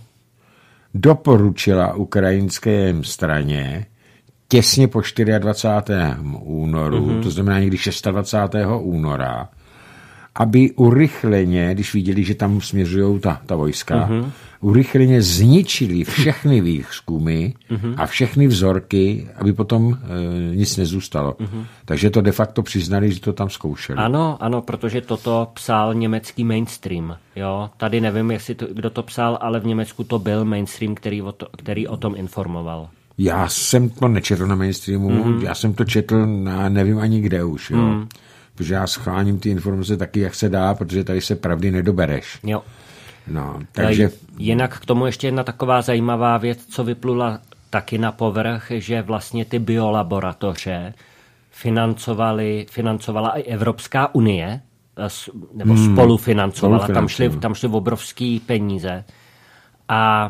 doporučila ukrajinské straně těsně po dvacátého čtvrtého únoru, hmm. to znamená někdy dvacátého šestého února, aby urychleně, když viděli, že tam směřují ta, ta vojska, uh-huh. urychleně zničili všechny výzkumy uh-huh. a všechny vzorky, aby potom e, nic nezůstalo. Uh-huh. Takže to de facto přiznali, že to tam zkoušeli. Ano, ano, protože toto psal německý mainstream. Jo? Tady nevím, jestli to, kdo to psal, ale v Německu to byl mainstream, který o, to, který o tom informoval. Já jsem to nečetl na mainstreamu, uh-huh. já jsem to četl na nevím ani kde už, jo. Uh-huh. Protože já schváním ty informace taky, jak se dá, protože tady se pravdy nedobereš. Jo. No, takže... Jinak k tomu ještě jedna taková zajímavá věc, co vyplula taky na povrch, že vlastně ty biolaboratoře financovaly, financovala i Evropská unie, nebo hmm. spolufinancovala, tam šly, tam šly obrovský peníze a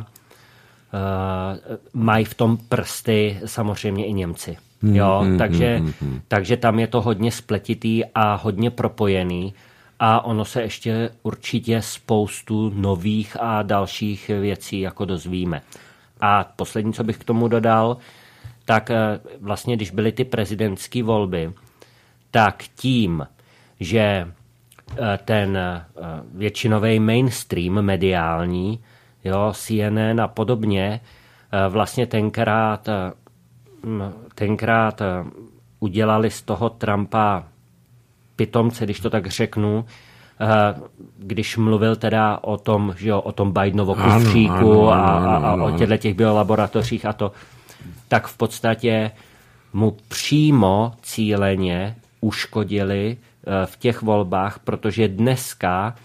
uh, mají v tom prsty samozřejmě i Němci. Jo, hmm, takže, hmm, hmm. takže tam je to hodně spletitý a hodně propojený a ono se ještě určitě spoustu nových a dalších věcí jako dozvíme. A poslední, co bych k tomu dodal, tak vlastně, když byly ty prezidentské volby, tak tím, že ten většinový mainstream mediální, jo, C N N a podobně, vlastně tenkrát, tenkrát udělali z toho Trumpa pitomce, když to tak řeknu, když mluvil teda o tom, že jo, o tom Bidenovo kufříku a, a, a o těchto těch biolaboratořích a to, tak v podstatě mu přímo cíleně uškodili v těch volbách, protože dneska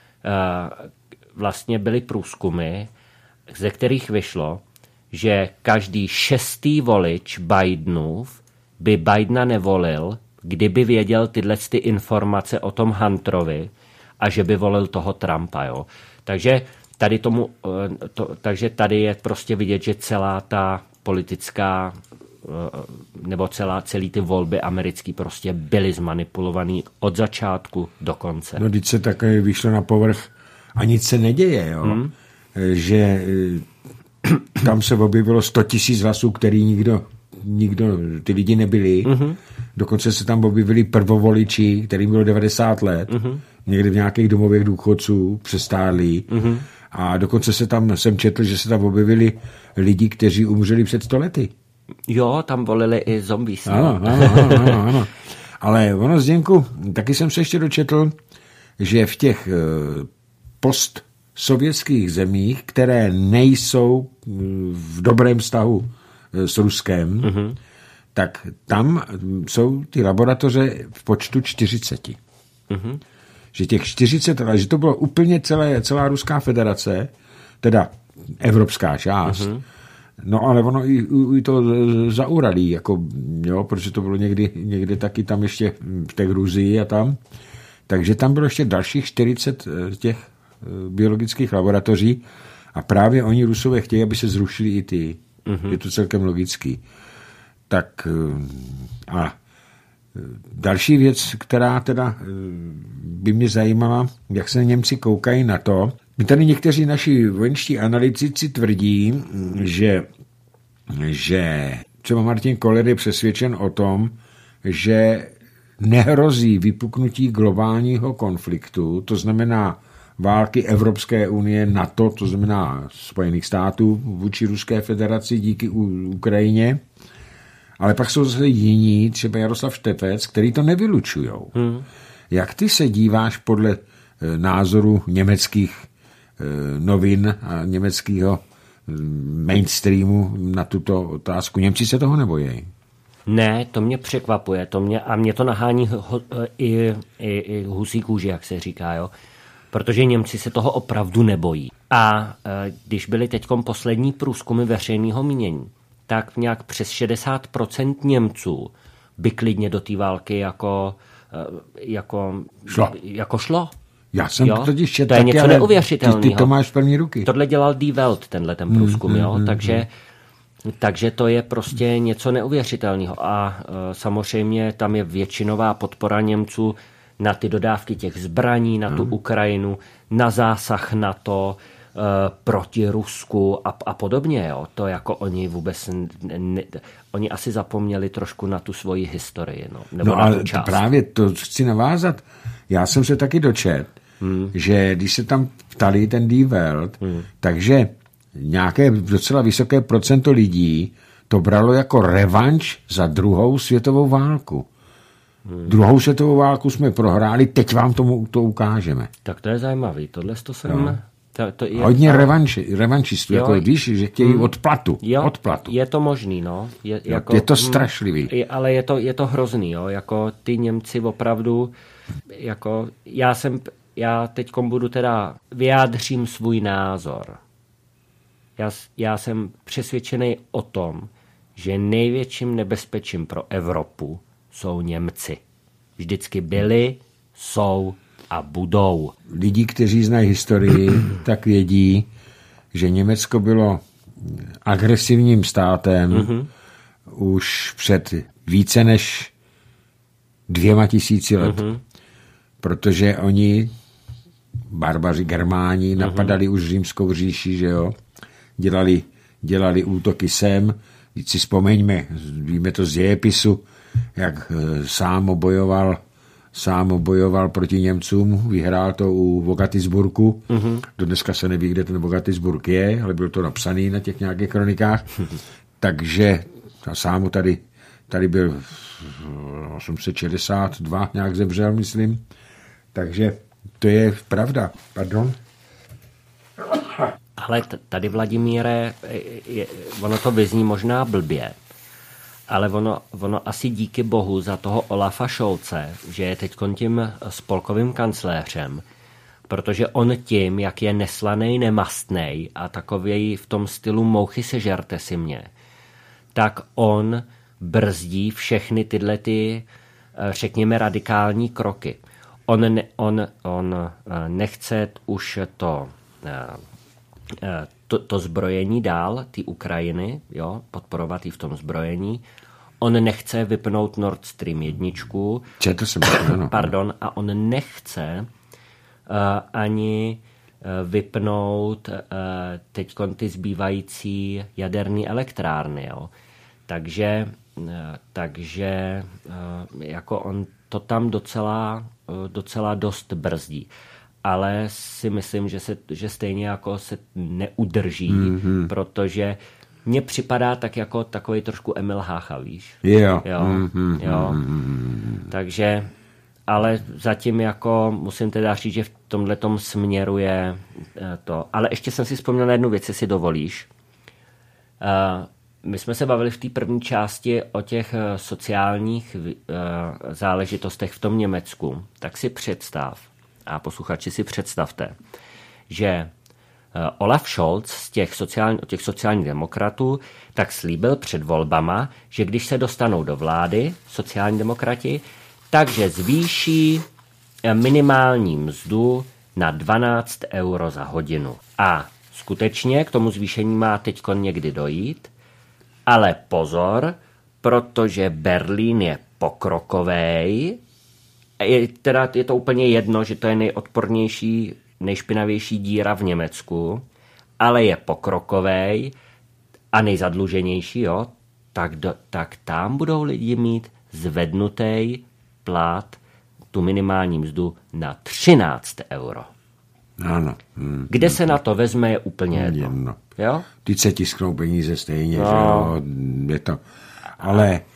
vlastně byly průzkumy, ze kterých vyšlo, že každý šestý volič Bidenův by Bidena nevolil, kdyby věděl tyhle ty informace o tom Hunterovi a že by volil toho Trumpa. Jo. Takže tady tomu, to, takže tady je prostě vidět, že celá ta politická nebo celá, celý ty volby americký prostě byly zmanipulovaný od začátku do konce. No, když se také vyšlo na povrch a nic se neděje, jo? Hmm. Že tam se objevilo sto tisíc hlasů, který nikdo, nikdo, ty lidi nebyli. Mm-hmm. Dokonce se tam objevili prvovoliči, kterým bylo devadesát let, mm-hmm. někde v nějakých domových důchodců přestárlí. Mm-hmm. A dokonce se tam, jsem četl, že se tam objevili lidi, kteří umřeli před sto lety. Jo, tam volili i zombies. Ano, ano, ano, ano. Ale ono, Zděnku, taky jsem se ještě dočetl, že v těch postsovětských zemích, které nejsou v dobrém vztahu s Ruskem, mm-hmm. tak tam jsou ty laboratoře v počtu čtyřicet. Mm-hmm. Že těch čtyřicet, ale že to bylo úplně celé, celá Ruská federace, teda evropská část, mm-hmm. No ale ono i, i to zauralí, jako, jo, protože to bylo někdy, někdy taky tam ještě v té Gruzii a tam. Takže tam bylo ještě dalších čtyřicet těch biologických laboratoří a právě oni Rusové chtějí, aby se zrušili i ty. Mm-hmm. Je to celkem logický. Tak a další věc, která teda by mě zajímala, jak se Němci koukají na to. My tady někteří naši vojenští analytici tvrdí, že, že třeba Martin Koller je přesvědčen o tom, že nehrozí vypuknutí globálního konfliktu, to znamená války Evropské unie, NATO, to znamená Spojených států vůči Ruské federaci díky Ukrajině, ale pak jsou zase jiní, třeba Jaroslav Štefec, který to nevylučujou. Hmm. Jak ty se díváš podle názoru německých novin a německého mainstreamu na tuto otázku? Němci se toho nebojí? Ne, to mě překvapuje. To mě, a mě to nahání ho, i, i, i husí kůži, jak se říká, jo. Protože Němci se toho opravdu nebojí. A e, když byly teďkom poslední průzkumy veřejného mínění, tak nějak přes šedesát procent Němců by klidně do té války jako, e, jako, šlo. jako šlo. Já jsem jo? totiž četl, to je něco neuvěřitelného. Ty, ty to máš v první ruky. Tohle dělal Die Welt, tenhle ten průzkum, mm, jo, mm, takže, mm. takže to je prostě něco neuvěřitelného. A e, samozřejmě tam je většinová podpora Němců na ty dodávky těch zbraní, na tu mm. Ukrajinu, na zásah NATO, e, proti Rusku a, a podobně, jo. To jako oni vůbec, ne, oni asi zapomněli trošku na tu svoji historii, no, nebo no na tu a část. Právě to chci navázat. Já jsem se taky dočet, hmm. že když se tam ptali ten Die Welt, hmm. takže nějaké docela vysoké procento lidí to bralo jako revanš za druhou světovou válku. Hmm. Druhou světovou válku jsme prohráli, teď vám tomu to ukážeme. Tak to je zajímavý. Tohle to jsem... No. To, to je, hodně revanši, revanšistů, jo, jako víš, že chtějí hmm. odplatu. Jo, odplatu. Je to možný, no. Je, jo, jako, je to strašlivý. Je, ale je to, je to hrozný, jo. Jako ty Němci opravdu, jako já jsem, já teďkom budu teda, vyjádřím svůj názor. Já, já jsem přesvědčený o tom, že největším nebezpečím pro Evropu jsou Němci. Vždycky byli, jsou a budou. Lidi, kteří znají historii, tak vědí, že Německo bylo agresivním státem mm-hmm. už před více než dvěma tisíci let. Mm-hmm. Protože oni, barbaři Germáni, napadali mm-hmm. už římskou říši, že jo, dělali, dělali útoky sem, Teď si vzpomeňme, víme to z dějepisu, jak sám obojoval, sám obojoval proti Němcům, vyhrál to u Vogatisburgu. Mm-hmm. Do dneska se neví, kde ten Vogatisburg je, ale bylo to napsaný na těch nějakých kronikách. Takže a sám tady, tady byl osm set šedesát dva, nějak zemřel, myslím. Takže to je pravda. Pardon. Ale tady, Vladimíre, je, ono to vyzní možná blbě, ale ono, ono asi díky bohu za toho Olafa Scholze, že je teď tím spolkovým kancléřem, protože on tím, jak je neslanej, nemastnej a takovej v tom stylu mouchy sežerte si mě, tak on brzdí všechny tyhle ty, řekněme, radikální kroky. On, ne, on, on nechce už to, to, to zbrojení dál, ty Ukrajiny, jo, podporovat ji v tom zbrojení. On nechce vypnout Nord Stream jedničku. Četl jsem to, Pardon, a on nechce uh, ani uh, vypnout uh, teďkon ty zbývající jaderné elektrárny, jo. Takže, uh, takže uh, jako on to tam docela, uh, docela dost brzdí. Ale si myslím, že, se, že stejně jako se neudrží, mm-hmm. protože mně připadá tak jako takový trošku Emil Hácha, víš? Jo. Jo, mm-hmm. jo. Takže, ale zatím jako musím teda říct, že v tomhletom směru je to. Ale ještě jsem si vzpomněl na jednu věc, jestli dovolíš. My jsme se bavili v té první části o těch sociálních záležitostech v tom Německu. Tak si představ, a posluchači si představte, že Olaf Scholz z těch, sociální, těch sociálních demokratů tak slíbil před volbama, že když se dostanou do vlády sociální demokrati, takže zvýší minimální mzdu na dvanáct euro za hodinu. A skutečně k tomu zvýšení má teďko někdy dojít, ale pozor, protože Berlín je pokrokovej, je, teda je to úplně jedno, že to je nejodpornější, nejšpinavější díra v Německu, ale je pokrokovej a nejzadluženější, jo, tak, do, tak tam budou lidi mít zvednutý plat, tu minimální mzdu na třináct euro. Ano. Hmm. Kde se na to vezme, je úplně jedno. jedno. Jo? Ty se tisknou peníze stejně, no. že jo, je to. Ale e,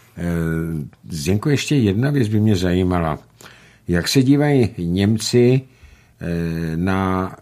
Zdenko, ještě jedna věc by mě zajímala. Jak se dívají Němci e, na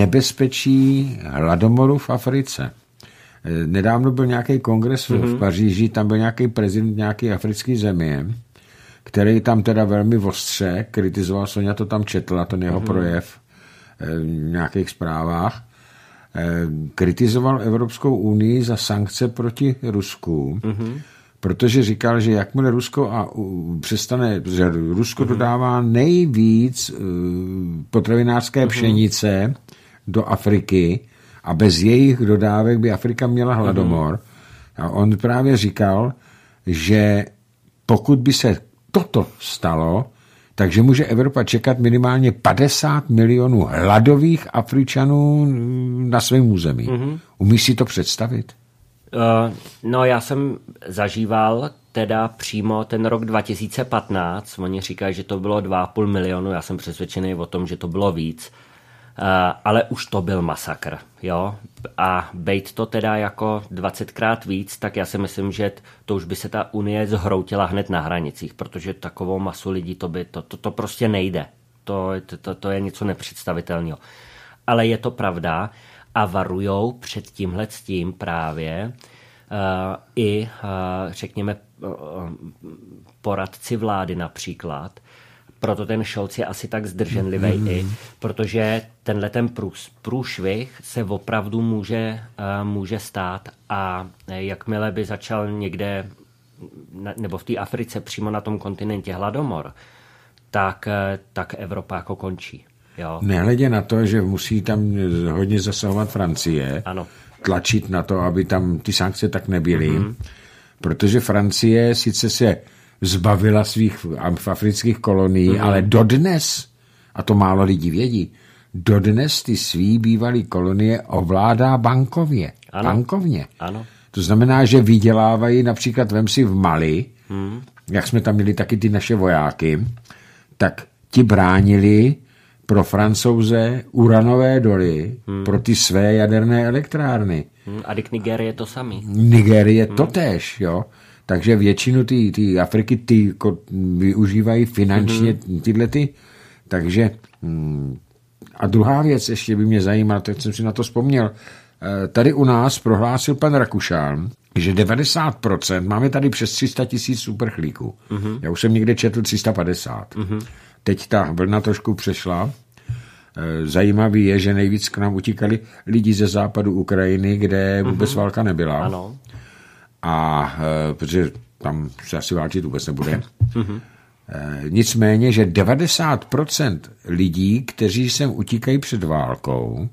nebezpečí hladomoru v Africe? E, nedávno byl nějaký kongres mm-hmm. v Paříži, tam byl nějaký prezident nějaké africké země, který tam teda velmi ostře kritizoval, Sonja to tam četla, ten jeho mm-hmm. projev e, v nějakých zprávách, e, kritizoval Evropskou unii za sankce proti Rusku, mm-hmm. protože říkal, že jakmile Rusko a uh, přestane, že Rusko mm-hmm. dodává nejvíc uh, potravinářské mm-hmm. pšenice do Afriky a bez jejich dodávek by Afrika měla hladomor. Mm-hmm. A on právě říkal, že pokud by se toto stalo, takže může Evropa čekat minimálně padesát milionů hladových Afričanů na svém území. Mm-hmm. Umíš si to představit? Uh, no já jsem zažíval teda přímo ten rok dva tisíce patnáct, oni říkají, že to bylo dva a půl milionu, já jsem přesvědčený o tom, že to bylo víc, uh, ale už to byl masakr, jo, a bejt to teda jako dvacetkrát víc, tak já si myslím, že to už by se ta Unie zhroutila hned na hranicích, protože takovou masu lidí to by, to, to, to prostě nejde, to, to, to je něco nepředstavitelného, ale je to pravda. A varujou před tímhle s tím právě uh, i, uh, řekněme, uh, poradci vlády například. Proto ten Scholz je asi tak zdrženlivý mm-hmm. i, protože tenhle ten průs, průšvih se opravdu může, uh, může stát a jakmile by začal někde, nebo v té Africe přímo na tom kontinentě hladomor, tak, tak Evropa jako končí. Jo. Nehledě na to, že musí tam hodně zasahovat Francie, ano. tlačit na to, aby tam ty sankce tak nebyly, mm-hmm. protože Francie sice se zbavila svých afrických kolonií, mm-hmm. ale dodnes, a to málo lidí vědí, dodnes ty svý bývalý kolonie ovládá bankově. Ano. Bankovně. Ano. To znamená, že vydělávají například, vem si v Mali, hmm. jak jsme tam měli taky ty naše vojáky, tak ti bránili pro Francouze uranové doly hmm. pro ty své jaderné elektrárny. Hmm. A dik Nigérie je to samý. Nigérie hmm. totéž, jo. Takže většinu ty, ty Afriky ty využívají finančně hmm. tyhle ty. Takže a druhá věc, ještě by mě zajímala, tak jsem si na to vzpomněl. Tady u nás prohlásil pan Rakušan, že devadesát procent, máme tady přes tři sta tisíc uprchlíků. Uh-huh. Já už jsem někde četl tři sta padesát. Uh-huh. Teď ta vlna trošku přešla. Zajímavý je, že nejvíc k nám utíkali lidi ze západu Ukrajiny, kde vůbec uh-huh. válka nebyla. Ano. A protože tam se asi válčit vůbec nebude. Uh-huh. Nicméně, že devadesát procent lidí, kteří sem utíkají před válkou,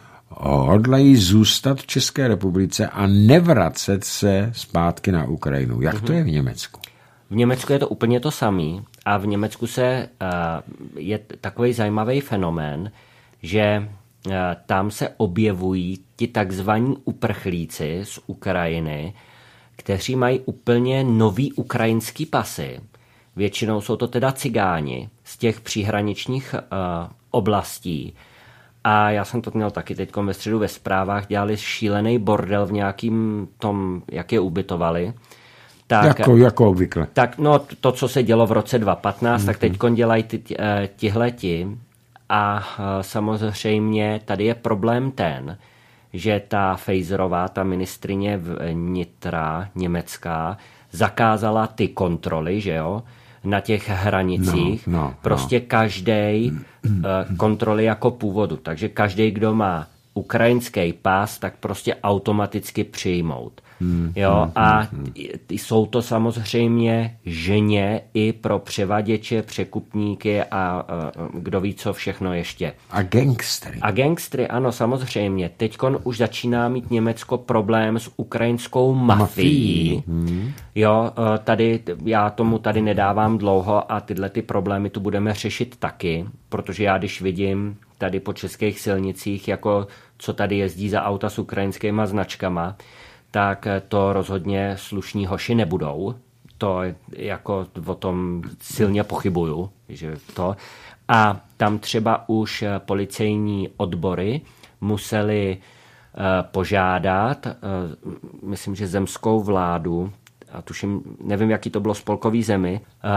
hodlají zůstat v České republice a nevracet se zpátky na Ukrajinu. Jak to je v Německu? V Německu je to úplně to samé a v Německu se uh, je takový zajímavý fenomén, že uh, tam se objevují ti takzvaní uprchlíci z Ukrajiny, kteří mají úplně nový ukrajinský pasy. Většinou jsou to teda cigáni z těch příhraničních uh, oblastí. A já jsem to měl taky teď ve středu ve zprávách, dělali šílený bordel v nějakým tom, jak je ubytovali. Tak, jako, jako obvykle. Tak no, to, co se dělo v roce dva tisíce patnáct, mm-hmm. tak teď dělají ty, tihleti. A samozřejmě tady je problém ten, že ta Faeserová, ta ministryně vnitra německá, zakázala ty kontroly, že jo, na těch hranicích. No, no, prostě no. každej uh, kontroly jako původu. Takže každý, kdo má ukrajinský pás, tak prostě automaticky přijmout. Hmm, jo, hmm, a hmm. jsou to samozřejmě ženě i pro převaděče, překupníky a uh, kdo ví, co všechno ještě. A gangstry. A gangstry, ano, samozřejmě. Teďkon už začíná mít Německo problém s ukrajinskou mafií. Hmm. Jo, uh, tady, já tomu tady nedávám dlouho a tyhle ty problémy tu budeme řešit taky, protože já když vidím tady po českých silnicích, jako co tady jezdí za auta s ukrajinskýma značkama, tak to rozhodně slušní hoši nebudou. To jako o tom silně pochybuju, že to. A tam třeba už policejní odbory museli uh, požádat, uh, myslím, že zemskou vládu, a tuším, nevím, jaký to bylo spolkový zemi, uh,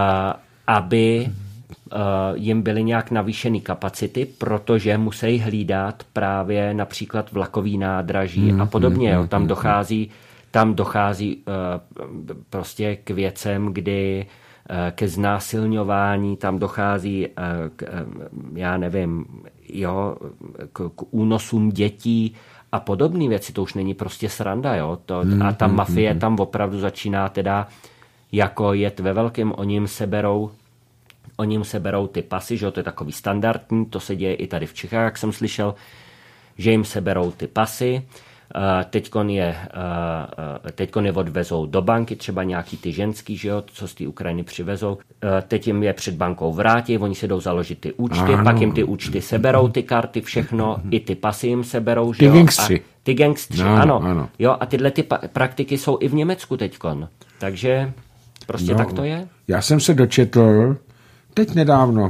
aby uh, jim byly nějak navýšený kapacity, protože musí hlídat právě například vlakový nádraží mm, a podobně. Mm, tam dochází, tam dochází uh, prostě k věcem, kdy uh, ke znásilňování, tam dochází uh, k, uh, já nevím, jo, k, k únosům dětí a podobné věci. To už není prostě sranda, jo. To, mm, a ta mm, mafie mm. tam opravdu začíná teda jako jet ve velkém, oni jim seberou Oni jim seberou ty pasy, že jo, to je takový standardní, to se děje i tady v Čechách, jak jsem slyšel, že jim seberou ty pasy, uh, teďkon je, uh, teďkon je odvezou do banky, třeba nějaký ty ženský, že jo, co z té Ukrajiny přivezou, uh, teď jim je před bankou vrátí, oni se jdou založit ty účty, ano. Pak jim ty účty seberou, ty karty, všechno, i ty pasy jim seberou, že ty jo. Gangstři. A ty gangstři, ano, ano, ano. Jo, a tyhle ty pa- praktiky jsou i v Německu teďkon, takže prostě no, tak to je. Já jsem se dočetl teď nedávno,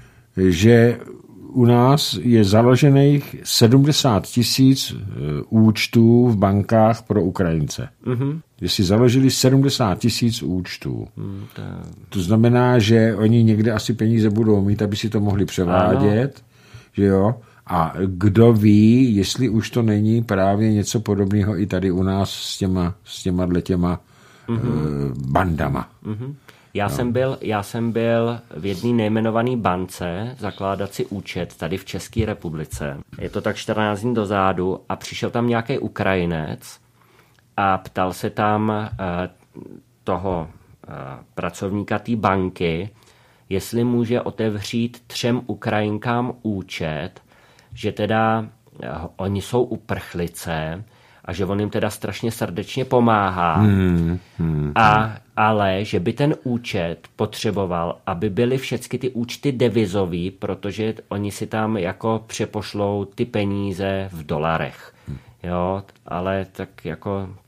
že u nás je založených sedmdesát tisíc účtů v bankách pro Ukrajince. Mm-hmm. Že si založili sedmdesát tisíc účtů. Mm, to... to znamená, že oni někde asi peníze budou mít, aby si to mohli převádět. Ano. Že jo? A kdo ví, jestli už to není právě něco podobného i tady u nás s těma, s těma těma mm-hmm. uh, bandama. Mm-hmm. Já, no. jsem byl, já jsem byl v jedné nejmenované bance zakládat si účet tady v České republice. Je to tak čtrnáct dní dozadu a přišel tam nějaký Ukrajinec a ptal se tam uh, toho uh, pracovníka té banky, jestli může otevřít třem Ukrajinkám účet, že teda uh, oni jsou uprchlice a že on jim teda strašně srdečně pomáhá, hmm, hmm, a, ale že by ten účet potřeboval, aby byly všechny ty účty devizový, protože oni si tam jako přepošlou ty peníze v dolarech. Jo, ale tak jako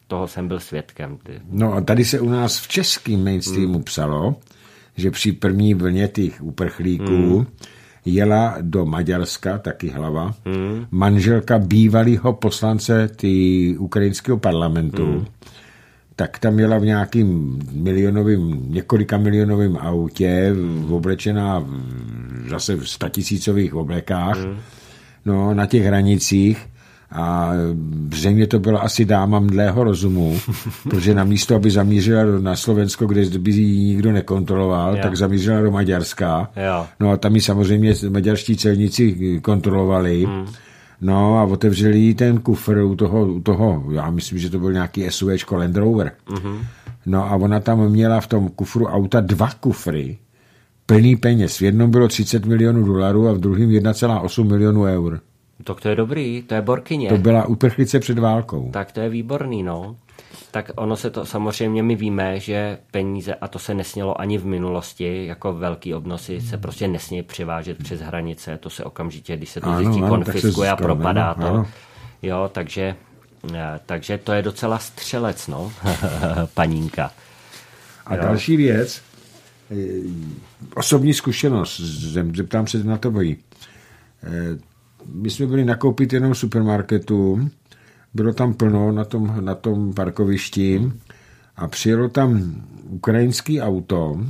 toho jsem byl svědkem. Ty. No a tady se u nás v českém mainstreamu hmm. psalo, že při první vlně těch uprchlíků hmm. jela do Maďarska, taky hlava, hmm. manželka bývalého poslance ty ukrajinského parlamentu, hmm. tak tam jela v nějakým milionovým, několika milionovým autě, oblečená zase v statisícových oblekách, hmm. no, na těch hranicích. A zřejmě to byla asi dáma mdlého rozumu, protože namísto, aby zamířila na Slovensko, kde by ji nikdo nekontroloval, jo. tak zamířila do Maďarska. Jo. No a tam ji samozřejmě maďarští celníci kontrolovali. Hmm. No a otevřeli jí ten kufr u toho, u toho, já myslím, že to byl nějaký SUVčko Land Rover. Hmm. No a ona tam měla v tom kufru auta dva kufry plný peněz. V jednom bylo třicet milionů dolarů a v druhém jedna celá osm milionů eur. Tak to je dobrý, to je borkyně. To byla uprchlice před válkou. Tak to je výborný, no. Tak ono se to, samozřejmě my víme, že peníze, a to se nesmělo ani v minulosti, jako velký obnosy, se prostě nesmějí převážet přes hranice, to se okamžitě, když se to ano, zjistí, ano, konfiskuje a propadá ano, to. Ano. Jo, takže, takže to je docela střelec, no, panínka. A jo. Další věc, osobní zkušenost, zeptám se na to bojí. My jsme byli nakoupit jenom v supermarketu, bylo tam plno na tom, na tom parkovišti a přijelo tam ukrajinský auto,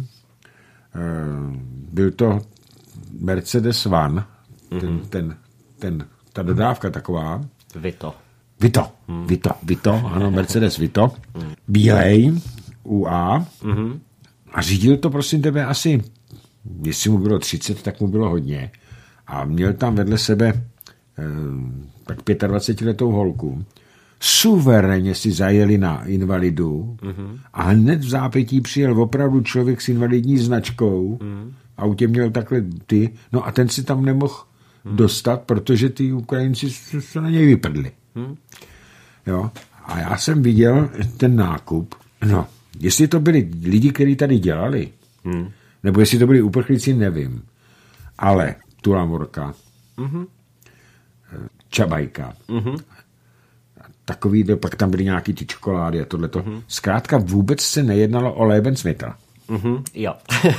byl to Mercedes Van, ten, ten, ten, ta dodávka taková. Vito. Vito, hmm. Vito, Vito, ano, Mercedes Vito, bílej, U A hmm. a řídil to, prosím tebe, asi, jestli mu bylo třicet, tak mu bylo hodně. A měl tam vedle sebe eh, tak dvacetiletou holku. Suverénně si zajeli na invalidu mm-hmm. a hned v zápětí přijel opravdu člověk s invalidní značkou. Mm. Autě měl takhle ty. No a ten si tam nemohl mm. dostat, protože ty Ukrajinci se na něj vyprdli. Mm. Jo. A já jsem viděl ten nákup. No, jestli to byli lidi, kteří tady dělali, mm. nebo jestli to byli uprchlíci, nevím. Ale Tulamorka, mm-hmm. Čabajka, mm-hmm. takový, pak tam byly nějaký ty čokolády a tohleto. Mm-hmm. Zkrátka vůbec se nejednalo o Lebensmittel. Mm-hmm. Jo.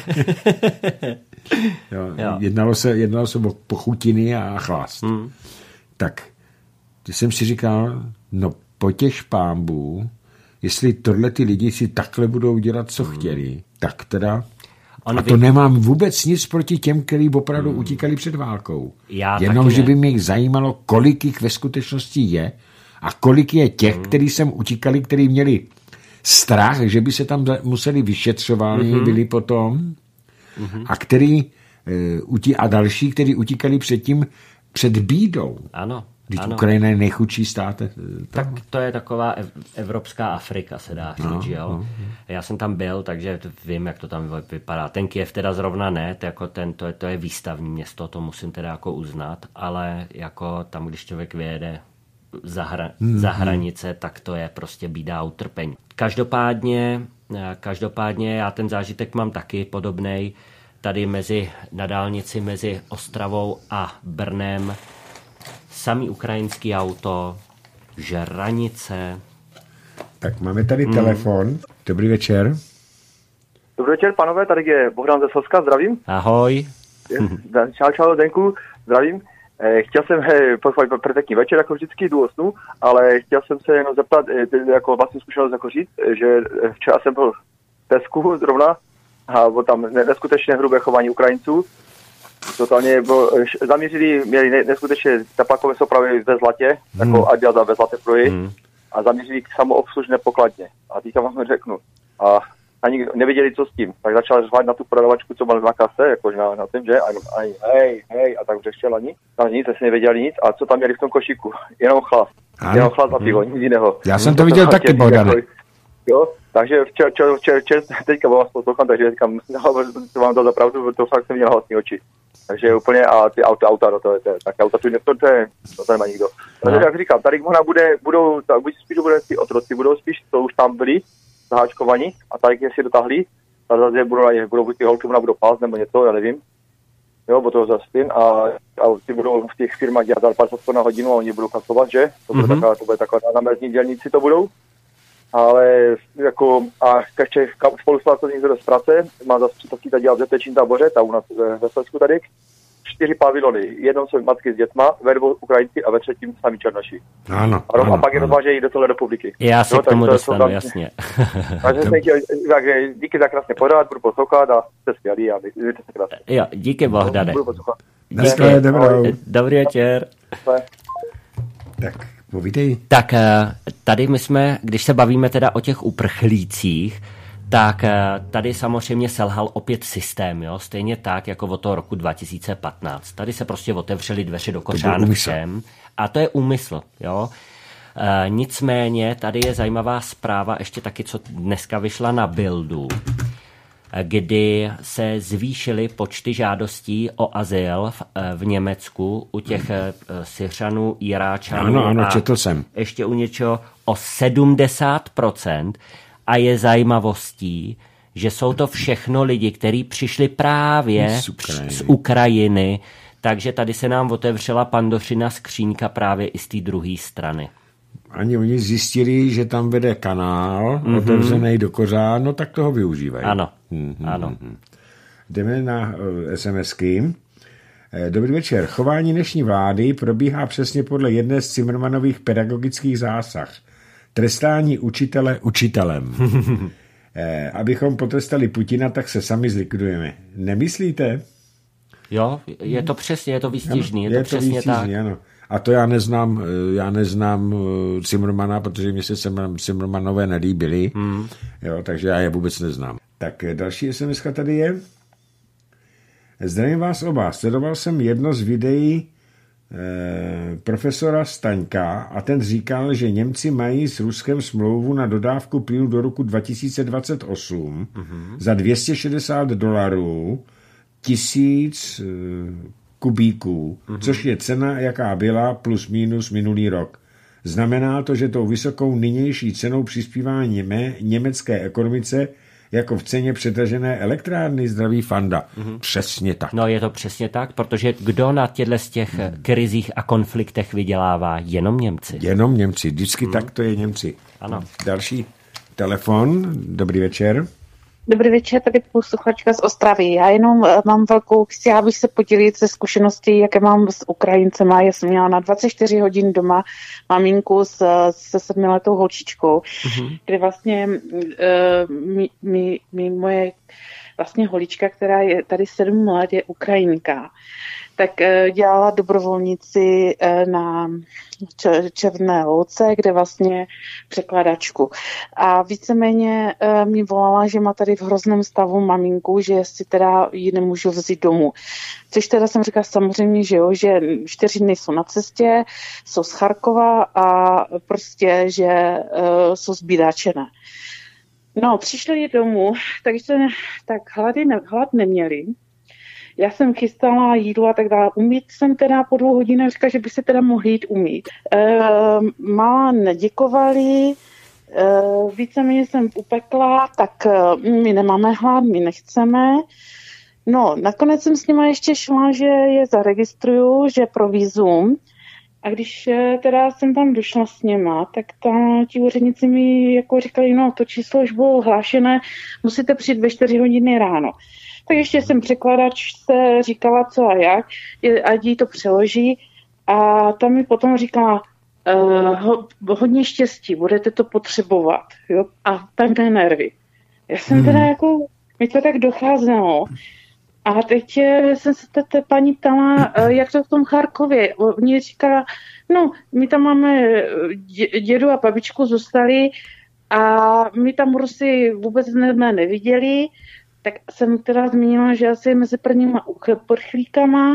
jo, jo. Jednalo se, jednalo se o pochutiny a chlast. Mm. Tak, když jsem si říkal, no potěš pámbů, jestli tohle ty lidi si takhle budou dělat, co mm. chtěli, tak teda On a to vy... nemám vůbec nic proti těm, kteří opravdu hmm. utíkali před válkou. Já Jenom, že by mě zajímalo, kolik jich ve skutečnosti je a kolik je těch, hmm. kteří sem utíkali, kteří měli strach, že by se tam museli vyšetřovat, hmm. byli potom hmm. a který uh, a další, kteří utíkali předtím před bídou. Ano. Když Ukrajina je nejchudší stát. Tak to je taková ev- evropská Afrika, se dá říct, no, jo. No. Já jsem tam byl, takže vím, jak to tam vypadá. Ten Kyjev teda zrovna ne, to, jako ten, to, je, to je výstavní město, to musím teda jako uznat, ale jako tam, když člověk vyjede za, hra, mm-hmm. za hranice, tak to je prostě bída a utrpení. Každopádně, každopádně já ten zážitek mám taky podobnej. Tady mezi, na dálnici mezi Ostravou a Brnem samý ukrajinský auto, žranice. Tak máme tady hmm. telefon. Dobrý večer. Dobrý večer, panové, tady je Bohdan ze Slezska, zdravím. Ahoj. Čau, čau, Denku, zdravím. Chtěl jsem, poslouchat perfektní večer, jako vždycky, jdu o snu, ale chtěl jsem se jenom zeptat, jako vlastní zkušenost jako říct, že včera jsem byl v Tesku zrovna a bylo tam neskutečně hrubé chování Ukrajinců. Totálně bylo, zaměřili, měli neskutečně teplákové soupravy ve zlatě, hmm. jako Adiada ve zlaté proji hmm. a zaměřili k samoobslužné pokladně. A teďka vám řeknu. A ani nevěděli, co s tím. Tak začal řvát na tu prodavačku, co byl na kase, jakož na, na tím, že? A ani hej, hej, a tak řeštěl ani. Tam nic, asi nevěděli nic. A co tam měli v tom košíku? Jenom chlast. Ano. Jenom chlast a pivo, nic jiného. Já jsem to viděl taky, Bogdane. Jo, takže včer, čer, čer, čer, teďka vás poslouchám, takže teďka to vám dal za pravdu, to fakt jsem měl vlastní oči. Takže úplně, a ty auta, auta, no to je, to je tak auta, to, to, to, je, to nemá nikdo. Takže jak říkám, tady možná bude, budou, tak spíš budou ty otroci, budou spíš, to už tam byli, zaháčkovaní, a tady si dotáhli, a zase budou, budou buď ty holky, možná budou pás, nebo něco, já nevím. Jo, bo to zase tím, a, a ty budou v těch firmách dělat padesát na hodinu a oni budou kasovat, že? To bude, mm-hmm. taková, to bude taková na mezní dělníci to budou. ale jako a ještě spolupracovník z práce má zase taky tady dělat v Zetečním táboře, tam u nás ve Slezsku tady, čtyři pavilony. Jednou jsou matky s dětma, ve dvou Ukrajinci a ve třetím sami Černoši. Ano, a, ano, a pak je ano. rozvážejí do celé republiky. Já se no, k tomu to, dostanu, to, jasně. Takže jsem chtěl, takže díky za krásný pořád, budu poslouchat a jste skvělý a mějte se krásně. Jo, díky Bohdane. Budu poslouchat. Díky, dobrou. Dobrý večer. Tak, povídej. Tak tady my jsme, když se bavíme teda o těch uprchlících, tak tady samozřejmě selhal opět systém, jo? Stejně tak, jako od toho roku dva tisíce patnáct. Tady se prostě otevřely dveře do kořán všem a to je úmysl. Jo? E, nicméně tady je zajímavá zpráva, ještě taky, co dneska vyšla na Bildu, kdy se zvýšily počty žádostí o azyl v, v Německu u těch hmm. Syřanů, Iráčanů ano, ano, četl jsem. ještě u něčeho o sedmdesát procent. A je zajímavostí, že jsou to všechno lidi, kteří přišli právě z Ukrajiny. z Ukrajiny, takže tady se nám otevřela Pandořina skříňka právě i z té druhé strany. Ani oni zjistili, že tam vede kanál, mm-hmm. otevřený do kořán, no tak toho využívají. Ano, mm-hmm. ano. Jdeme na uh, SMSky. Dobrý večer. Chování dnešní vlády probíhá přesně podle jedné z Zimmermanových pedagogických zásah. Trestání učitele učitelem. eh, abychom potrestali Putina, tak se sami zlikvidujeme. Nemyslíte? Jo, je to přesně, je to výstižný. Ano, je, je to přesně výstižný, tak. Ano. A to já neznám, já neznám Zimmermana, protože mě se Zimmermanové nelíbily, hmm. jo, takže já je vůbec neznám. Tak další es em eska tady je. Zdravím vás oba. Sledoval jsem jedno z videí eh, profesora Staňka a ten říkal, že Němci mají s Ruskem smlouvu na dodávku plynu do roku dva tisíce dvacet osm mm-hmm. za dvě stě šedesát dolarů tisíc eh, kubíků, mm-hmm. což je cena, jaká byla plus minus minulý rok. Znamená to, že tou vysokou nynější cenou přispívá něme, německé ekonomice jako v ceně přetažené elektrárny. Zdraví Fanda. Mm-hmm. Přesně tak. No je to přesně tak, protože kdo na těchto z těch mm. krizích a konfliktech vydělává? Jenom Němci. Jenom Němci. Vždycky mm. tak to je Němci. Ano. Další telefon. Dobrý večer. Dobrý večer, tady posluchačka z Ostravy. Já jenom mám velkou, chtěla bych se podělit ze zkušeností, jaké mám s Ukrajincema. Já jsem měla na dvacet čtyři hodin doma maminku s, se sedmiletou holčičkou, mm-hmm. kde vlastně uh, mi, mi, mi moje vlastně holička, která je tady sedm let, je Ukrajinka, tak uh, dělala dobrovolnici uh, na Černé louce, kde vlastně překladačku. A víceméně e, mi volala, že má tady v hrozném stavu maminku, že si teda ji nemůžu vzít domů. Což teda jsem říkala samozřejmě, že jo, že čtyři dny jsou na cestě, jsou z Charkova a prostě, že e, jsou zbídačené. No, přišli domů, takže tak hlady ne, hlad neměli. Já jsem chystala jídlo a tak dále. Umít jsem teda po dvou hodinách říkala, že by se teda mohli jít umít. E, malá neděkovali, e, víceméně jsem upekla, tak e, my nemáme hlad, my nechceme. No, nakonec jsem s nima ještě šla, že je zaregistruju, že pro vízum. A když e, teda jsem tam došla s něma, tak tam ti úředníci mi jako říkali, no to číslo už bylo hlášené, musíte přijít ve čtyři hodiny ráno. Tak ještě jsem překladačce říkala, co a jak, ať jí to přeloží. A tam mi potom říkala, uh, ho, hodně štěstí, budete to potřebovat. Jo? A pevné nervy. Já jsem hmm. teda jako, mi to tak docházelo. A teď jsem se té paní ptala, jak to v tom Charkově. Oni říkala, no, my tam máme dědu a babičku zůstali a my tam Rusy vůbec ne, neviděli. Tak jsem teda zmínila, že asi mezi prvníma uprchlíkama,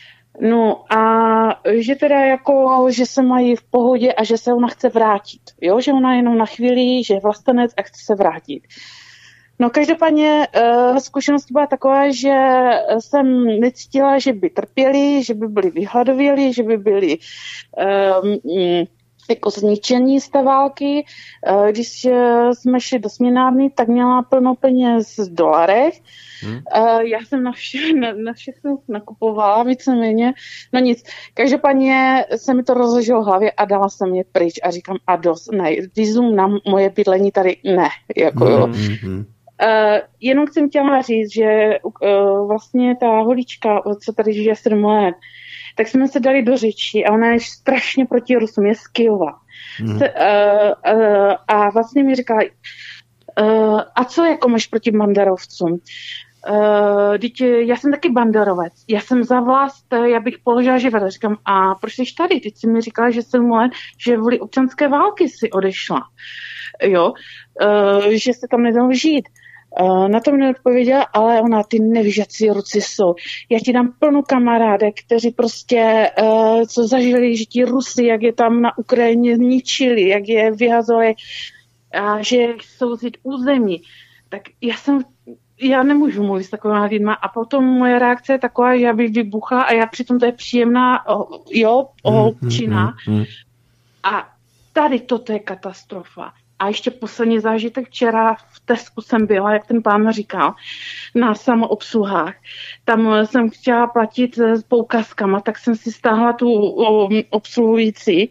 no a že teda jako, že se mají v pohodě a že se ona chce vrátit, jo, že ona jenom na chvíli, že je vlastenec a chce se vrátit. No každopádně uh, zkušenost byla taková, že jsem necítila, že by trpěli, že by byli vyhladověli, že by byli um, jako zničení z té války. Když jsme šli do směnárny, tak měla plno peněz v dolarech. Hmm. Já jsem na, vše, na, na všechno nakupovala víceméně. No nic, každopádně se mi to rozleželo v hlavě a dala jsem je pryč a říkám a dost, ne, vízum na moje bydlení tady ne. Jako, hmm. jo. Hmm. Uh, jenom jsem chtěla říct, že uh, vlastně ta holička, co tady žije sedm let, tak jsme se dali do řeči a ona je strašně proti Rusům, je z Kyjova. Mm. Se, uh, uh, a vlastně mi říká, uh, a co jako máš proti banderovcům? Uh, dítě, já jsem taky banderovec, já jsem za vlast, já bych položila život. Říkám, a proč jsi tady? Teď jsi mi říkala, že sedm let, že vůli občanské války si odešla. Jo, uh, že se tam nedalo žít. Uh, na to mi neodpověděla, ale ona, ty nevíš, jak si Ruci jsou. Já ti dám plnou kamarádek, kteří prostě, uh, co zažili, že ti Rusy, jak je tam na Ukrajině ničili, jak je vyhazovali a že jsou zít území. Tak já jsem, já nemůžu mluvit s takovými lidma a potom moje reakce je taková, že já bych vybuchla a já přitom to je příjemná, oh, jo, holčina. Mm, mm, mm. A tady toto je katastrofa. A ještě poslední zážitek, včera v Tesku jsem byla, jak ten pán říkal, na samoobsluhách. Tam jsem chtěla platit s poukazkama, tak jsem si stáhla tu obsluhující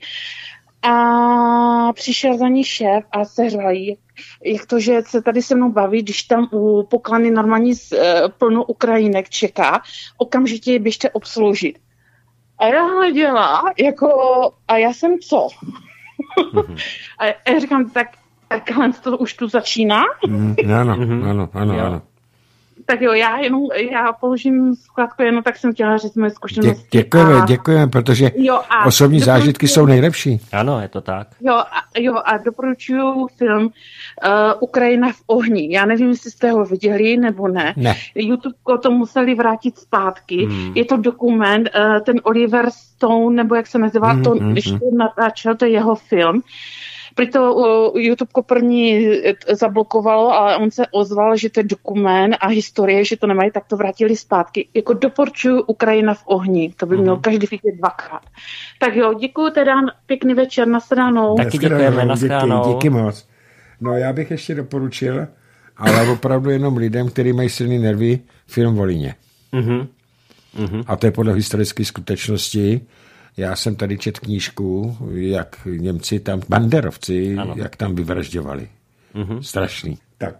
a přišel za ní šéf a seřval jí, jak to, že se tady se mnou baví, když tam u poklany normálně plno Ukrajinek čeká, okamžitě je běžte obsloužit. A já hleděla, jako, a já jsem co? Mm-hmm. A já říkám, tak takhle to už tu začíná. Mm, ano, mm-hmm. ano, ano, ano. Tak jo, já jenom, já položím zkladku jenom, tak jsem chtěla říct moje zkušenosti. Dě, děkujeme, a... děkujeme, protože jo, a osobní doporučuji... zážitky jsou nejlepší. Ano, je to tak. Jo, a, jo, a doporučuju film uh, Ukrajina v ohni. Já nevím, jestli jste ho viděli, nebo ne. Ne. YouTube to museli vrátit zpátky. Hmm. Je to dokument, uh, ten Oliver Stone, nebo jak se nazývá, hmm, to, hmm, když to natáčel, to je jeho film. Proto uh, YouTube první zablokovalo, ale on se ozval, že to je dokument a historie, že to nemají, tak to vrátili zpátky. Jako doporučuju Ukrajina v ohni. To by měl každý vidět dvakrát. Tak jo, děkuju teda, pěkný večer, nashledanou. Taky děkujeme, nashledanou. Díky, díky moc. No já bych ještě doporučil, ale opravdu jenom lidem, kteří mají silný nervy, film Volině. Mm-hmm. Mm-hmm. A to je podle historické skutečnosti. Já jsem tady čet knížku, jak Němci tam, banderovci, ano. jak tam vyvražďovali. Mm-hmm. Strašný. Tak,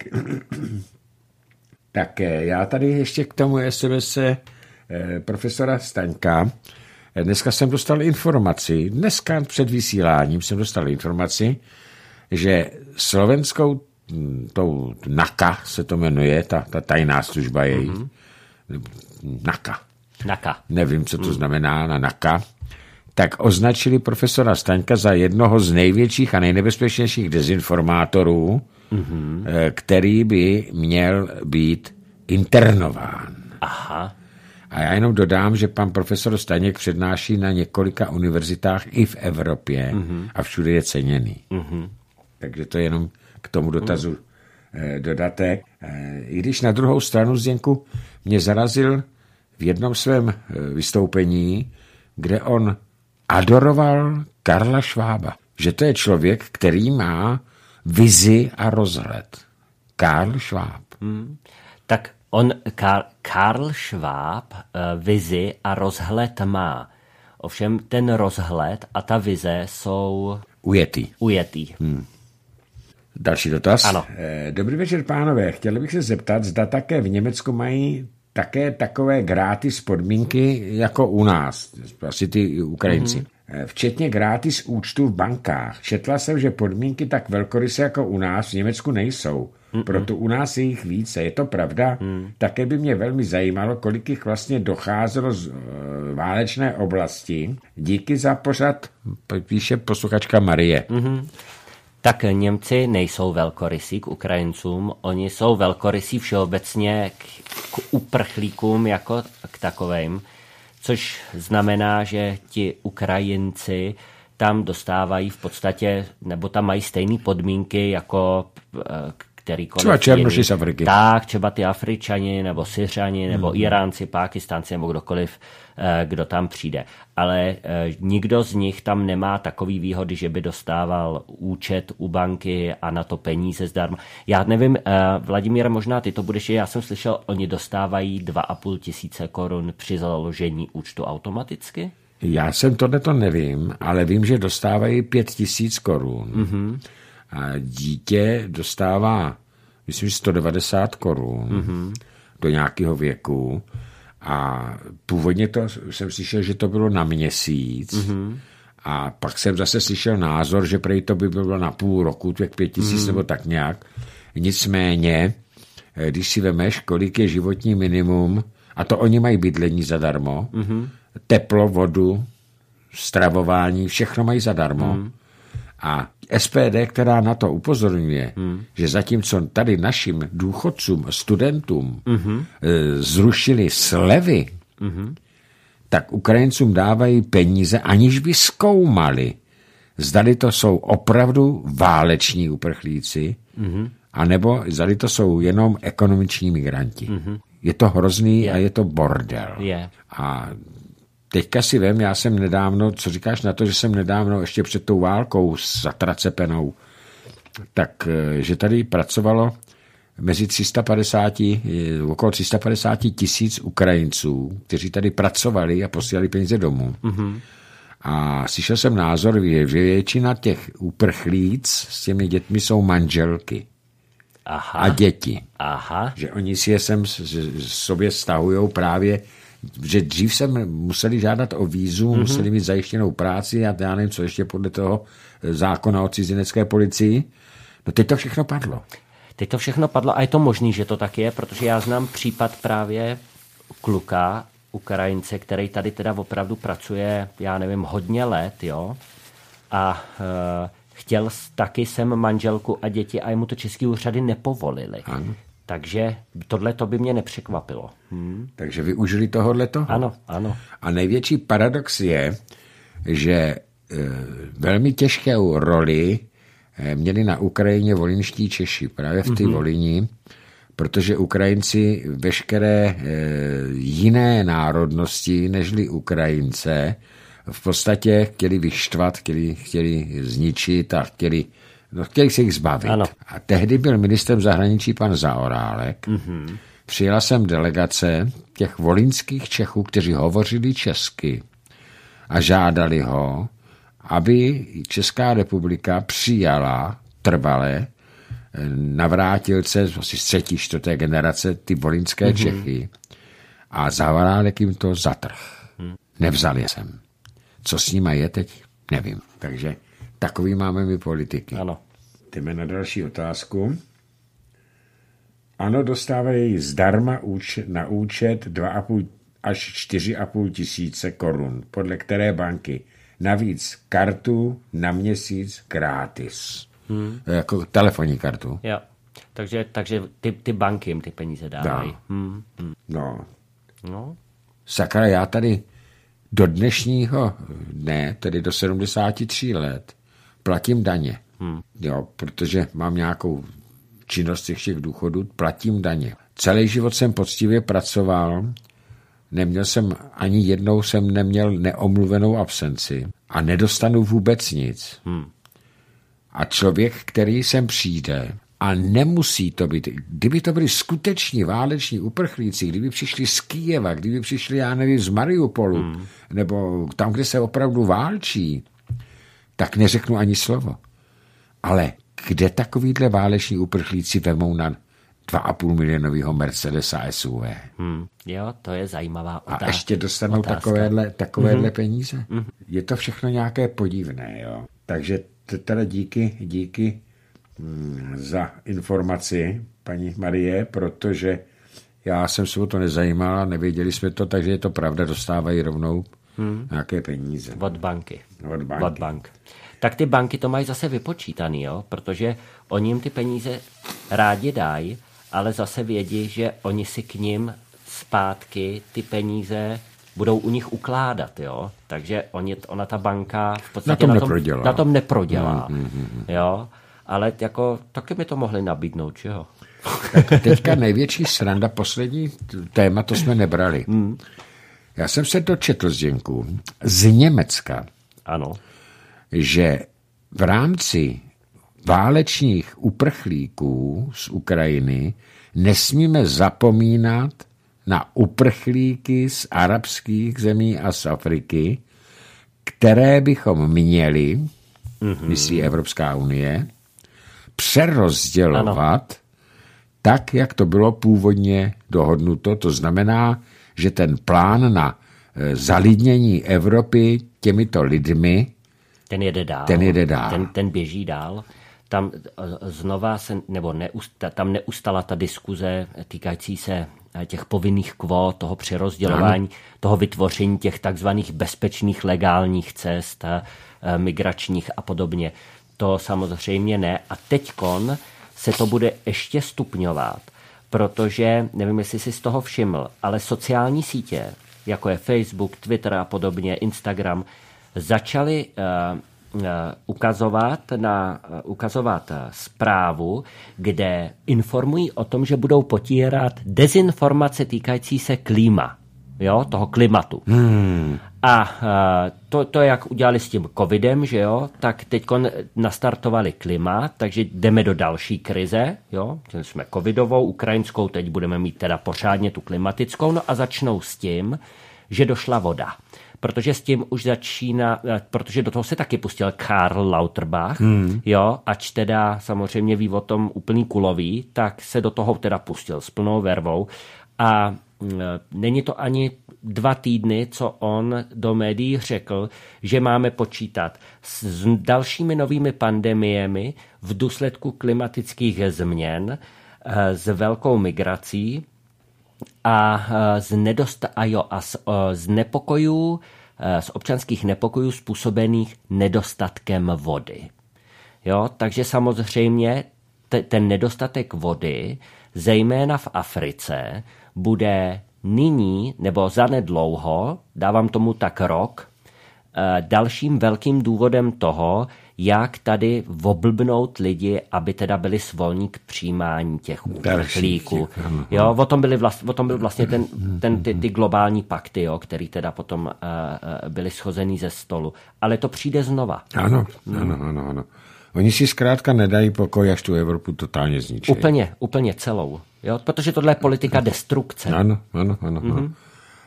tak já tady ještě k tomu es em es eh, profesora Staňka. Dneska jsem dostal informaci, dneska před vysíláním jsem dostal informaci, že slovenskou, tou NAKA se to jmenuje, ta, ta tajná služba její, mm-hmm. NAKA. NAKA. Nevím, co to mm. znamená na NAKA. Tak označili profesora Staňka za jednoho z největších a nejnebezpečnějších dezinformátorů, mm-hmm. který by měl být internován. Aha. A já jenom dodám, že pan profesor Staněk přednáší na několika univerzitách i v Evropě mm-hmm. a všude je ceněný. Mm-hmm. Takže to jenom k tomu dotazu mm. dodatek. I když na druhou stranu, Zdenku, mě zarazil v jednom svém vystoupení, kde on adoroval Karla Schwaba. Že to je člověk, který má vizi a rozhled. Karl Schwab. Hmm. Tak on, Karl, Karl Schwab, uh, vizi a rozhled má. Ovšem ten rozhled a ta vize jsou... Ujetý. Ujetý. Hmm. Další dotaz. Ano. Dobrý večer, pánové. Chtěl bych se zeptat, zda také v Německu mají také takové gratis podmínky jako u nás, asi ty Ukrajinci. Mm-hmm. Včetně gratis účtů v bankách. Četla jsem, že podmínky tak velkoryse jako u nás v Německu nejsou. Mm-mm. Proto u nás je jich více. Je to pravda? Mm. Také by mě velmi zajímalo, kolik jich vlastně docházelo z uh, válečné oblasti. Díky za pořad, píše posluchačka Marie. Mm-hmm. Tak Němci nejsou velkorysí k Ukrajincům, oni jsou velkorysí všeobecně k, k uprchlíkům jako k takovým, což znamená, že ti Ukrajinci tam dostávají v podstatě, nebo tam mají stejné podmínky jako kterýkoliv Třeba černoši jiný. z Afriky. Tak, třeba ty Afričani, nebo Syřani, nebo hmm. Iránci, Pákistánci, nebo kdokoliv, kdo tam přijde. Ale nikdo z nich tam nemá takový výhody, že by dostával účet u banky a na to peníze zdarma. Já nevím, Vladimír, možná ty to budeš, já jsem slyšel, oni dostávají dva a půl tisíce korun při založení účtu automaticky? Já jsem tohleto nevím, ale vím, že dostávají pět tisíc korun. Mm-hmm. A dítě dostává, myslím, sto devadesát korun mm-hmm. do nějakého věku. A původně to jsem slyšel, že to bylo na měsíc. Mm-hmm. A pak jsem zase slyšel názor, že prej to by bylo na půl roku, těch pět tisíc mm-hmm. nebo tak nějak. Nicméně, když si vemeš, kolik je životní minimum, a to oni mají bydlení zadarmo, mm-hmm. teplo, vodu, stravování, všechno mají zadarmo. Mm. A S P D, která na to upozorňuje, mm. že zatímco tady našim důchodcům, studentům mm-hmm. zrušili slevy, mm-hmm. tak Ukrajincům dávají peníze, aniž by zkoumali, zdali to jsou opravdu váleční uprchlíci, mm-hmm. anebo zdali to jsou jenom ekonomiční migranti. Mm-hmm. Je to hrozný yeah. a je to bordel. Yeah. A teďka si vem, já jsem nedávno, co říkáš na to, že jsem nedávno ještě před tou válkou zatracepenou, tak, že tady pracovalo mezi tři sta padesát, okolo tři sta padesát tisíc Ukrajinců, kteří tady pracovali a posílali peníze domů. Mm-hmm. A slyšel jsem názor, že většina těch uprchlíc s těmi dětmi jsou manželky. Aha. A děti. Aha. Že oni si je sem sobě stahujou právě, že dřív jsem museli žádat o vízum, mm-hmm. museli mít zajištěnou práci a já nevím, co ještě podle toho zákona o cizinecké policii. No teď to všechno padlo. Teď to všechno padlo a je to možný, že to tak je, protože já znám případ právě kluka, Ukrajince, který tady teda opravdu pracuje, já nevím, hodně let, jo, a e, chtěl taky sem manželku a děti a jemu to český úřady nepovolili. Ano. Takže tohle to by mě nepřekvapilo. Hmm. Takže využili tohohle toho? Ano, ano. A největší paradox je, že e, velmi těžkou roli e, měli na Ukrajině volyňští Češi, právě v té mm-hmm. Volyni, protože Ukrajinci veškeré e, jiné národnosti nežli Ukrajince v podstatě chtěli vyštvat, chtěli, chtěli zničit a chtěli No, chtěli se jich zbavit. Ano. A tehdy byl ministrem zahraničí pan Zaorálek. Mm-hmm. Přijela jsem delegace těch volyňských Čechů, kteří hovořili česky a žádali ho, aby Česká republika přijala trvale navrátilce asi z třetí, čtvrté generace ty volyňské mm-hmm. Čechy a Zaorálek jim to zatrh. Mm. Nevzali jsem. Co s nima je teď? Nevím. Takže takový máme my politiky. Ano. Jdeme na další otázku. Ano, dostávají zdarma účet, na účet dva a půl až čtyři a půl tisíce korun. Podle které banky? Navíc kartu na měsíc gratis. Hmm. Jako telefonní kartu. Jo. Takže, takže ty, ty banky jim ty peníze dávají. Dá. Hmm. Hmm. No. No. Sakra, já tady do dnešního dne, tedy do sedmdesáti tří let, platím daně. Hmm. Jo, protože mám nějakou činnost těch všech důchodů, platím daně. Celý život jsem poctivě pracoval, neměl jsem, ani jednou jsem neměl neomluvenou absenci a nedostanu vůbec nic. Hmm. A člověk, který sem přijde, a nemusí to být, kdyby to byli skuteční váleční uprchlíci, kdyby přišli z Kyjeva, kdyby přišli, já nevím, z Mariupolu, hmm. nebo tam, kde se opravdu válčí, tak neřeknu ani slovo. Ale kde takovýhle váleční uprchlíci vemou na dva a půl milionového Mercedesa S U V? Hmm. Jo, to je zajímavá otázka. A ještě dostanou otázka. takovéhle, takovéhle mm-hmm. peníze? Mm-hmm. Je to všechno nějaké podivné, jo. Takže teda díky, díky mm, za informaci, paní Marie, protože já jsem se o to nezajímal, nevěděli jsme to, takže je to pravda, dostávají rovnou hmm. nějaké peníze. Od banky. Od banky. Od bank. Tak ty banky to mají zase vypočítaný, jo? Protože oni jim ty peníze rádi dají, ale zase vědí, že oni si k nim zpátky ty peníze budou u nich ukládat, jo? Takže oni, ona ta banka v podstatě na tom na tom neprodělá. Na tom neprodělá, mm, mm, mm. jo? ale jako taky mi to mohli nabídnout, že jo? Tak teďka největší sranda, poslední téma, to jsme nebrali. Hmm. Já jsem se dočetl, Zdenku, z Německa, ano, že v rámci válečných uprchlíků z Ukrajiny nesmíme zapomínat na uprchlíky z arabských zemí a z Afriky, které bychom měli, mm-hmm. myslí Evropská unie, přerozdělovat ano. tak, jak to bylo původně dohodnuto. To znamená, že ten plán na zalidnění Evropy těmito lidmi ten jede dál. Ten, jede dál. ten, ten běží dál. Tam znova se, nebo neustala, tam neustala ta diskuze týkající se těch povinných kvót, toho přerozdělování, ano. toho vytvoření těch takzvaných bezpečných legálních cest, migračních a podobně. To samozřejmě ne. A teďkon se to bude ještě stupňovat, protože, nevím, jestli jsi z toho všiml, ale sociální sítě, jako je Facebook, Twitter a podobně, Instagram, začaly uh, uh, ukazovat, na, uh, ukazovat uh, zprávu, kde informují o tom, že budou potírat dezinformace týkající se klíma, jo, toho klimatu. Hmm. A uh, to, to, jak udělali s tím covidem, že jo, tak teď nastartovali klima, takže jdeme do další krize, jo, jsme covidovou, ukrajinskou, teď budeme mít teda pořádně tu klimatickou, no a začnou s tím, že došla voda. Protože s tím už začíná, protože do toho se taky pustil Karl Lauterbach, hmm. jo, ač teda samozřejmě ví o tom úplný kulový, tak se do toho teda pustil s plnou vervou a není to ani dva týdny, co on do médií řekl, že máme počítat s dalšími novými pandemiemi v důsledku klimatických změn, s velkou migrací a z, nedosta- a jo, a z, z nepokojů, z občanských nepokojů způsobených nedostatkem vody. Jo, takže samozřejmě t- ten nedostatek vody, zejména v Africe, bude nyní nebo zanedlouho, dávám tomu tak rok, dalším velkým důvodem toho, jak tady voblbnout lidi, aby teda byli svolní k přijímání těch uprchlíků. Jo, o tom, byly vlast, o tom byl vlastně ten, ten, ty, ty globální pakty, jo, který teda potom uh, byly schozený ze stolu. Ale to přijde znova. Ano, ano, ano, ano. Oni si zkrátka nedají pokoj, až tu Evropu totálně zničí. Úplně, úplně celou. Jo, protože tohle je politika destrukce. Ano, ano, ano. Mm-hmm. ano.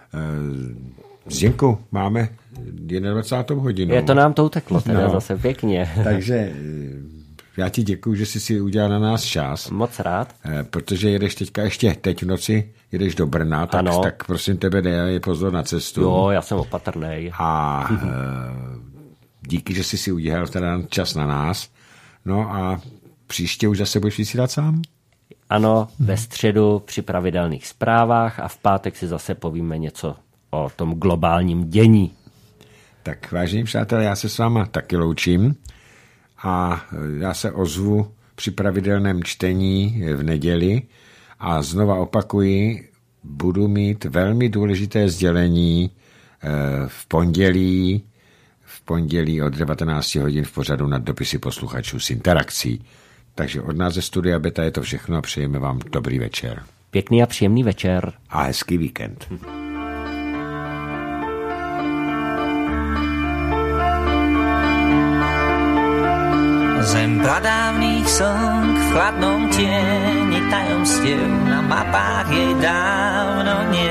Zdenku, máme dvacátou hodinu. Je to nám to uteklo, teda no. zase pěkně. Takže já ti děkuju, že jsi si udělal na nás čas. Moc rád. Protože jedeš teďka ještě teď v noci, jedeš do Brna, tak, tak prosím tebe dej pozor na cestu. Jo, já jsem opatrnej. A díky, že jsi si udělal teda čas na nás. No a příště už zase budeš vysílat sám? Ano, ve středu při pravidelných zprávách a v pátek si zase povíme něco o tom globálním dění. Tak vážení přátelé, já se s váma taky loučím a já se ozvu při pravidelném čtení v neděli a znova opakuji, budu mít velmi důležité sdělení v pondělí, v pondělí od devatenáct hodin v pořadu Nad dopisy posluchačů s interakcí. Takže od nás ze Studia Beta je to všechno a přejeme vám dobrý večer. Pěkný a příjemný večer. A hezký víkend. Hm. Zem pradávných song v chladnom tieni tajomstiev, na mapách jej dávno nie.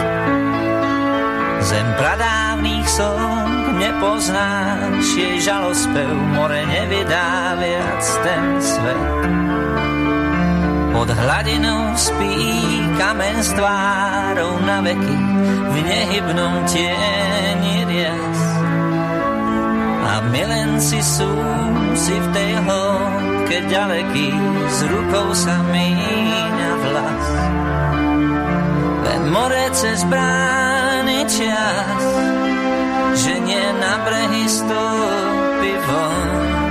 Zem pradávnych song nepoznáš, jej žalospev more nevydá viac ten svet. Pod hladinou spí kamen s tvárou na veky v nehybnom tieni rias. A milenci sú si v tej hĺbke ďaleký, s rukou sa míňa vlas. Len more cez brány čas, že nie na brehy stúpi von.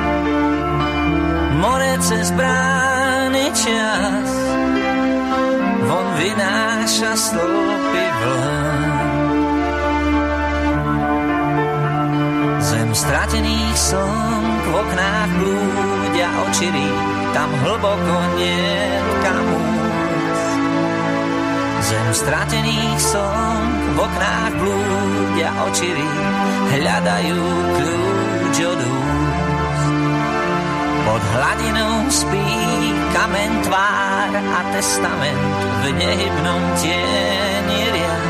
More cez brány čas, von vynáša stĺpy vln. Zem stratených slnk v oknách blúd blúdia očiví, tam hlboko niet kam újsť. Zem stratených som, v oknách blúdia očiví, hľadajú kľúč od úst. Pod hladinou spí kamen, tvár a testament v nehybnom tieni riad.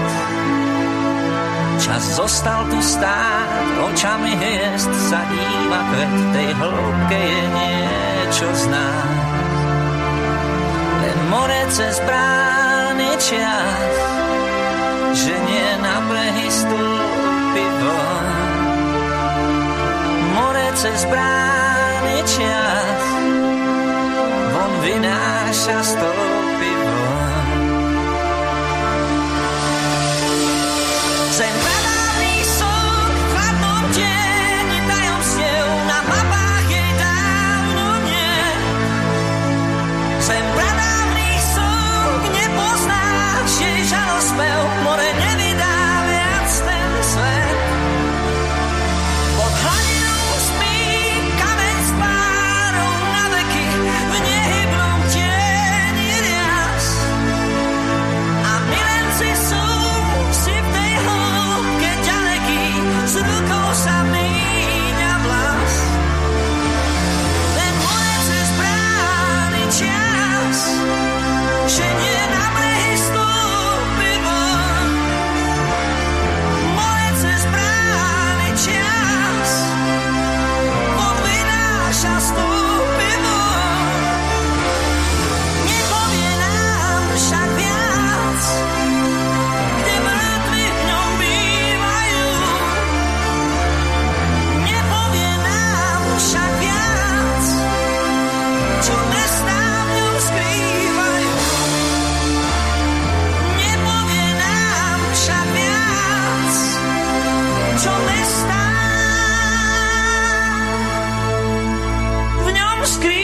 Čas zostal tu stáť, očami hviezd sa díva kvet, tej hĺbke je niečo znáť. Len more cez brány čas, že nie na brehy stúpi von. More cez brány čas, von vynáša stopy von. Zem pradávny som, v chladnom tieni tajomstiev, na mapách jej dávno nie. Zem pradávny som, nepoznáš jej žalospev, more nevydá viac ten svet. Pod hladinou spí kameň s párou na veky, v nehybnom tieni rias. A milenci sú si v tej hĺbke ďaleký, s rukou sa míňa vlas. Len more cez brány čas, že nie na brehy stúpi von. More cez brány čas, von vynáša stúpi von. Nepovie nám však viac, kde mŕtvi v ňom bývajú. Nepovie nám však viac, čo mestá v ňom skrývajú. Nepovie nám však viac, čo mestá v ňom skrývajú.